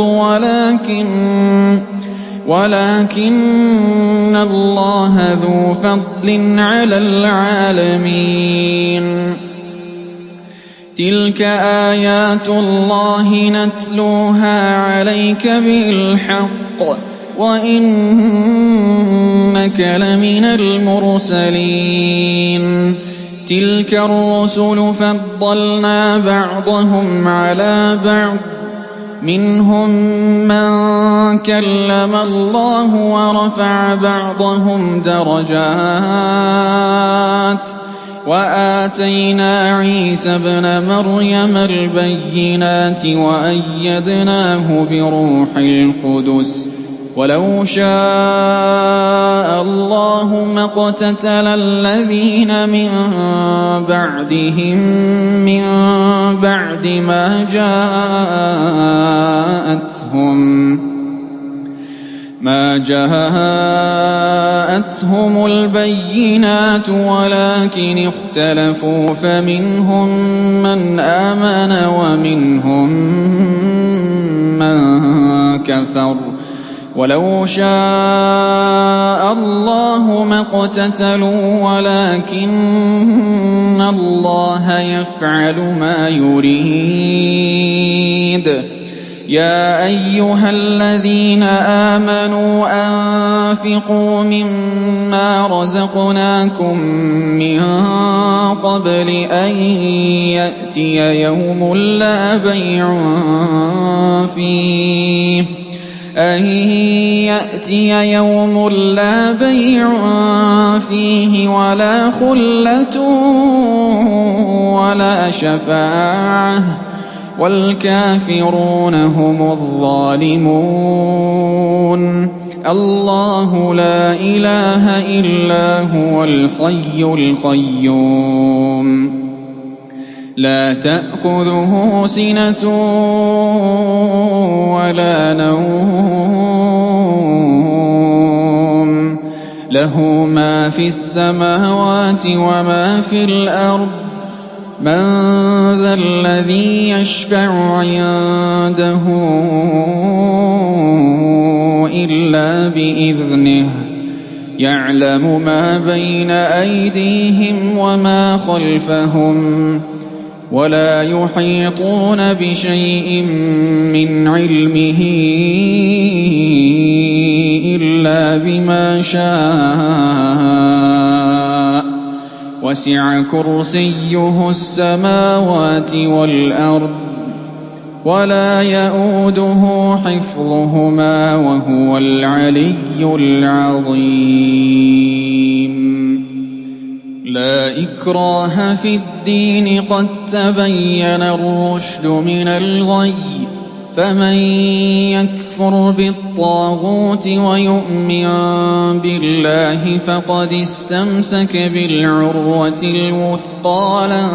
وَلَٰكِنَّ اللَّهَ ذُو فَضْلٍ عَلَى الْعَالَمِينَ تِلْكَ آيَاتُ اللَّهِ نَتْلُوهَا عَلَيْكَ بِالْحَقِّ ۚ وَإِنَّكَ لَمِنَ الْمُرْسَلِينَ تِلْكَ الرُّسُلُ فَضَّلْنَا بَعْضَهُمْ عَلَىٰ بَعْضٍ ۖ مِّنْهُم مَّن كَلَّمَ اللَّهُ وَرَفَعَ بَعْضَهُمْ دَرَجَاتٍ ۚ وَآتَيْنَا عِيسَى ابْنَ مَرْيَمَ الْبَيِّنَاتِ وَأَيَّدْنَاهُ بِرُوحِ الْقُدُسِ ۗ وَلَوْ شَاءَ اللَّهُ مَا اقْتَتَلَ الَّذِينَ مِن بَعْدِهِم مِّن بَعْدِ مَا جَاءَتْهُمُ الْبَيِّنَاتُ وَلَٰكِنِ اخْتَلَفُوا فَمِنْهُم مَّنْ آمَنَ وَمِنْهُم مَّن كَفَرَ ۚ وَلَوْ شَاءَ اللَّهُ مَا اقْتَتَلُوا وَلَٰكِنَّ اللَّهَ يَفْعَلُ مَا يُرِيدُ يَا أَيُّهَا الَّذِينَ آمَنُوا أَنفِقُوا مِمَّا رَزَقْنَاكُم مِّن قَبْلِ أَن يَأْتِيَ يَوْمٌ لَّا بَيْعٌ فِيهِ أَن يَأْتِيَ يَوْمٌ لَّا بَيْعٌ فِيهِ وَلَا خُلَّةٌ وَلَا شَفَاعَةٌ ۗ وَالْكَافِرُونَ هُمُ الظَّالِمُونَ اللَّهُ لَا إِلَٰهَ إِلَّا هُوَ الْحَيُّ الْقَيُّومُ لَا تَأْخُذُهُ سِنَةٌ وَلَا نَوْمٌ له ما في السماوات وما في الأرض من ذا الذي يشفع عنده إلا بإذنه يعلم ما بين أيديهم وما خلفهم ولا يحيطون بشيء من علمه إلا بما شاء وسع كرسيه السماوات والأرض ولا يئوده حفظهما وهو العلي العظيم لا إكراه في الدين قد تبين الرشد من الغي فمن يكفر بالطاغوت ويؤمن بالله فقد استمسك بالعروة الوثقى لا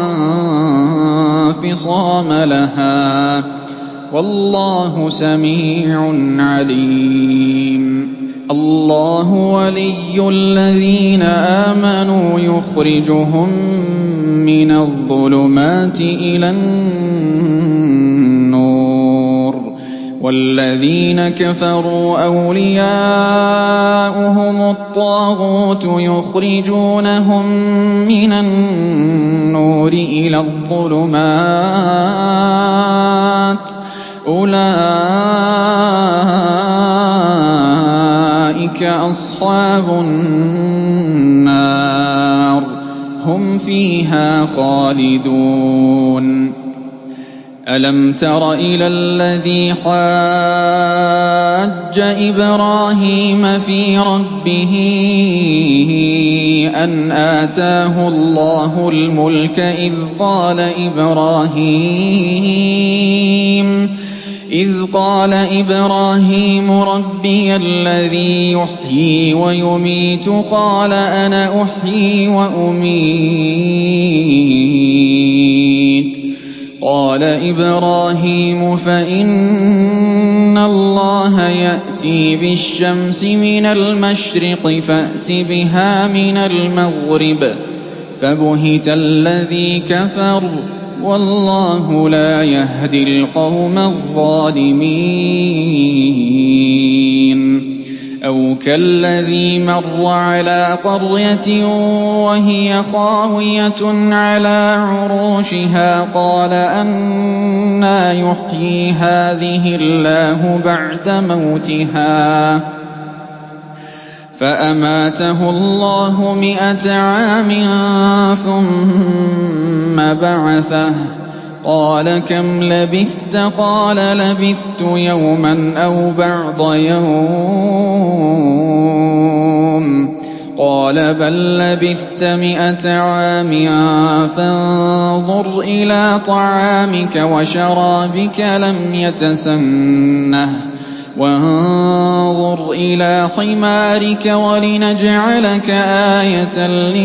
انفصام لها والله سميع عليم الله ولي الذين آمنوا يخرجهم من الظلمات إلى النور والذين كفروا أولياؤهم الطاغوت يخرجونهم من النور إلى الظلمات أولئك أصحاب النار هم فيها خالدون ألم تر إلى الذي حاج إبراهيم في ربه أن آتاه الله الملك إذ قال إبراهيم إذ قال إبراهيم ربي الذي يحيي ويميت قال أنا أحيي وأميت قال إبراهيم فإن الله يأتي بالشمس من المشرق فأت بها من المغرب فبهت الذي كفر والله لا يهدي القوم الظالمين أو كالذي مر على قرية وهي خاوية على عروشها قال أنى يحيي هذه الله بعد موتها فأماته الله مئة عام ثم بعثه قال كم لبثت قال لبثت يوما أو بعض يوم قال بل لبثت مئة عام فانظر إلى طعامك وشرابك لم يتسنه وانظر إلى حمارك ولنجعلك آية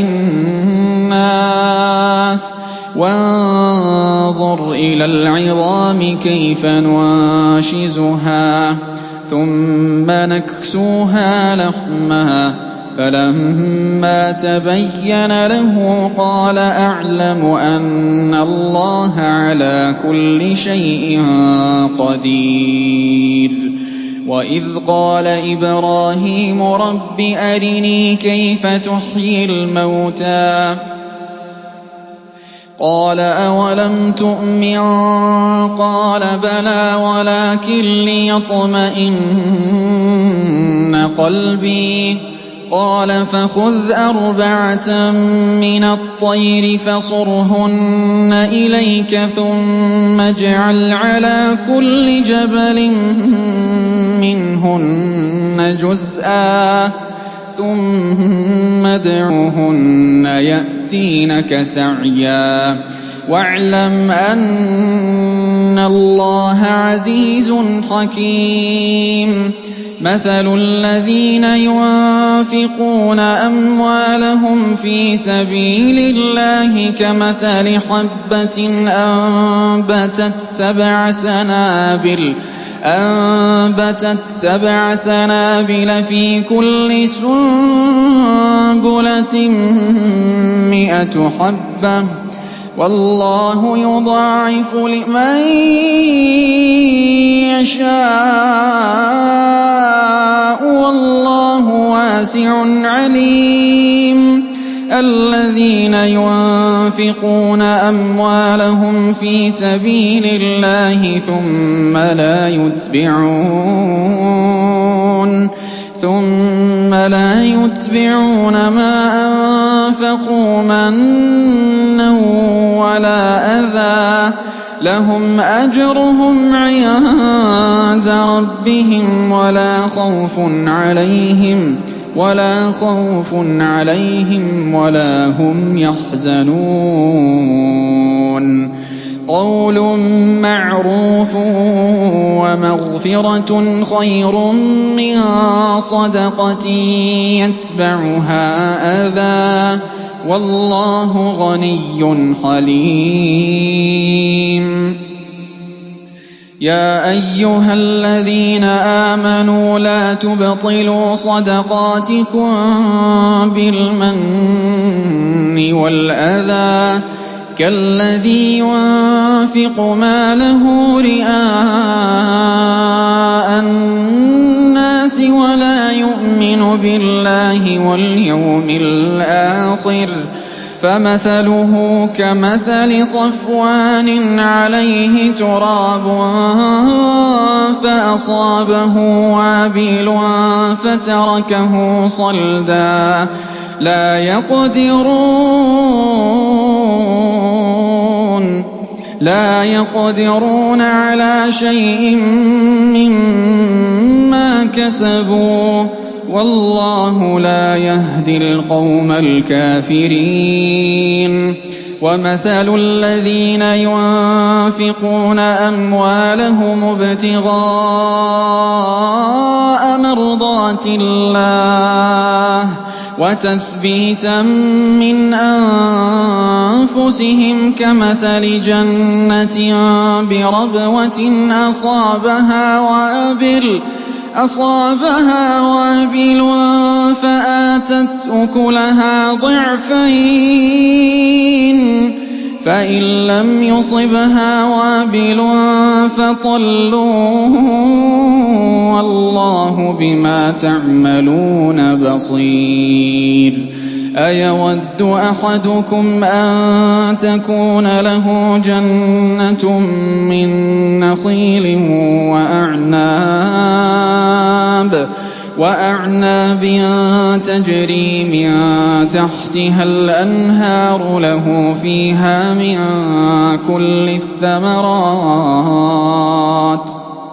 للناس وانظر إلى العظام كيف ننشزها ثم نكسوها لحما فلما تبين له قال أعلم أن الله على كل شيء قدير وإذ قال إبراهيم رب أرني كيف تحيي الموتى قال أولم تؤمن قال بلى ولكن ليطمئن قلبي قال فخذ أربعة من الطير فصرهن إليك ثم اجعل على كل جبل منهن جزءا ثم ادعهن يأتينك سعيا واعلم أن الله عزيز حكيم مثل الذين ينفقون أموالهم في سبيل الله كمثل حبة أنبتت سبع سنابل أَنبَتَتْ سَبْعَ سَنَابِلَ فِي كُلِّ سُنبُلَةٍ مِّائَةُ حَبَّةٍ ۗ وَاللَّهُ يُضَاعِفُ لِمَن يَشَاءُ ۗ وَاللَّهُ وَاسِعٌ عَلِيمٌ. الَّذِينَ يُنفِقُونَ أَمْوَالَهُمْ فِي سَبِيلِ اللَّهِ ثُمَّ لَا يُتْبِعُونَ ثُمَّ لَا يُتْبِعُونَ مَا أَنفَقُوا مَنًّا وَلَا أَذًى لَّهُمْ أَجْرُهُمْ عِندَ رَبِّهِمْ وَلَا خَوْفٌ عَلَيْهِمْ وَلَا خَوْفٌ عَلَيْهِمْ وَلَا هُمْ يَحْزَنُونَ. قَوْلٌ مَّعْرُوفٌ وَمَغْفِرَةٌ خَيْرٌ مِّن صَدَقَةٍ يَتْبَعُهَا أَذًى ۗ وَاللَّهُ غَنِيٌّ حَلِيمٌ. يَا أَيُّهَا الَّذِينَ آمَنُوا لَا تُبْطِلُوا صَدَقَاتِكُم بِالْمَنِّ وَالْأَذَىٰ كَالَّذِي يُنفِقُ مَالَهُ رِئَاءَ النَّاسِ وَلَا يُؤْمِنُ بِاللَّهِ وَالْيَوْمِ الْآخِرِ ۖ فَمَثَلُهُ كَمَثَلِ صَفْوَانٍ عَلَيْهِ تُرَابٌ فَأَصَابَهُ وَابِلٌ فَتَرَكَهُ صَلْدًا ۖ لَّا يَقْدِرُونَ عَلَىٰ شَيْءٍ مِّمَّا كَسَبُوا ۗ وَاللَّهُ لَا يَهْدِي الْقَوْمَ الْكَافِرِينَ. وَمَثَلُ الَّذِينَ يُنفِقُونَ أَمْوَالَهُمُ ابْتِغَاءَ مَرْضَاتِ اللَّهِ وَتَثْبِيتًا مِّنْ أَنفُسِهِمْ كَمَثَلِ جَنَّةٍ بِرَبْوَةٍ أَصَابَهَا وَابِلٌ فَآتَتْ أُكُلَهَا ضِعْفَيْنِ ۚ فَإِن لَّمْ يُصِبْهَا وَابِلٌ فَطَلٌّ ۗ وَاللَّهُ بِمَا تَعْمَلُونَ بَصِيرٌ. أَيَوَدُّ أَحَدُكُمْ أَن تَكُونَ لَهُ جَنَّةٌ مِّن نَّخِيلٍ وَأَعْنَابٍ تَجْرِي مِن تَحْتِهَا الْأَنْهَارُ لَهُ فِيهَا مِن كُلِّ الثَّمَرَاتِ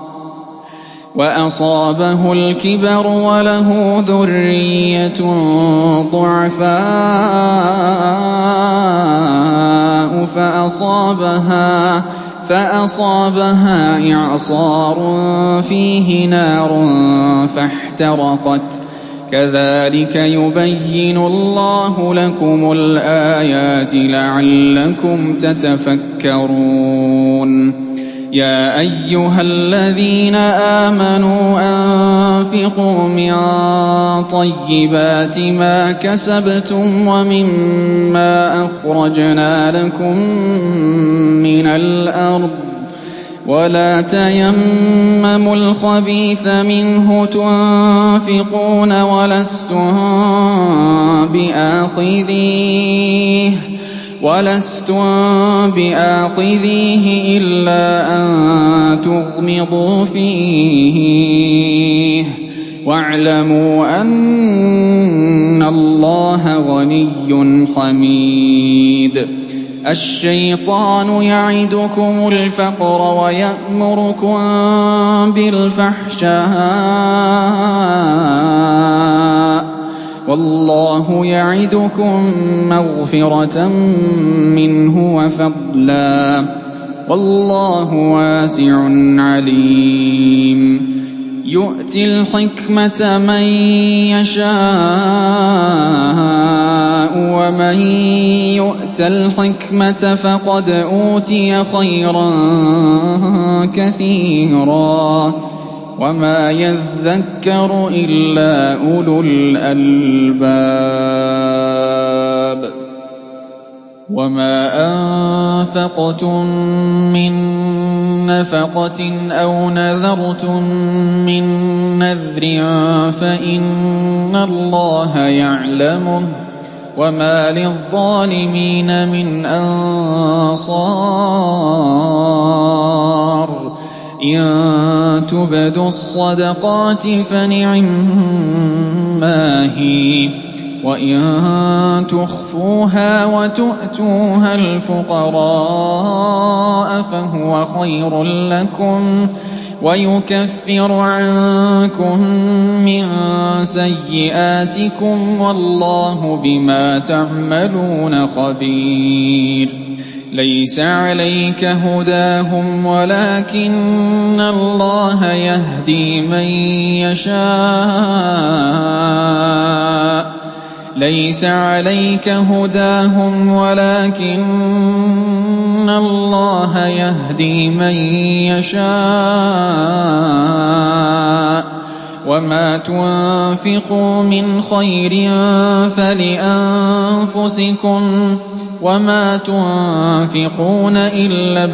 وَأَصَابَهُ الْكِبَرُ وَلَهُ ذُرِّيَّةٌ ضُعَفَاءُ فَأَصَابَهَا إِعْصَارٌ فِيهِ نَارٌ فَاحْتَرَقَتْ ۗ كَذَٰلِكَ يُبَيِّنُ اللَّهُ لَكُمُ الْآيَاتِ لَعَلَّكُمْ تَتَفَكَّرُونَ. يَا أَيُّهَا الَّذِينَ آمَنُوا أَنفِقُوا مِن طَيِّبَاتِ مَا كَسَبْتُمْ وَمِمَّا أَخْرَجْنَا لَكُم مِّنَ الْأَرْضِ ۖ وَلَا تَيَمَّمُوا الْخَبِيثَ مِنْهُ تُنفِقُونَ وَلَسْتُم بِآخِذِيهِ إِلَّا أَن تُغْمِضُوا فِيهِ ۚ وَاعْلَمُوا أَنَّ اللَّهَ غَنِيٌّ حَمِيدٌ. الشَّيْطَانُ يَعِدُكُمُ الْفَقْرَ وَيَأْمُرُكُم بِالْفَحْشَاءِ ۖ وَاللَّهُ يَعِدُكُم مَّغْفِرَةً مِّنْهُ وَفَضْلًا ۗ وَاللَّهُ وَاسِعٌ عَلِيمٌ. يُؤْتِي الْحِكْمَةَ مَن يَشَاءُ ۚ وَمَن يُؤْتَ الْحِكْمَةَ فَقَدْ أُوتِيَ خَيْرًا كَثِيرًا ۗ وَمَا يَذَّكَّرُ إِلَّا أُولُو الْأَلْبَابِ. وَمَا أَنفَقْتُم مِّن نَّفَقَةٍ أَوْ نَذَرْتُم مِّن نَّذْرٍ فَإِنَّ اللَّهَ يَعْلَمُهُ ۗ وَمَا لِلظَّالِمِينَ مِنْ أَنصَارٍ. إِن تُبْدُوا الصَّدَقَاتِ فَنِعِمَّا هِيَ، وَإِن تُخْفُوهَا وَتُؤْتُوهَا الْفُقَرَاءَ فَهُوَ خَيْرٌ لَّكُمْ وَيُكَفِّرُ عَنكُم مِّن سَيِّئَاتِكُمْ ۗ وَاللَّهُ بِمَا تَعْمَلُونَ خَبِيرٌ. لَيْسَ عَلَيْكَ هُدَاهُمْ وَلَٰكِنَّ اللَّهَ يَهْدِي مَن يَشَاءُ لَيْسَ عَلَيْكَ هُدَاهُمْ وَلَٰكِنَّ اللَّهَ يَهْدِي مَن يَشَاءُ ۗ وَمَا تُنفِقُوا مِنْ خَيْرٍ فَلِأَنفُسِكُمْ ۚ وَمَا تُنفِقُونَ إِلَّا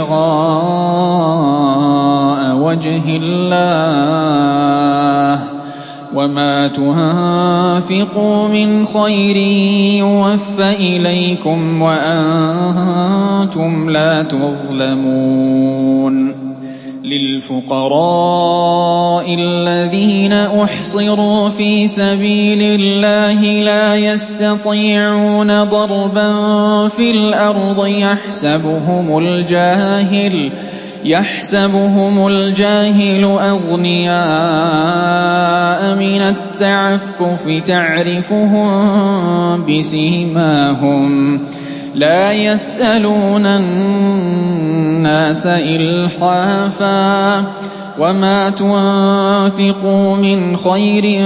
ابْتِغَاءَ وَجْهِ اللَّهِ ۚ وَمَا تُنفِقُوا مِنْ خَيْرٍ يُوَفَّ إِلَيْكُمْ وَأَنتُمْ لَا تُظْلَمُونَ. لِلْفُقَرَاءِ الَّذِينَ أُحْصِرُوا فِي سَبِيلِ اللَّهِ لَا يَسْتَطِيعُونَ ضَرْبًا فِي الْأَرْضِ يَحْسَبُهُمُ الْجَاهِلُ أَغْنِيَاءَ مِنَ التَّعَفُّفِ تَعْرِفُهُم بِسِيمَاهُمْ لَا يَسْأَلُونَ النَّاسَ إِلْحَافًا ۗ وَمَا تُنفِقُوا مِنْ خَيْرٍ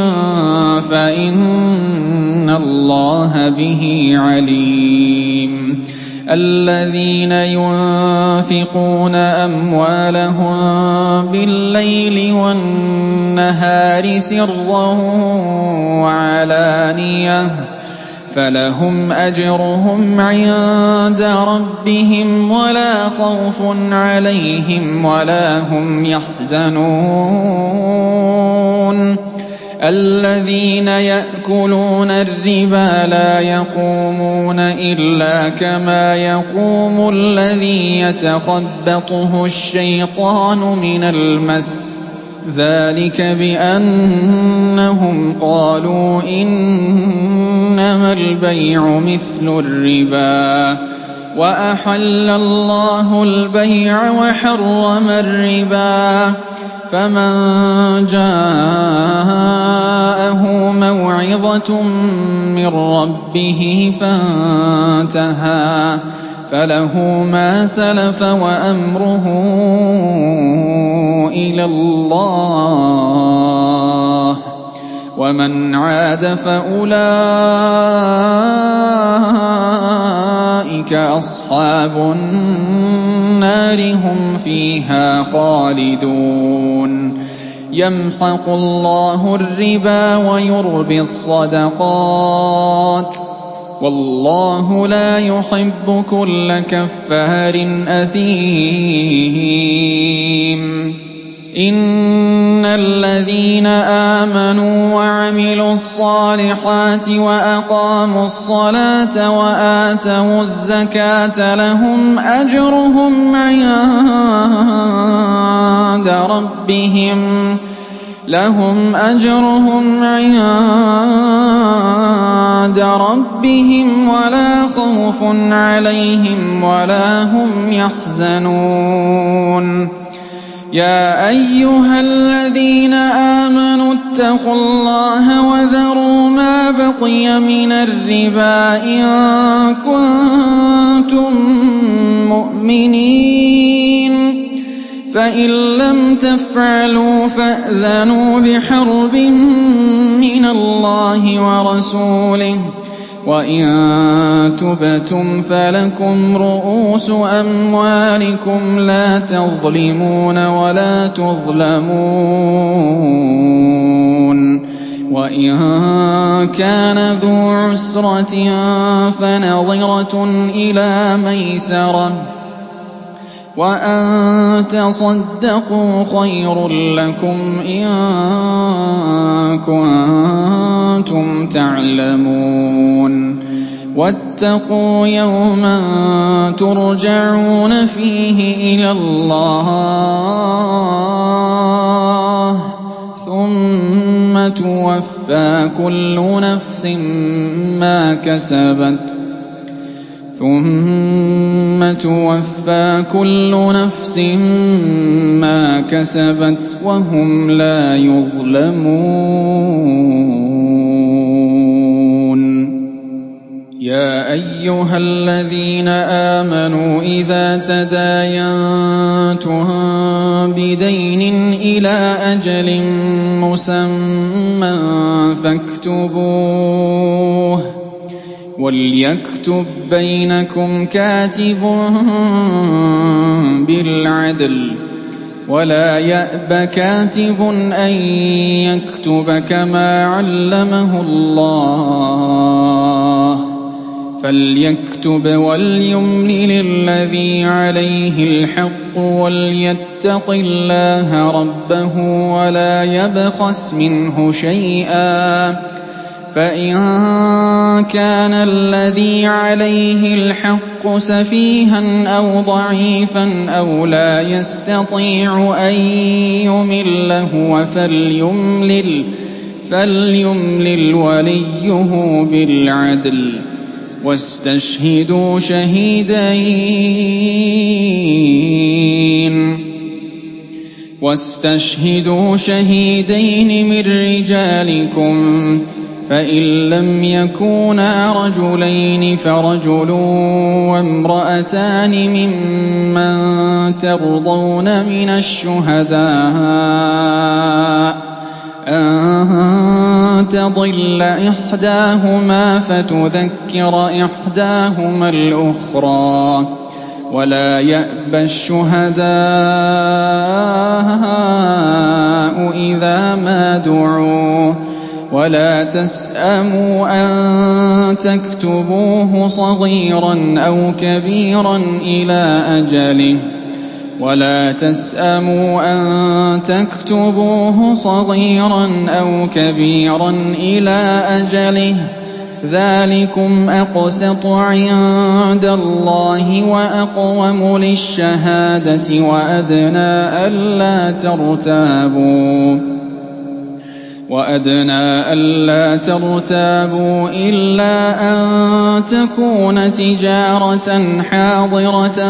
فَإِنَّ اللَّهَ بِهِ عَلِيمٌ. الَّذِينَ يُنفِقُونَ أَمْوَالَهُم بِاللَّيْلِ وَالنَّهَارِ سِرًّا وَعَلَانِيَةً فَلَهُمْ أَجْرُهُمْ عِندَ رَبِّهِمْ وَلَا خَوْفٌ عَلَيْهِمْ وَلَا هُمْ يَحْزَنُونَ. الَّذِينَ يَأْكُلُونَ الرِّبَا لَا يَقُومُونَ إِلَّا كَمَا يَقُومُ الَّذِي يَتَخَبَّطُهُ الشَّيْطَانُ مِنَ الْمَسِّ ۚ ذَٰلِكَ بِأَنَّهُمْ قَالُوا إِنَّمَا الْبَيْعُ مِثْلُ الرِّبَا ۗ وَأَحَلَّ اللَّهُ الْبَيْعَ وَحَرَّمَ الرِّبَا ۚ فَمَن جَاءَهُ مَوْعِظَةٌ مِّن رَّبِّهِ فَانتَهَىٰ فَلَهُ مَا سَلَفَ وَأَمْرُهُ إِلَى اللَّهِ ۖ وَمَنْ عَادَ فَأُولَٰئِكَ أَصْحَابُ النَّارِ ۖ هُمْ فِيهَا خَالِدُونَ. يَمْحَقُ اللَّهُ الرِّبَا وَيُرْبِي الصَّدَقَاتِ ۗ وَاللَّهُ لَا يُحِبُّ كُلَّ كَفَّارٍ أَثِيمٍ. إِنَّ الَّذِينَ آمَنُوا وَعَمِلُوا الصَّالِحَاتِ وَأَقَامُوا الصَّلَاةَ وَآتَوُا الزَّكَاةَ لَهُمْ أَجْرُهُمْ عِندَ رَبِّهِمْ لَهُمْ أَجْرُهُمْ عِندَ رَبِّهِمْ وَلَا خَوْفٌ عَلَيْهِمْ وَلَا هُمْ يَحْزَنُونَ. يَا أَيُّهَا الَّذِينَ آمَنُوا اتَّقُوا اللَّهَ وَذَرُوا مَا بَقِيَ مِنَ الرِّبَا إِن كُنتُم مُّؤْمِنِينَ. فإن لم تفعلوا فأذنوا بحرب من الله ورسوله وإن تبتم فلكم رؤوس أموالكم لا تظلمون ولا تظلمون وإن كان ذو عسرة فنظرة إلى ميسرة وأن تصدقوا خير لكم إن كنتم تعلمون واتقوا يوما ترجعون فيه إلى الله ثم توفى كل نفس ما كسبت ثم توفى كل نفس ما كسبت وهم لا يظلمون يا أيها الذين آمنوا إذا تداينتم بدين إلى أجل مسمى فاكتبوه وليكتب بينكم كاتب بالعدل ولا يأب كاتب أن يكتب كما علمه الله فليكتب وليملل الذي عليه الحق وليتق الله ربه ولا يبخس منه شيئا فإن كان الذي عليه الحق سفيها أو ضعيفا أو لا يستطيع أن يمل هو فليملل, فليملل وليه بالعدل واستشهدوا شهيدين واستشهدوا شهيدين من رجالكم فإن لم يكونا رجلين فرجل وامرأتان ممن ترضون من الشهداء أن تضل إحداهما فتذكر إحداهما الأخرى ولا يأبى الشهداء إذا ما دعوا ولا تسأموا أن تكتبوه صغيرا أو كبيرا إلى أجله ولا تسأموا أن تكتبوه صغيرا أو كبيرا إلى أجله ذلكم أقسط عند الله وأقوم للشهادة وأدنى ألا ترتابوا وأدنى ألا ترتابوا إلا أن تكون تجارة حاضرة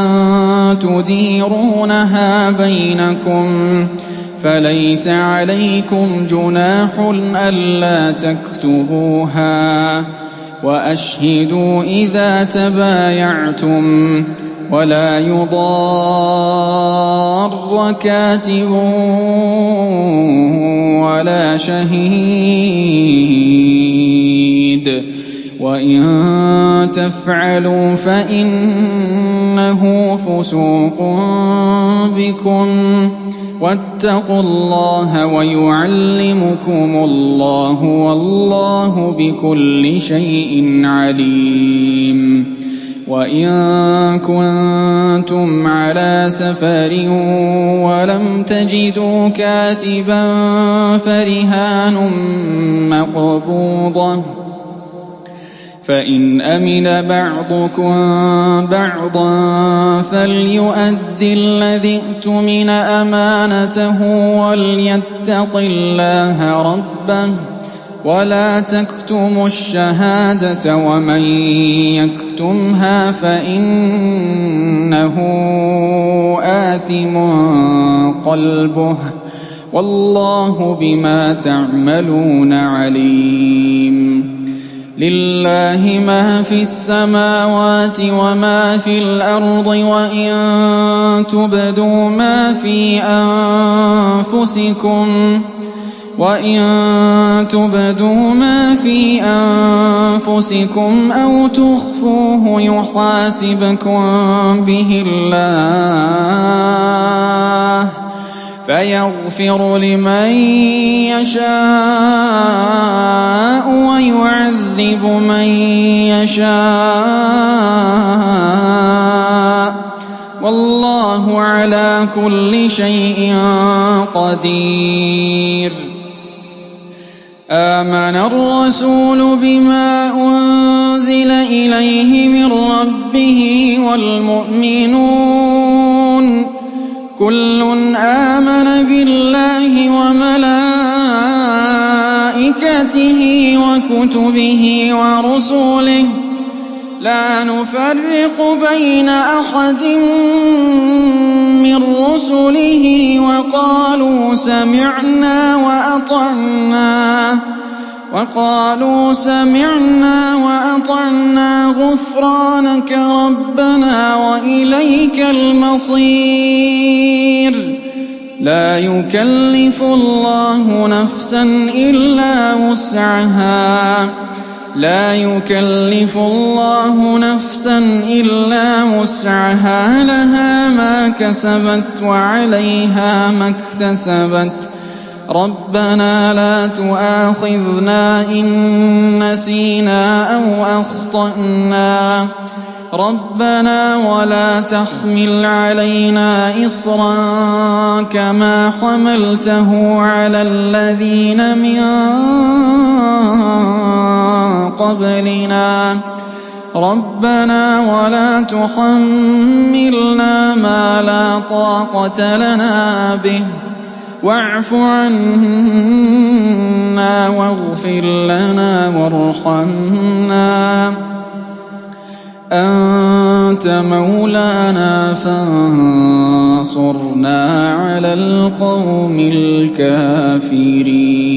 تديرونها بينكم فليس عليكم جناح ألا تكتبوها وأشهدوا إذا تبايعتم ولا يضار كاتب ولا شهيد وإن تفعلوا فإنه فسوق بكم واتقوا الله ويعلمكم الله والله بكل شيء عليم وإن كنتم على سفر ولم تجدوا كاتبا فرهان مقبوضة فإن أمن بعضكم بعضا فليؤدي الذي اؤتمن أمانته وليتق الله ربه ولا تكتموا الشهادة ومن يكتمها فإنه آثم قلبه والله بما تعملون عليم لِلَّهِ مَا فِي السَّمَاوَاتِ وَمَا فِي الْأَرْضِ ۖ وَإِن تُبْدُوا مَا فِي أَنفُسِكُمْ وَإِن تُبْدُوا مَا فِي أَنفُسِكُمْ أَوْ تُخْفُوهُ يُحَاسِبْكُم بِهِ اللَّهُ فَيَغْفِرُ لِمَن يَشَاءُ وَيُعَذِّبُ مَن يَشَاءُ ۗ وَاللَّهُ عَلَىٰ كُلِّ شَيْءٍ قَدِيرٌ. آمَنَ الرَّسُولُ بِمَا أُنزِلَ إِلَيْهِ مِن رَّبِّهِ وَالْمُؤْمِنُونَ كُلٌّ آمَنَ بِاللَّهِ وَمَلَائِكَتِهِ وَكُتُبِهِ وَرُسُلِهِ لَا نُفَرِّقُ بَيْنَ أَحَدٍ مِّن رُّسُلِهِ وَقَالُوا سَمِعْنَا وَأَطَعْنَا وَقَالُوا سَمِعْنَا وَأَطَعْنَا غُفْرَانَكَ رَبَّنَا وَإِلَيْكَ الْمَصِيرُ. لَا يُكَلِّفُ اللَّهُ نَفْسًا إِلَّا وُسْعَهَا لا يكلف الله نفسا إلا وسعها لها ما كسبت وعليها ما اكتسبت ربنا لا تؤاخذنا إن نسينا أو أخطأنا ربنا ولا تحمل علينا إصرا كما حملته على الذين من قبلنا ربنا ولا تحملنا ما لا طاقة لنا به واعف عنا واغفر لنا وارحمنا أنت مولانا فانصرنا على القوم الكافرين.